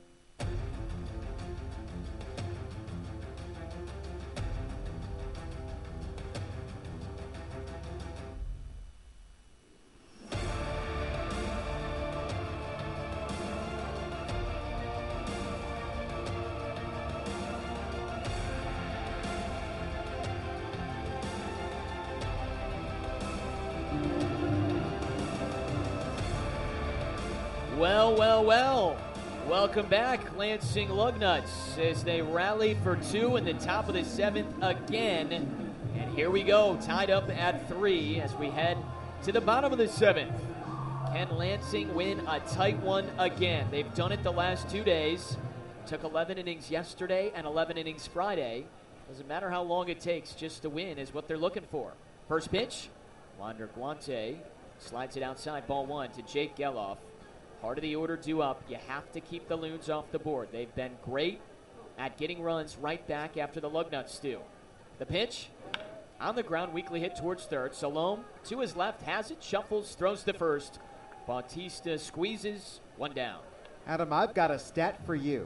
Well, well, well. Welcome back, Lansing Lugnuts, as they rally for two in the top of the seventh again. And here we go, tied up at three as we head to the bottom of the seventh. Can Lansing win a tight one again? They've done it the last two days. Took eleven innings yesterday and eleven innings Friday. Doesn't matter how long it takes, just to win is what they're looking for. First pitch, Wander Guante slides it outside, ball one to Jake Geloff. Part of the order due up. You have to keep the Loons off the board. They've been great at getting runs right back after the Lugnuts do. The pitch, on the ground, weakly hit towards third. Salome to his left, has it, shuffles, throws to first. Bautista squeezes, one down. Adam, I've got a stat for you.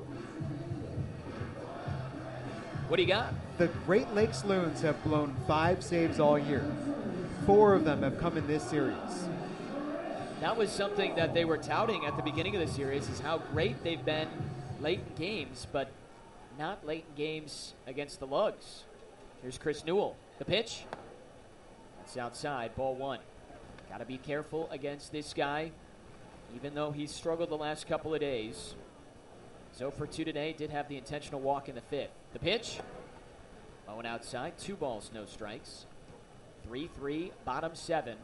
What do you got? The Great Lakes Loons have blown five saves all year. Four of them have come in this series. That was something that they were touting at the beginning of the series, is how great they've been late in games, but not late in games against the Lugs. Here's Chris Newell. The pitch. It's outside, ball one. Got to be careful against this guy, even though he's struggled the last couple of days. So for two today, did have the intentional walk in the fifth. The pitch. Low and outside, two balls, no strikes. three three, bottom seven.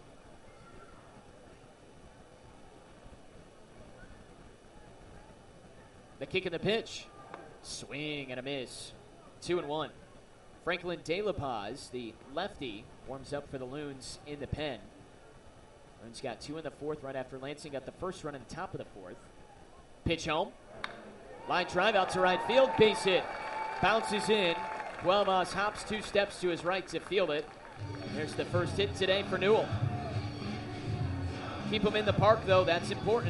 The kick and the pitch. Swing and a miss. Two and one. Franklin De La Paz, the lefty, warms up for the Loons in the pen. Loons got two in the fourth right after Lansing got the first run in the top of the fourth. Pitch home. Line drive out to right field. Base hit. Bounces in. Cuelvas hops two steps to his right to field it. And here's the first hit today for Newell. Keep him in the park, though. That's important.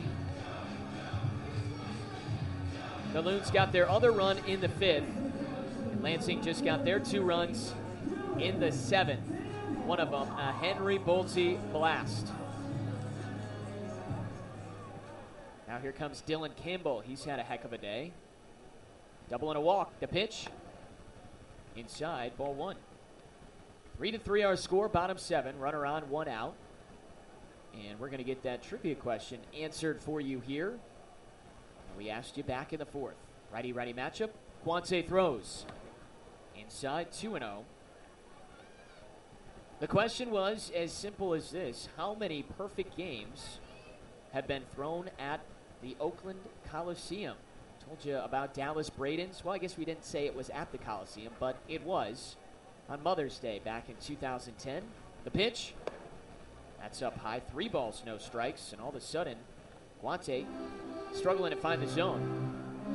The Loons got their other run in the fifth. And Lansing just got their two runs in the seventh. One of them, a Henry Bolte blast. Now here comes Dylan Campbell. He's had a heck of a day. Double and a walk. The pitch. Inside, ball one. Three to three our score, bottom seven. Runner on, one out. And we're going to get that trivia question answered for you here. We asked you back in the fourth. Righty-righty matchup. Quante throws. Inside two and oh. The question was as simple as this. How many perfect games have been thrown at the Oakland Coliseum? Told you about Dallas Braden's. Well, I guess we didn't say it was at the Coliseum, but it was on Mother's Day back in two thousand ten. The pitch. That's up high. Three balls, no strikes. And all of a sudden, Quante struggling to find the zone.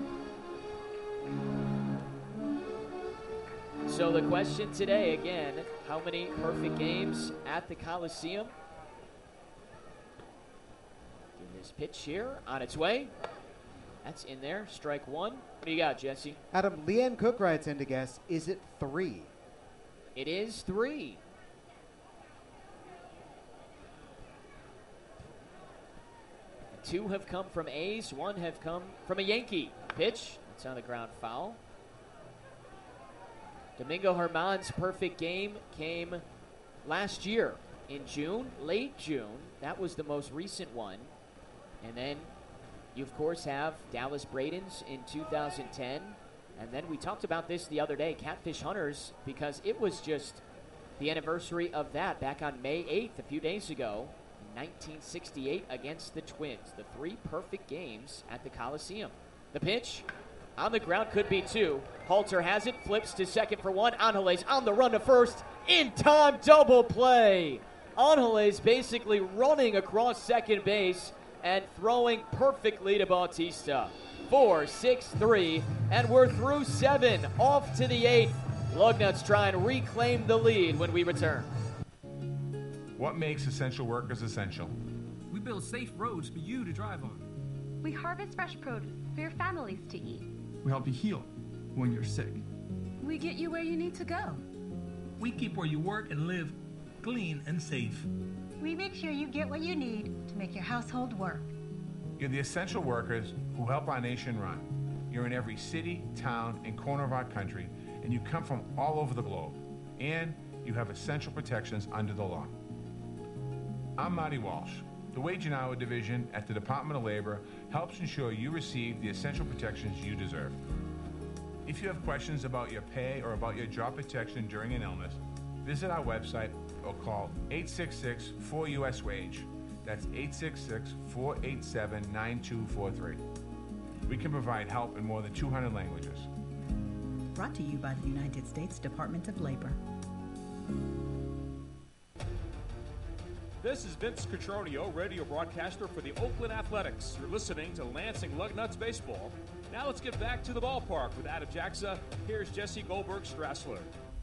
So the question today, again, how many perfect games at the Coliseum? Give this pitch here on its way. That's in there. Strike one. What do you got, Jesse? Adam, Leanne Cook writes in to guess, is it three? It is three. Two have come from A's. One have come from a Yankee. Pitch. It's on the ground, foul. Domingo Germán's perfect game came last year in June, late June. That was the most recent one. And then you, of course, have Dallas Braden's in two thousand ten. And then we talked about this the other day, Catfish Hunters, because it was just the anniversary of that back on May eighth, a few days ago, nineteen sixty-eight against the Twins. The three perfect games at the Coliseum. The pitch on the ground, could be two. Halter has it, flips to second for one. Angeles on the run to first. In time, double play. Angeles basically running across second base and throwing perfectly to Bautista. Four, six, three, and we're through seven. Off to the eighth. Lugnuts try and reclaim the lead when we return. What makes essential workers essential? We build safe roads for you to drive on. We harvest fresh produce for your families to eat. We help you heal when you're sick. We get you where you need to go. We keep where you work and live clean and safe. We make sure you get what you need to make your household work. You're the essential workers who help our nation run. You're in every city, town, and corner of our country, and you come from all over the globe. And you have essential protections under the law. I'm Marty Walsh. The Wage and Hour Division at the Department of Labor helps ensure you receive the essential protections you deserve. If you have questions about your pay or about your job protection during an illness, visit our website or call eight six six, four U S WAGE. That's eight six six, four eight seven, nine two four three. We can provide help in more than two hundred languages. Brought to you by the United States Department of Labor. This is Vince Cotroneo, radio broadcaster for the Oakland Athletics. You're listening to Lansing Lugnuts Baseball. Now let's get back to the ballpark with Adam Jaxa. Here's Jesse Goldberg-Strassler.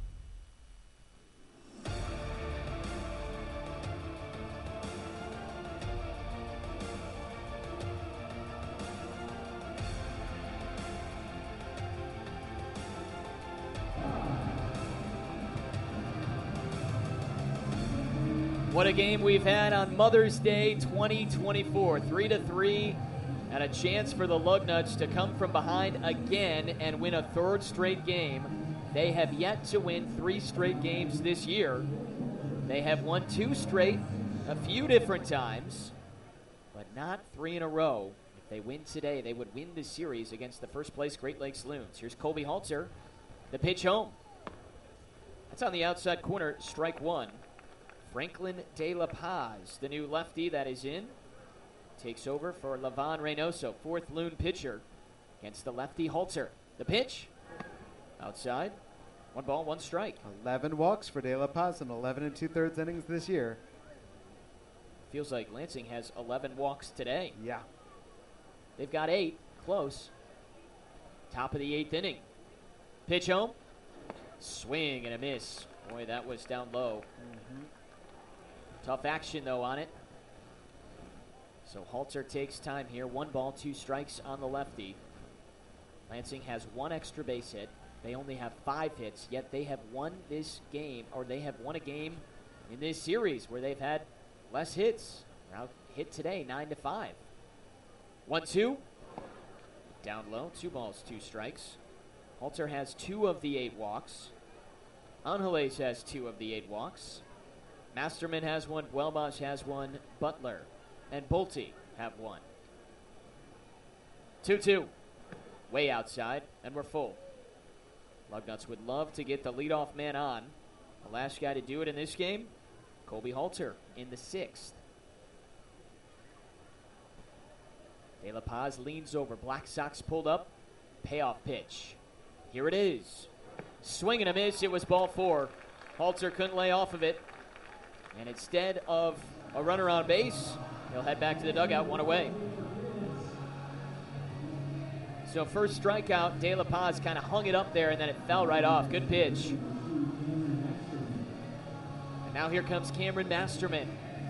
What a game we've had on Mother's Day twenty twenty-four. Three to three, and a chance for the Lugnuts to come from behind again and win a third straight game. They have yet to win three straight games this year. They have won two straight a few different times, but not three in a row. If they win today, they would win the series against the first place Great Lakes Loons. Here's Colby Halter, the pitch home. That's on the outside corner, strike one. Franklin De La Paz, the new lefty that is in, takes over for Levon Reynoso, fourth Loon pitcher, against the lefty Halter. The pitch, outside, one ball, one strike. eleven walks for De La Paz in eleven and two-thirds innings this year. Feels like Lansing has eleven walks today. Yeah. They've got eight, close. Top of the eighth inning. Pitch home, swing and a miss. Boy, that was down low. Mm-hmm. Tough action, though, on it. So Halter takes time here. One ball, two strikes on the lefty. Lansing has one extra base hit. They only have five hits, yet they have won this game, or they have won a game in this series where they've had less hits. They're out hit today, nine to five. One, two. Down low, two balls, two strikes. Halter has two of the eight walks. Angeles has two of the eight walks. Masterman has one, Welbosch has one, Butler and Bolte have one. two two. Way outside, and we're full. Lugnuts would love to get the leadoff man on. The last guy to do it in this game, Colby Halter in the sixth. De La Paz leans over. Black Sox pulled up. Payoff pitch. Here it is. Swing and a miss. It was ball four. Halter couldn't lay off of it. And instead of a runner on base, he'll head back to the dugout, one away. So first strikeout, De La Paz kind of hung it up there, and then it fell right off. Good pitch. And now here comes Cameron Masterman.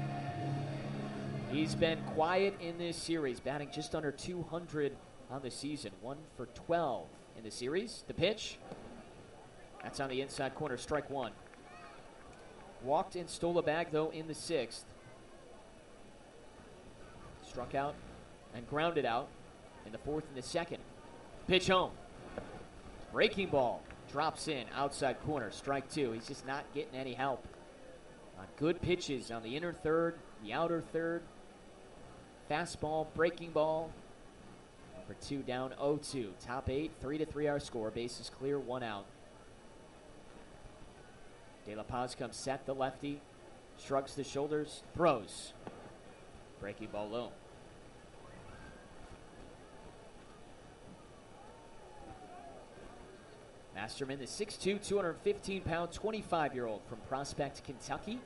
He's been quiet in this series, batting just under two hundred on the season. one for twelve in the series. The pitch. That's on the inside corner, strike one. Walked and stole a bag, though, in the sixth. Struck out and grounded out in the fourth and the second. Pitch home. Breaking ball. Drops in, outside corner, strike two. He's just not getting any help. On good pitches on the inner third, the outer third. Fastball, breaking ball. Number two down oh two. Top eight, three to three our score. Bases clear, one out. De La Paz comes set, the lefty. Shrugs the shoulders, throws. Breaking ball low. Masterman, the six two, two hundred fifteen pound, twenty-five-year-old from Prospect, Kentucky.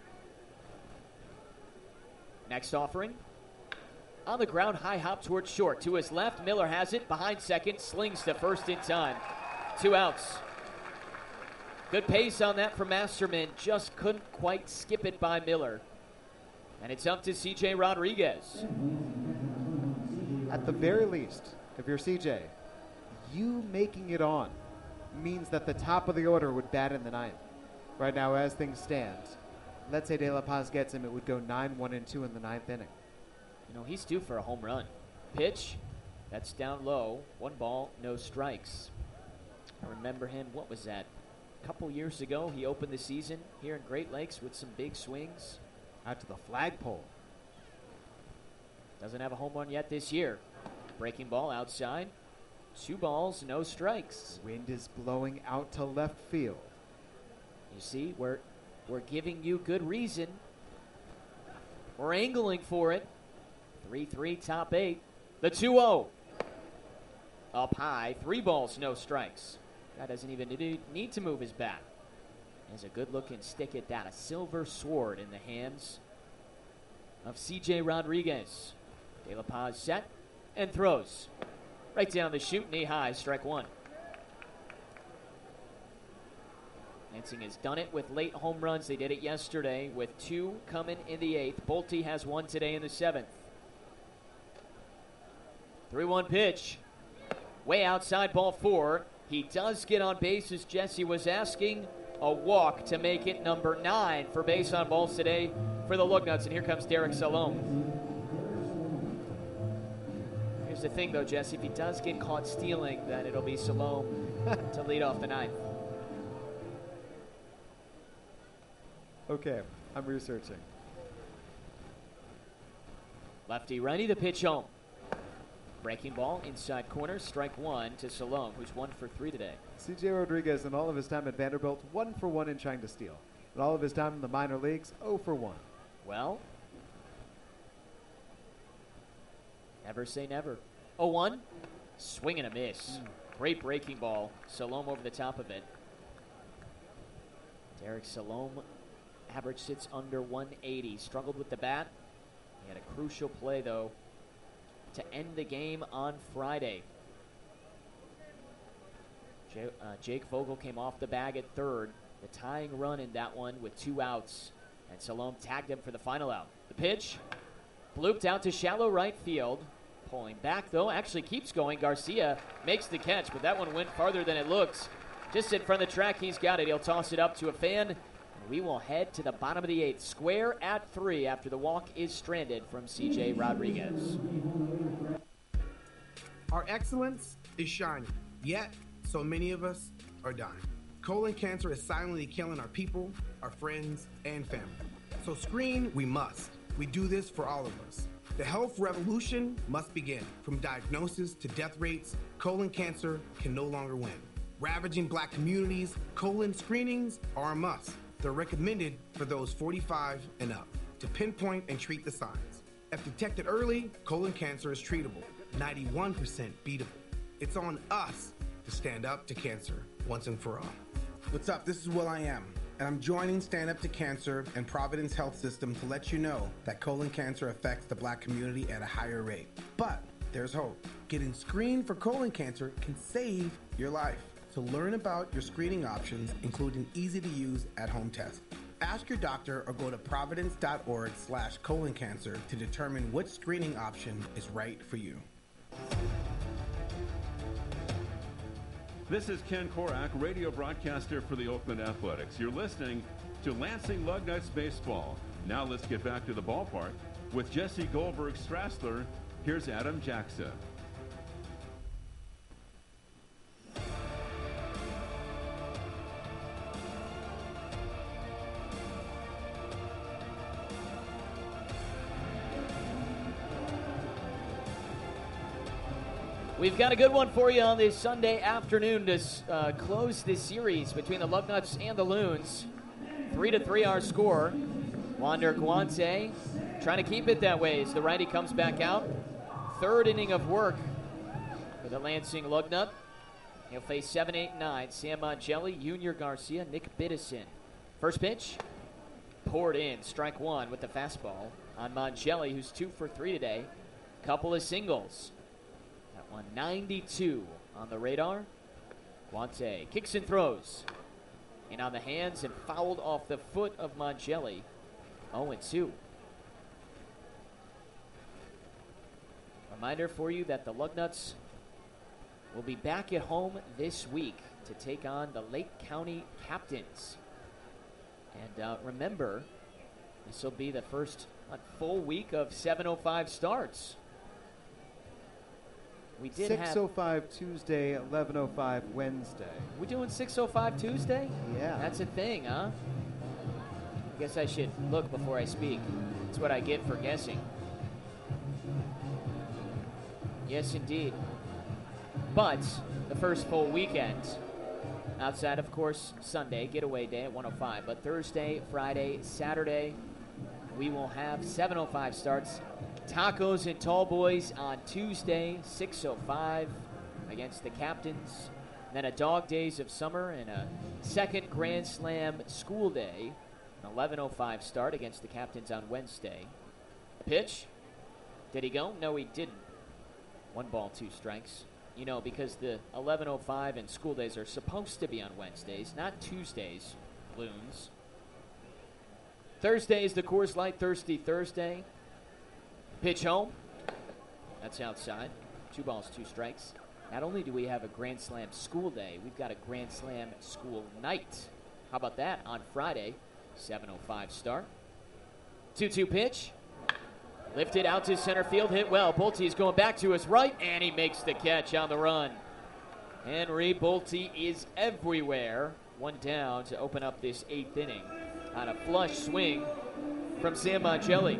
Next offering. On the ground, high hop towards short. To his left, Miller has it. Behind second, slings to first in time. Two outs. Good pace on that from Masterman. Just couldn't quite skip it by Miller. And it's up to C J Rodriguez. At the very least, if you're C J, you making it on means that the top of the order would bat in the ninth. Right now, as things stand, let's say De La Paz gets him, it would go nine one and two in the ninth inning. You know, he's due for a home run. Pitch, that's down low. One ball, no strikes. I remember him, what was that? A couple years ago, he opened the season here in Great Lakes with some big swings. Out to the flagpole. Doesn't have a home run yet this year. Breaking ball outside. Two balls, no strikes. Wind is blowing out to left field. You see, we're, we're giving you good reason. We're angling for it. three three, top eight. The two oh. Up high, three balls, no strikes. Guy doesn't even need to move his bat. Has a good-looking stick at that. A silver sword in the hands of C J Rodriguez. De La Paz set and throws. Right down the chute, knee high, strike one. Lansing has done it with late home runs. They did it yesterday with two coming in the eighth. Bolte has one today in the seventh. three one pitch. Way outside, ball four. He does get on base, as Jesse was asking. A walk to make it number nine for base on balls today for the Lugnuts. And here comes Derek Salome. Here's the thing, though, Jesse. If he does get caught stealing, then it'll be Salome to lead off the ninth. Okay, I'm researching. Lefty righty, the pitch home. Breaking ball, inside corner, strike one to Salome, who's one for three today. C J Rodriguez, in all of his time at Vanderbilt, one for one in trying to steal. In all of his time in the minor leagues, oh for one. Well, never say never. oh one, swing and a miss. Mm. Great breaking ball. Salome over the top of it. Derek Salome, average sits under one eighty. Struggled with the bat. He had a crucial play, though, to end the game on Friday. J- uh, Jake Vogel came off the bag at third. The tying run in that one with two outs. And Salome tagged him for the final out. The pitch, blooped out to shallow right field. Pulling back, though, actually keeps going. Garcia makes the catch, but that one went farther than it looks. Just in front of the track, he's got it. He'll toss it up to a fan. And we will head to the bottom of the eighth. Square at three after the walk is stranded from C J Rodriguez. Our excellence is shining, yet so many of us are dying. Colon cancer is silently killing our people, our friends, and family. So screen we must. We do this for all of us. The health revolution must begin. From diagnosis to death rates, colon cancer can no longer win. Ravaging black communities, colon screenings are a must. They're recommended for those forty-five and up to pinpoint and treat the signs. If detected early, colon cancer is treatable, ninety-one percent beatable. It's on us to stand up to cancer once and for all. What's up? This is Will I Am, and I'm joining Stand Up to Cancer and Providence Health System to let you know that colon cancer affects the black community at a higher rate. But there's hope. Getting screened for colon cancer can save your life. So learn about your screening options, including easy-to-use at-home tests. Ask your doctor or go to providence.org slash colon cancer to determine which screening option is right for you. This is Ken Korak, radio broadcaster for the Oakland Athletics. You're listening to Lansing Lugnuts Baseball. Now let's get back to the ballpark with Jesse Goldberg Strassler. Here's Adam Jacksa. We've got a good one for you on this Sunday afternoon to uh, close this series between the Lugnuts and the Loons. Three to three our score. Wander Guante trying to keep it that way as the righty comes back out. Third inning of work for the Lansing Lugnut. He'll face seven, eight, nine. Sam Mongelli, Junior Garcia, Nick Biddison. First pitch, poured in. Strike one with the fastball on Mongelli, who's two for three today. Couple of singles. one ninety-two on the radar. Guante kicks and throws. And on the hands and fouled off the foot of Mongelli. oh and two. Reminder for you that the Lugnuts will be back at home this week to take on the Lake County Captains. And uh, remember, this will be the first uh, full week of seven oh five starts. We did six oh five Tuesday, eleven oh five Wednesday. We doing six oh five Tuesday? Yeah. That's a thing, huh? I guess I should look before I speak. That's what I get for guessing. Yes, indeed. But the first full weekend, outside, of course, Sunday, getaway day at one oh five. But Thursday, Friday, Saturday, we will have seven oh five starts. Tacos and Tall Boys on Tuesday, six oh five against the Captains. Then a Dog Days of Summer and a second Grand Slam School Day, an eleven oh five start against the Captains on Wednesday. Pitch. Did he go? No, he didn't. One ball, two strikes. You know, because the eleven oh five and School Days are supposed to be on Wednesdays, not Tuesdays, Loons. Thursday is the Coors Light Thirsty Thursday. Pitch home. That's outside. Two balls, two strikes. Not only do we have a Grand Slam school day, we've got a Grand Slam school night. How about that on Friday? seven oh five start. two two pitch. Lifted out to center field. Hit well. Bulte's going back to his right, and he makes the catch on the run. Henry Bulte is everywhere. One down to open up this eighth inning on a flush swing from Sam Mongelli.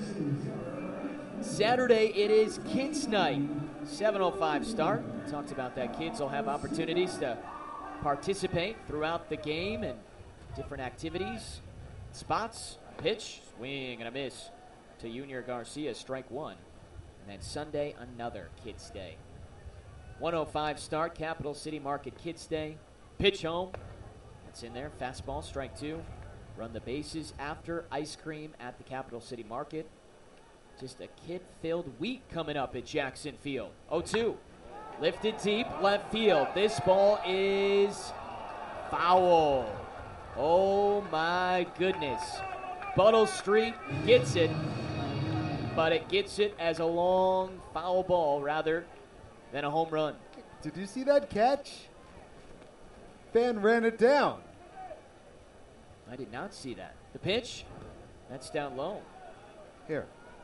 Saturday, it is Kids Night. seven oh five start. We talked about that. Kids will have opportunities to participate throughout the game and different activities. Spots, pitch, swing, and a miss to Junior Garcia, strike one. And then Sunday, another Kids Day. one oh five start, Capital City Market Kids Day. Pitch home. That's in there. Fastball, strike two. Run the bases after ice cream at the Capital City Market. Just a kid-filled week coming up at Jackson Field. oh two. Lifted deep, left field. This ball is foul. Oh, my goodness. Buttle Street gets it, but it gets it as a long foul ball rather than a home run. Did you see that catch? Fan ran it down. I did not see that. The pitch, that's down low. Here.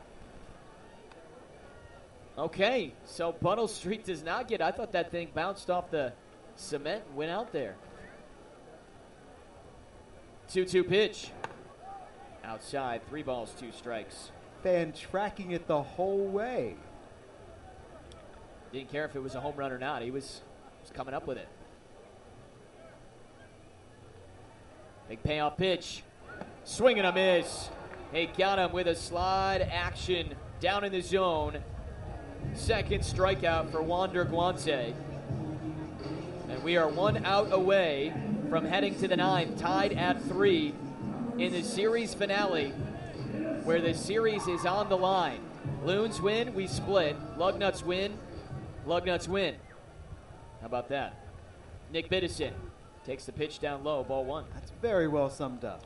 Okay, so Buttle Street does not get. I thought that thing bounced off the cement and went out there. two two pitch. outside. Three balls, two strikes. Fan tracking it the whole way. Didn't care if it was a home run or not. He was, was coming up with it. Big payoff pitch. Swing and a miss. They got him with a slide action down in the zone. Second strikeout for Wander Guanze. And we are one out away from heading to the ninth, tied at three in the series finale, where the series is on the line. Loons win, we split. Lugnuts win, Lugnuts win. How about that? Nick Biddison takes the pitch down low, ball one. That's very well summed up.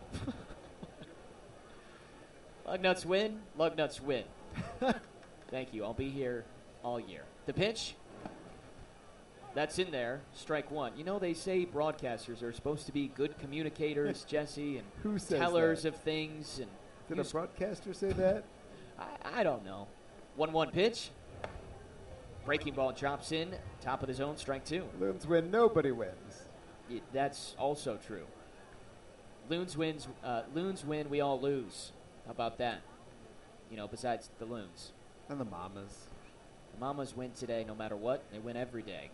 Lugnuts win, Lugnuts win. Thank you. I'll be here all year. The pitch, that's in there. Strike one. You know, they say broadcasters are supposed to be good communicators, Jesse, and Who says tellers that? of things. And Did a broadcaster say that? I, I don't know. one one pitch. Breaking ball drops in. Top of the zone, strike two. Loons win, nobody wins. Yeah, that's also true. Loons wins. Uh, Loons win, we all lose. How about that? You know, besides the Loons. And the Mamas. The Mamas win today no matter what. They win every day.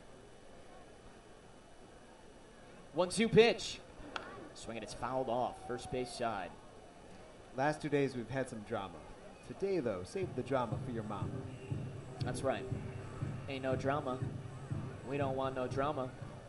one two pitch. Swinging, it's fouled off. First base side. Last two days we've had some drama. Today, though, save the drama for your mama. That's right. Ain't no drama. We don't want no drama.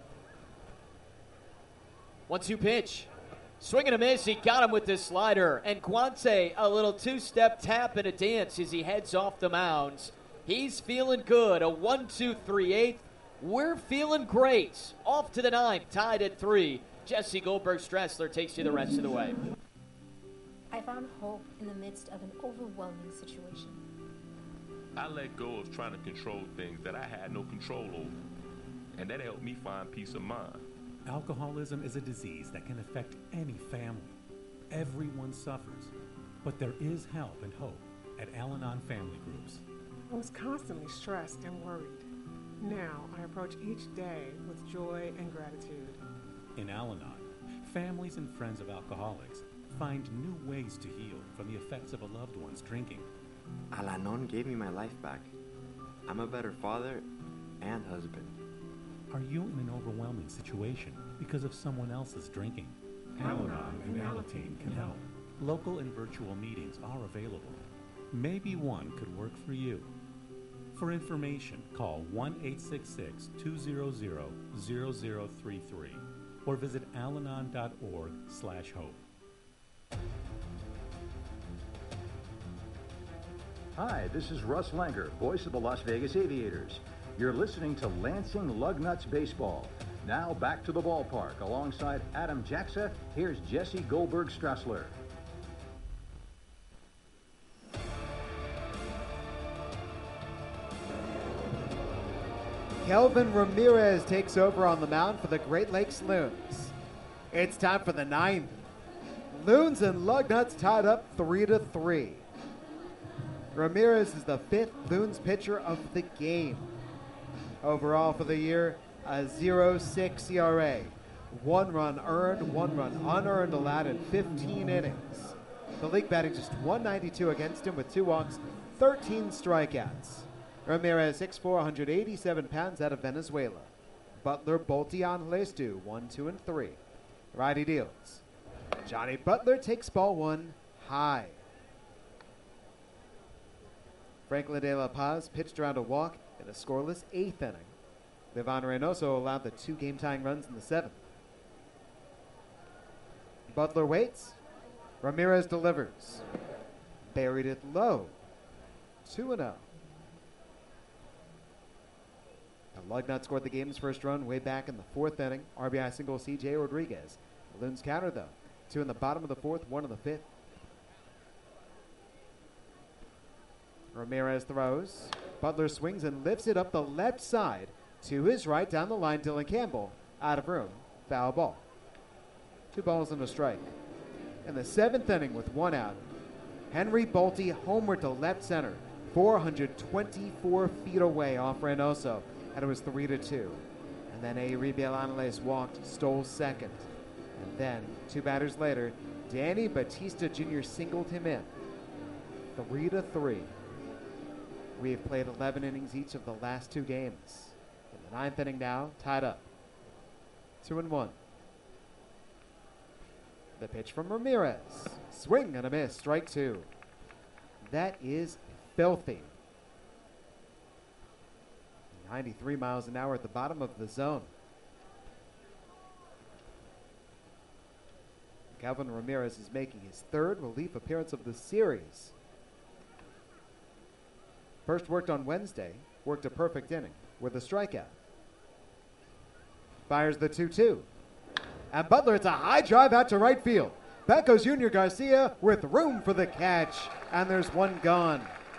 one two pitch. Swing and a miss. He got him with this slider. And Guanze, a little two-step tap and a dance as he heads off the mound. He's feeling good. A one two three eighth. We're feeling great. Off to the ninth, tied at three. Jesse Goldberg-Stressler takes you the rest of the way. I found hope in the midst of an overwhelming situation. I let go of trying to control things that I had no control over, and that helped me find peace of mind. Alcoholism is a disease that can affect any family. Everyone suffers, but there is help and hope at Al-Anon Family Groups. I was constantly stressed and worried. Now I approach each day with joy and gratitude. In Al-Anon, families and friends of alcoholics find new ways to heal from the effects of a loved one's drinking. Al-Anon gave me my life back. I'm a better father and husband. Are you in an overwhelming situation because of someone else's drinking? Al-Anon and Alateen can help. Local and virtual meetings are available. Maybe one could work for you. For information, call one eight six six, two zero zero, zero zero three three or visit alanon dot org slash hope. Hi, this is Russ Langer, voice of the Las Vegas Aviators. You're listening to Lansing Lugnuts Baseball. Now back to the ballpark. Alongside Adam Jaxa, here's Jesse Goldberg-Stressler. Kelvin Ramirez takes over on the mound for the Great Lakes Loons. It's time for the ninth. Loons and Lugnuts tied up three to three. Ramirez is the fifth Loons pitcher of the game. Overall for the year, a zero point six E R A. One run earned, one run unearned, allowed in fifteen innings. The league batting just one ninety-two against him with two walks, thirteen strikeouts. Ramirez, six foot four, one hundred eighty-seven pounds, out of Venezuela. Butler, Bolte, Anjelestu, one, two, and three. Righty deals. Johnny Butler takes ball one high. Franklin De La Paz pitched around a walk in a scoreless eighth inning. Livan Reynoso allowed the two game-tying runs in the seventh. Butler waits. Ramirez delivers. Buried it low. two and oh. Now, Lugnut scored the game's first run way back in the fourth inning. R B I single C J Rodriguez. The Loons counter, though. Two in the bottom of the fourth, one in the fifth. Ramirez throws. Butler swings and lifts it up the left side. To his right, down the line, Dylan Campbell. Out of room. Foul ball. Two balls and a strike. In the seventh inning with one out, Henry Bolte homered to left center. four hundred twenty-four feet away off Reynoso. And it was three to two. And then Euribiel Angeles walked, stole second. And then, two batters later, Danny Batista Junior singled him in. Three to three. We have played eleven innings each of the last two games. In the ninth inning now, tied up. Two and one. The pitch from Ramirez. Swing and a miss, strike two. That is filthy. ninety-three miles an hour at the bottom of the zone. Calvin Ramirez is making his third relief appearance of the series. First worked on Wednesday, worked a perfect inning with a strikeout. Fires the two two. And Butler, it's a high drive out to right field. Back goes Junior Garcia with room for the catch, and there's one gone.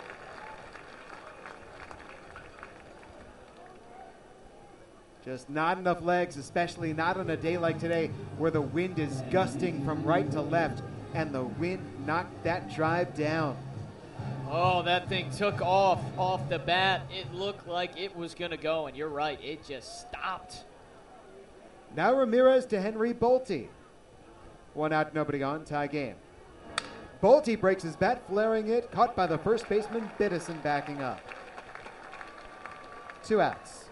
Just not enough legs, especially not on a day like today where the wind is gusting from right to left, and the wind knocked that drive down. Oh, that thing took off off the bat. It looked like it was going to go, and you're right, it just stopped. Now Ramirez to Henry Bolte. One out, nobody on, tie game. Bolte breaks his bat, flaring it, caught by the first baseman, Biddison backing up. Two outs.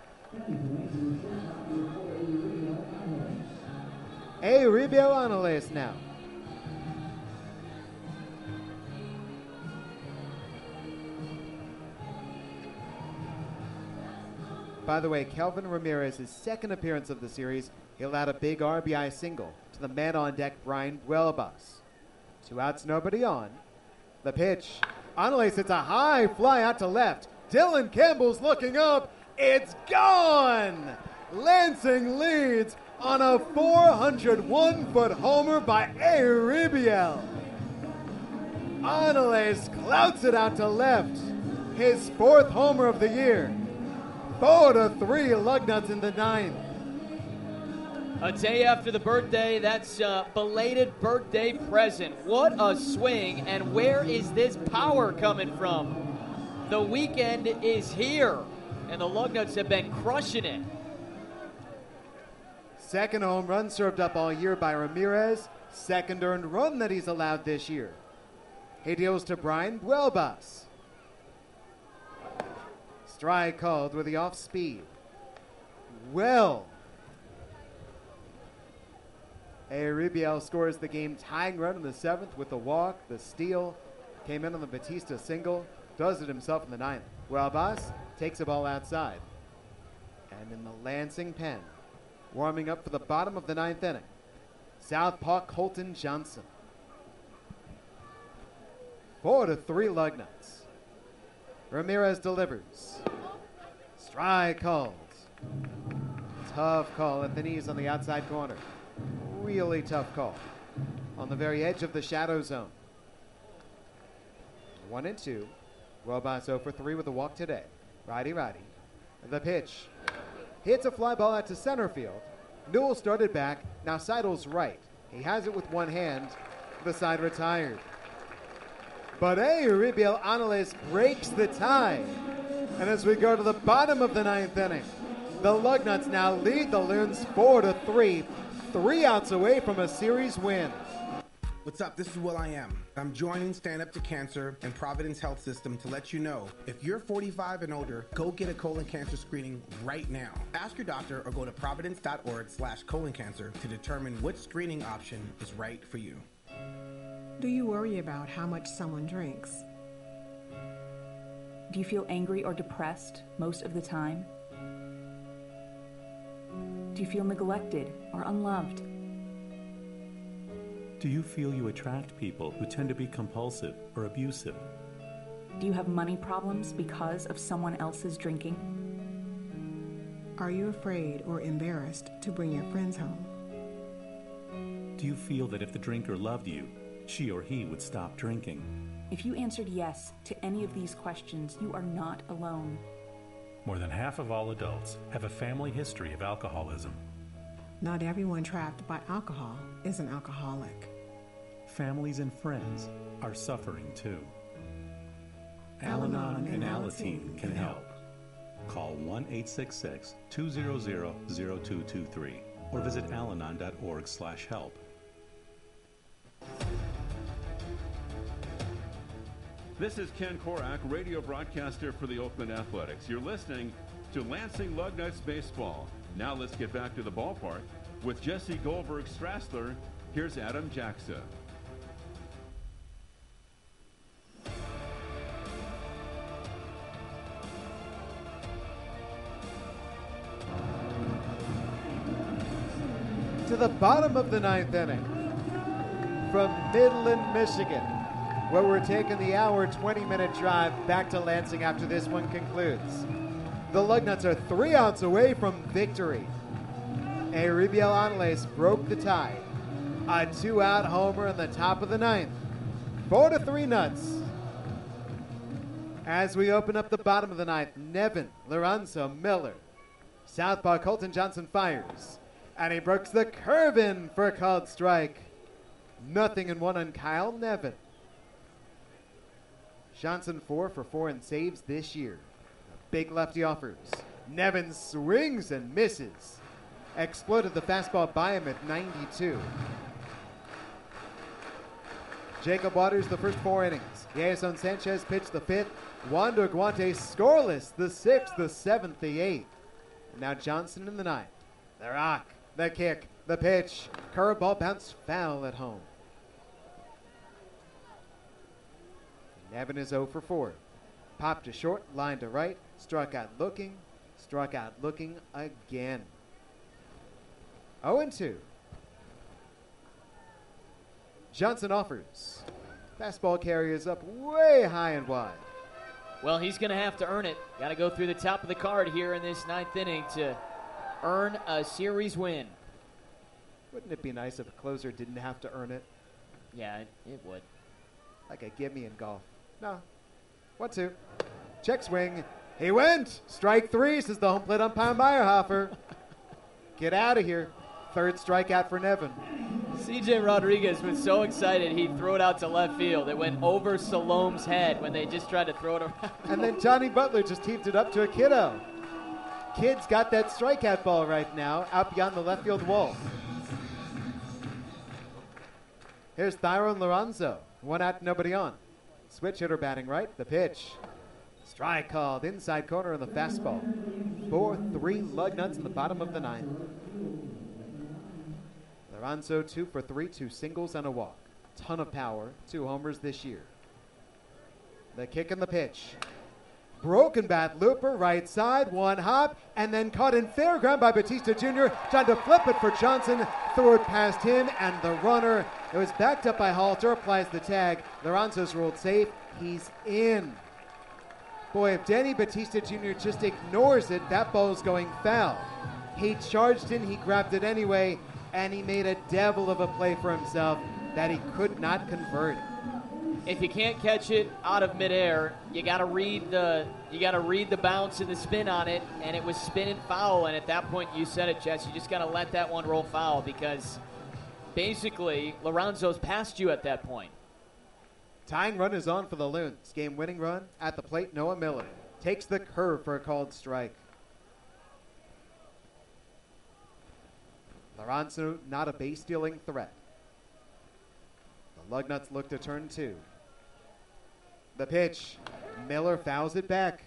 Euribiel Angeles now. By the way, Calvin Ramirez's second appearance of the series, he allowed a big R B I single to the man on deck, Brian Buelabas. Two outs, nobody on. The pitch. Angeles hits a high fly out to left. Dylan Campbell's looking up. It's gone! Lansing leads on a four hundred one foot homer by Euribiel. Angeles clouts it out to left. His fourth homer of the year. Four to three, Lugnuts in the ninth. A day after the birthday, that's a belated birthday present. What a swing, and where is this power coming from? The weekend is here, and the Lugnuts have been crushing it. Second home run served up all year by Ramirez. Second earned run that he's allowed this year. He deals to Brian Buelabas. Strike called with the off speed. Well. Euribiel scores the game tying run in the seventh with the walk, the steal. Came in on the Batista single. Does it himself in the ninth. Buelabas takes the ball outside. And in the Lansing pen, warming up for the bottom of the ninth inning, Southpaw Colton Johnson. Four to three Lugnuts. Ramirez delivers. Strike called. Tough call at the knees on the outside corner. Really tough call. On the very edge of the shadow zone. One and two. Buelabas zero for three with a walk today. Righty, righty. The pitch. Hits a fly ball out to center field. Newell started back. Now Seidel's right. He has it with one hand. The side retired. But Euribiel Angeles breaks the tie. And as we go to the bottom of the ninth inning, the Lugnuts now lead the Loons four to three. Three outs away from a series win. What's up? This is Will I Am. I'm joining Stand Up to Cancer and Providence Health System to let you know if you're forty-five and older, go get a colon cancer screening right now. Ask your doctor or go to providence.org slash colon cancer to determine which screening option is right for you. Do you worry about how much someone drinks? Do you feel angry or depressed most of the time? Do you feel neglected or unloved? Do you feel you attract people who tend to be compulsive or abusive? Do you have money problems because of someone else's drinking? Are you afraid or embarrassed to bring your friends home? Do you feel that if the drinker loved you, she or he would stop drinking? If you answered yes to any of these questions, you are not alone. More than half of all adults have a family history of alcoholism. Not everyone trapped by alcohol is an alcoholic. Families and friends are suffering too. Al-Anon and Alateen can help. Call one eight six six, two hundred, zero two two three. or visit alanon dot org slash help. This is Ken Korak, radio broadcaster for the Oakland Athletics. You're listening to Lansing Lugnuts Baseball. Now let's get back to the ballpark with Jesse Goldberg Strassler. Here's Adam Jacksa. To the bottom of the ninth inning from Midland, Michigan, where we're taking the hour, twenty-minute drive back to Lansing after this one concludes. The Lugnuts are three outs away from victory. Euribiel Angeles broke the tie. A two-out homer in the top of the ninth. Four to three Nuts. As we open up the bottom of the ninth, Nevin, Lorenzo, Miller. Southpaw Colton Johnson fires. And he breaks the curve in for a called strike. Nothing in one on Kyle Nevin. Johnson four for four in saves this year. Big lefty offers. Nevin swings and misses. Exploded the fastball by him at ninety-two. Jacob Waters the first four innings. Yason Sanchez pitched the fifth. Wander Guante scoreless the sixth, the seventh, the eighth. And now Johnson in the ninth. The rock, the kick, the pitch. Curveball bounced foul at home. Nevin is oh for four. Popped to short, line to right, struck out looking, struck out looking again. oh and two. Johnson offers. Fastball carries up way high and wide. Well, he's going to have to earn it. Got to go through the top of the card here in this ninth inning to earn a series win. Wouldn't it be nice if a closer didn't have to earn it? Yeah, it, it would. Like a gimme in golf. No. One, two. Check swing. He went. Strike three, says the home plate umpire Meyerhofer. Get out of here. Third strikeout for Nevin. C J Rodriguez was so excited he'd throw it out to left field. It went over Salome's head when they just tried to throw it around. And then Johnny Butler just heaved it up to a kiddo. Kid's got that strikeout ball right now out beyond the left field wall. Here's Thyron Lorenzo. One out, nobody on. Switch hitter batting right. The pitch. Strike called. Inside corner on the fastball. four three Lugnuts in the bottom of the ninth. Lorenzo two for three, two singles and a walk. Ton of power. Two homers this year. The kick and the pitch. Broken bat looper, right side, one hop, and then caught in fair ground by Batista Junior Trying to flip it for Johnson. Threw it past him and the runner. It was backed up by Halter, applies the tag. Lorenzo's ruled safe. He's in. Boy, if Danny Batista Junior just ignores it, that ball's going foul. He charged in, he grabbed it anyway, and he made a devil of a play for himself that he could not convert. If you can't catch it out of midair, you got to read the you got to read the bounce and the spin on it, and it was spinning foul. And at that point, you said it, Jess. You just got to let that one roll foul because basically Lorenzo's past you at that point. Tying run is on for the Loons. Game-winning run at the plate. Noah Miller takes the curve for a called strike. Lorenzo not a base-stealing threat. The Lugnuts look to turn two. The pitch. Miller fouls it back.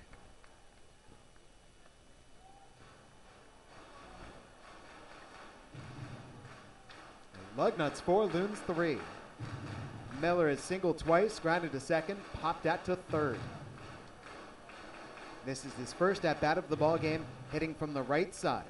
Lugnuts four, Loons three. Miller has singled twice, grounded to second, popped that to third. This is his first at-bat of the ball game, hitting from the right side.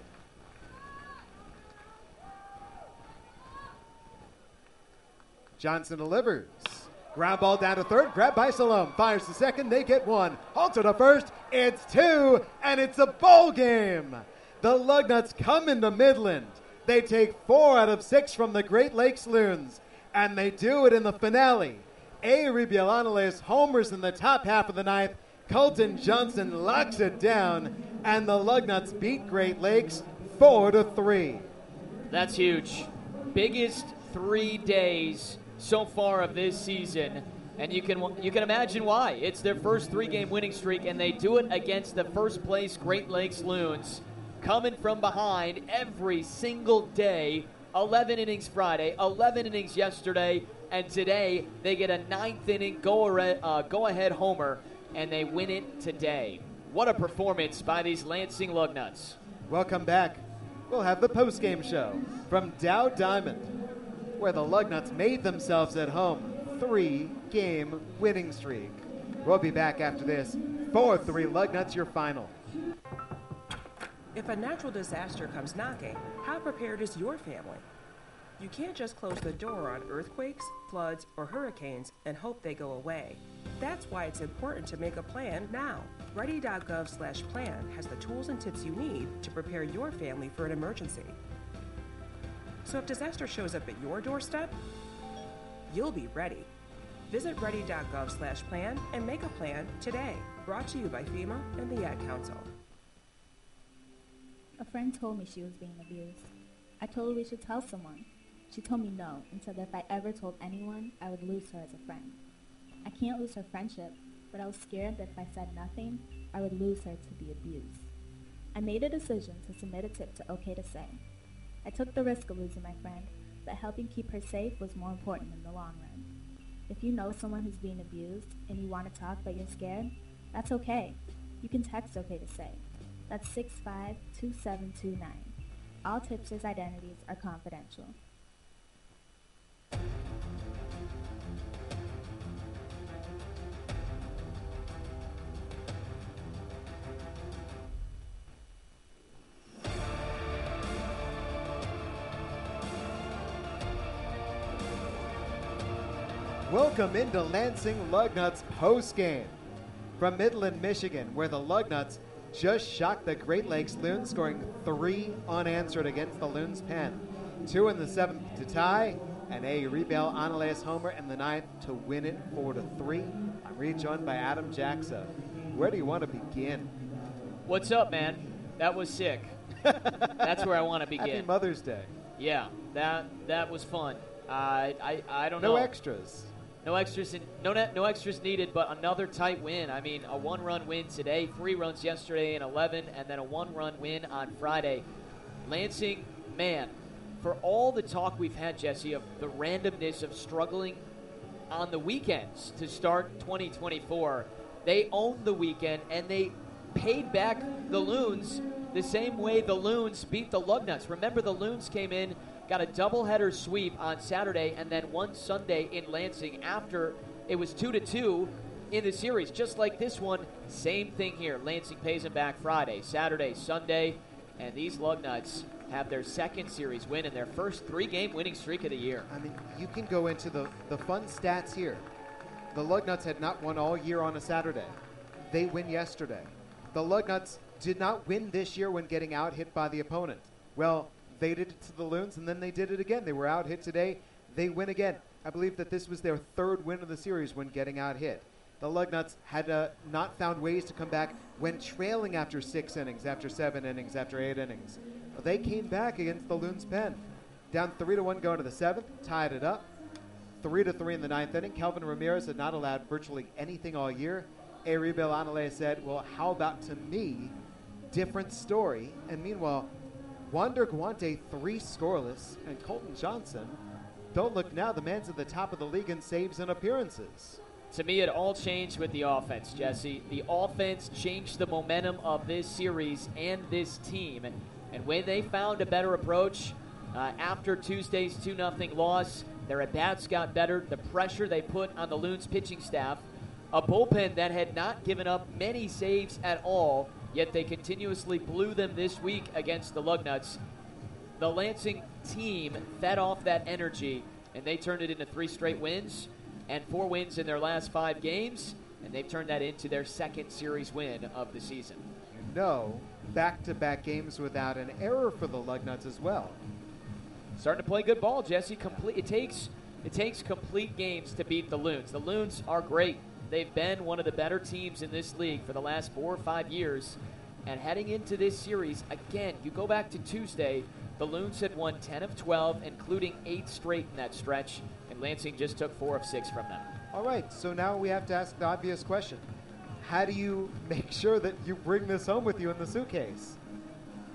Johnson delivers. Ground ball down to third, grabbed by Salome. Fires to second, they get one. Halter to first, it's two, and it's a ball game. The Lugnuts come into Midland. They take four out of six from the Great Lakes Loons, and they do it in the finale. Euribiel Angeles homers in the top half of the ninth. Colton Johnson locks it down, and the Lugnuts beat Great Lakes four to three. That's huge. Biggest three days so far of this season, and you can you can imagine why. It's their first three-game winning streak, and they do it against the first-place Great Lakes Loons. coming from behind every single day. eleven innings Friday, eleven innings yesterday, and today they get a ninth inning go-ahead uh, go-ahead homer, and they win it today. What a performance by these Lansing Lugnuts. Welcome back. We'll have the post-game show from Dow Diamond, where the Lugnuts made themselves at home three-game winning streak. We'll be back after this. four three Lugnuts, your final. If a natural disaster comes knocking, how prepared is your family? You can't just close the door on earthquakes, floods, or hurricanes and hope they go away. That's why it's important to make a plan now. Ready.gov slash plan has the tools and tips you need to prepare your family for an emergency. So if disaster shows up at your doorstep, you'll be ready. Visit ready.gov slash plan and make a plan today. Brought to you by FEMA and the Ad Council. A friend told me she was being abused. I told her we should tell someone. She told me no and said that if I ever told anyone, I would lose her as a friend. I can't lose her friendship, but I was scared that if I said nothing, I would lose her to the abuse. I made a decision to submit a tip to OK to Say. I took the risk of losing my friend, but helping keep her safe was more important in the long run. If you know someone who's being abused and you want to talk but you're scared, that's okay. You can text OK to Say. That's six five two seven two nine. All tipsters' identities are confidential. Welcome into Lansing Lugnuts postgame from Midland, Michigan, where the Lugnuts just shocked the Great Lakes Loons, scoring three unanswered against the Loons' pen. Two in the seventh to tie, and a Rebel Anales homer in the ninth to win it four to three. I'm rejoined by Adam Jackson. Where do you want to begin? What's up, man? That was sick. That's where I want to begin. Happy Mother's Day. Yeah, that that was fun. Uh, I I don't no know. No extras. No extras, in, no net, no extras needed, but another tight win. I mean, a one-run win today, three runs yesterday and eleven, and then a one-run win on Friday. Lansing, man, for all the talk we've had, Jesse, of the randomness of struggling on the weekends to start twenty twenty-four, they owned the weekend, and they paid back the Loons the same way the Loons beat the Lugnuts. Remember, the Loons came in, got a doubleheader sweep on Saturday, and then one Sunday in Lansing after it was two to two in the series. Just like this one, same thing here. Lansing pays them back Friday, Saturday, Sunday, and these Lugnuts have their second series win and their first three-game winning streak of the year. I mean, you can go into the, the fun stats here. The Lugnuts had not won all year on a Saturday. They win yesterday. The Lugnuts did not win this year when getting out-hit by the opponent. Well, they did it to the Loons, and then they did it again. They were out-hit today. They win again. I believe that this was their third win of the series when getting out-hit. The Lugnuts had uh, not found ways to come back when trailing after six innings, after seven innings, after eight innings. But they came back against the Loons' pen. Down three to one going to the seventh, tied it up. Three to three in the ninth inning. Kelvin Ramirez had not allowed virtually anything all year. Aribel Anale said, well, how about to me? Different story. And meanwhile, Wander Guante, three scoreless, and Colton Johnson, don't look now, the man's at the top of the league in saves and appearances. To me, it all changed with the offense, Jesse. The offense changed the momentum of this series and this team. And when they found a better approach uh, after Tuesday's two nothing loss, their at-bats got better. The pressure they put on the Loons pitching staff, a bullpen that had not given up many saves at all, yet they continuously blew them this week against the Lugnuts. The Lansing team fed off that energy, and they turned it into three straight wins and four wins in their last five games, and they've turned that into their second series win of the season. No, back-to-back games without an error for the Lugnuts as well. Starting to play good ball, Jesse. Complete. It takes it takes complete games to beat the Loons. The Loons are great. They've been one of the better teams in this league for the last four or five years. And heading into this series, again, you go back to Tuesday, the Loons had won ten of twelve, including eight straight in that stretch, and Lansing just took four of six from them. All right, so now we have to ask the obvious question. How do you make sure that you bring this home with you in the suitcase?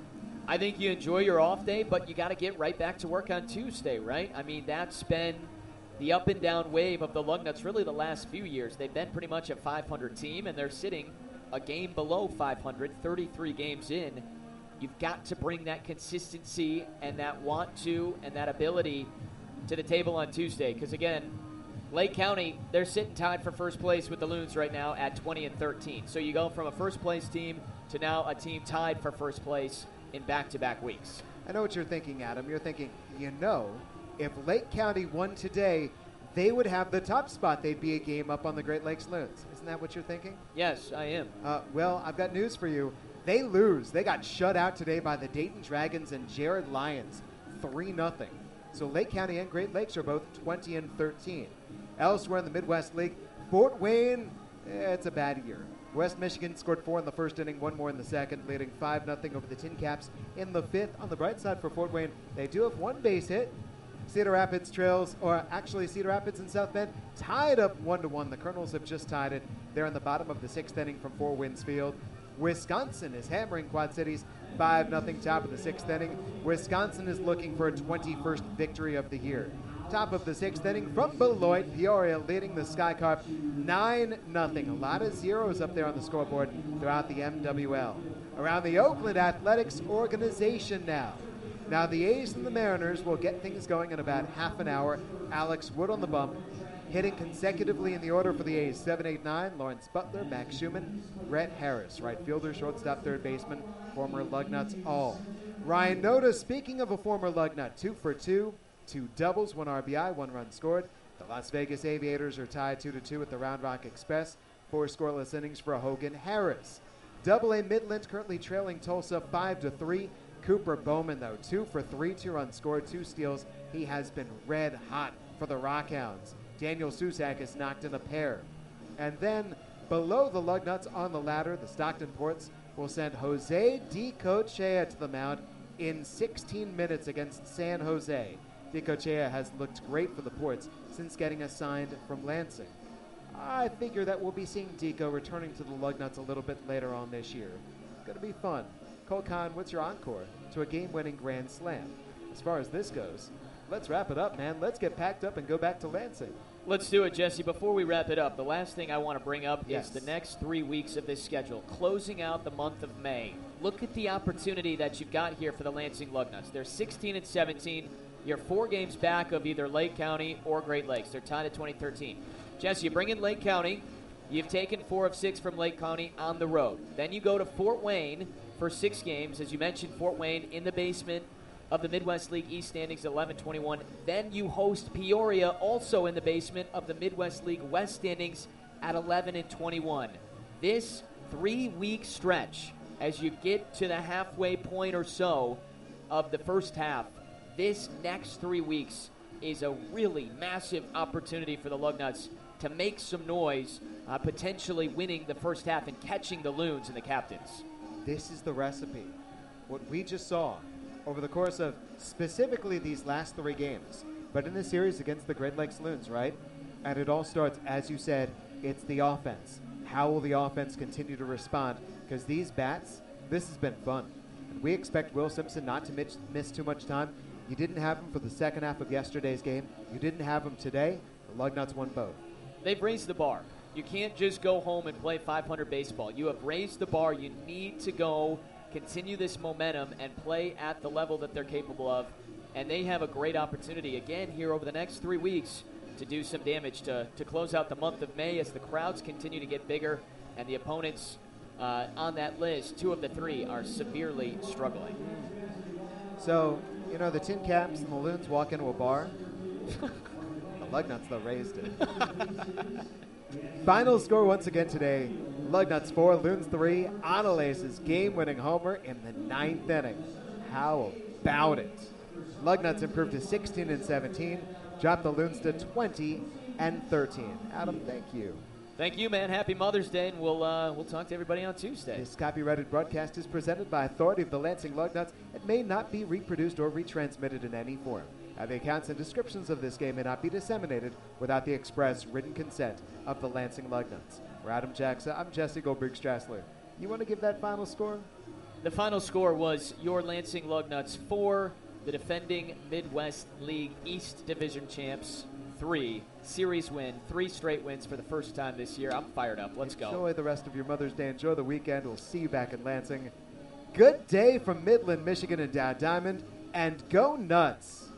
I think you enjoy your off day, but you got to get right back to work on Tuesday, right? I mean, that's been the up and down wave of the Lugnuts really the last few years. They've been pretty much a five hundred team, and they're sitting a game below five hundred, thirty-three games in. You've got to bring that consistency and that want to and that ability to the table on Tuesday. Because, again, Lake County, they're sitting tied for first place with the Loons right now at twenty and thirteen. So you go from a first-place team to now a team tied for first place in back-to-back weeks. I know what you're thinking, Adam. You're thinking, you know, if Lake County won today, they would have the top spot. They'd be a game up on the Great Lakes Loons. Isn't that what you're thinking? Yes, I am. Uh, well, I've got news for you. They lose. They got shut out today by the Dayton Dragons and Jared Lions, three nothing. So Lake County and Great Lakes are both twenty and thirteen. Elsewhere in the Midwest League, Fort Wayne, eh, it's a bad year. West Michigan scored four in the first inning, one more in the second, leading five nothing over the Tin Caps in the fifth. On the bright side for Fort Wayne, they do have one base hit. Cedar Rapids trails, or actually Cedar Rapids and South Bend, tied up one to one. The Colonels have just tied it. They're in the bottom of the sixth inning from Four Winds Field. Wisconsin is hammering Quad Cities five nothing top of the sixth inning. Wisconsin is looking for a twenty-first victory of the year. Top of the sixth inning from Beloit, Peoria leading the Skycarp nine nothing. A lot of zeros up there on the scoreboard throughout the M W L. Around the Oakland Athletics organization now. Now the A's and the Mariners will get things going in about half an hour. Alex Wood on the bump. Hitting consecutively in the order for the A's, seven eight nine, Lawrence Butler, Max Schumann, Rhett Harris, right fielder, shortstop, third baseman, former Lugnuts all. Ryan Noda, speaking of a former Lugnut, two for two, two doubles, one R B I, one run scored. The Las Vegas Aviators are tied two to two at the Round Rock Express. Four scoreless innings for Hogan Harris. Double A Midland currently trailing Tulsa five to three. Cooper Bowman, though, two for three, two runs scored, two steals. He has been red hot for the Rockhounds. Daniel Susak has knocked in a pair. And then below the Lugnuts on the ladder, the Stockton Ports will send Jose DiCochea to the mound in sixteen minutes against San Jose. DiCochea has looked great for the Ports since getting assigned from Lansing. I figure that we'll be seeing Dico returning to the Lugnuts a little bit later on this year. It's going to be fun. Cole Kahn, what's your encore to a game-winning Grand Slam? As far as this goes, let's wrap it up, man. Let's get packed up and go back to Lansing. Let's do it, Jesse. Before we wrap it up, the last thing I want to bring up yes. is the next three weeks of this schedule, closing out the month of May. Look at the opportunity that you've got here for the Lansing Lugnuts. They're sixteen and seventeen. You're four games back of either Lake County or Great Lakes. They're tied at twenty thirteen. Jesse, you bring in Lake County. You've taken four of six from Lake County on the road. Then you go to Fort Wayne for six games. As you mentioned, Fort Wayne in the basement of the Midwest League East standings, eleven twenty-one. Then you host Peoria, also in the basement of the Midwest League West standings at eleven and twenty-one. This three-week stretch, as you get to the halfway point or so of the first half, this next three weeks is a really massive opportunity for the Lugnuts to make some noise, uh, potentially winning the first half and catching the Loons and the Captains. This is the recipe. What we just saw over the course of specifically these last three games, but in the series against the Great Lakes Loons, right? And it all starts, as you said, it's the offense. How will the offense continue to respond? Because these bats, this has been fun. And we expect Will Simpson not to miss, miss too much time. You didn't have him for the second half of yesterday's game. You didn't have him today. The Lugnuts won both. They've raised the bar. You can't just go home and play five hundred baseball. You have raised the bar. You need to go continue this momentum and play at the level that they're capable of. And they have a great opportunity again here over the next three weeks to do some damage to, to close out the month of May as the crowds continue to get bigger and the opponents uh, on that list, two of the three, are severely struggling. So, you know, the Tin Caps and the Loons walk into a bar. The Lugnuts, though, raised it. Final score once again today, Lugnuts four, Loons three. Adelaise's game-winning homer in the ninth inning. How about it? Lugnuts improved to sixteen and seventeen, dropped the Loons to twenty and thirteen. Adam, thank you. Thank you, man. Happy Mother's Day, and we'll uh, we'll talk to everybody on Tuesday. This copyrighted broadcast is presented by authority of the Lansing Lugnuts. It may not be reproduced or retransmitted in any form. Uh, the accounts and descriptions of this game may not be disseminated without the express written consent of the Lansing Lugnuts. For Adam Jackson, I'm Jesse Goldberg-Strassler. You want to give that final score? The final score was your Lansing Lugnuts four, the defending Midwest League East Division champs three. Series win, three straight wins for the first time this year. I'm fired up. Let's go. Enjoy the rest of your Mother's Day. Enjoy the weekend. We'll see you back in Lansing. Good day from Midland, Michigan and Dow Diamond, and go Nuts.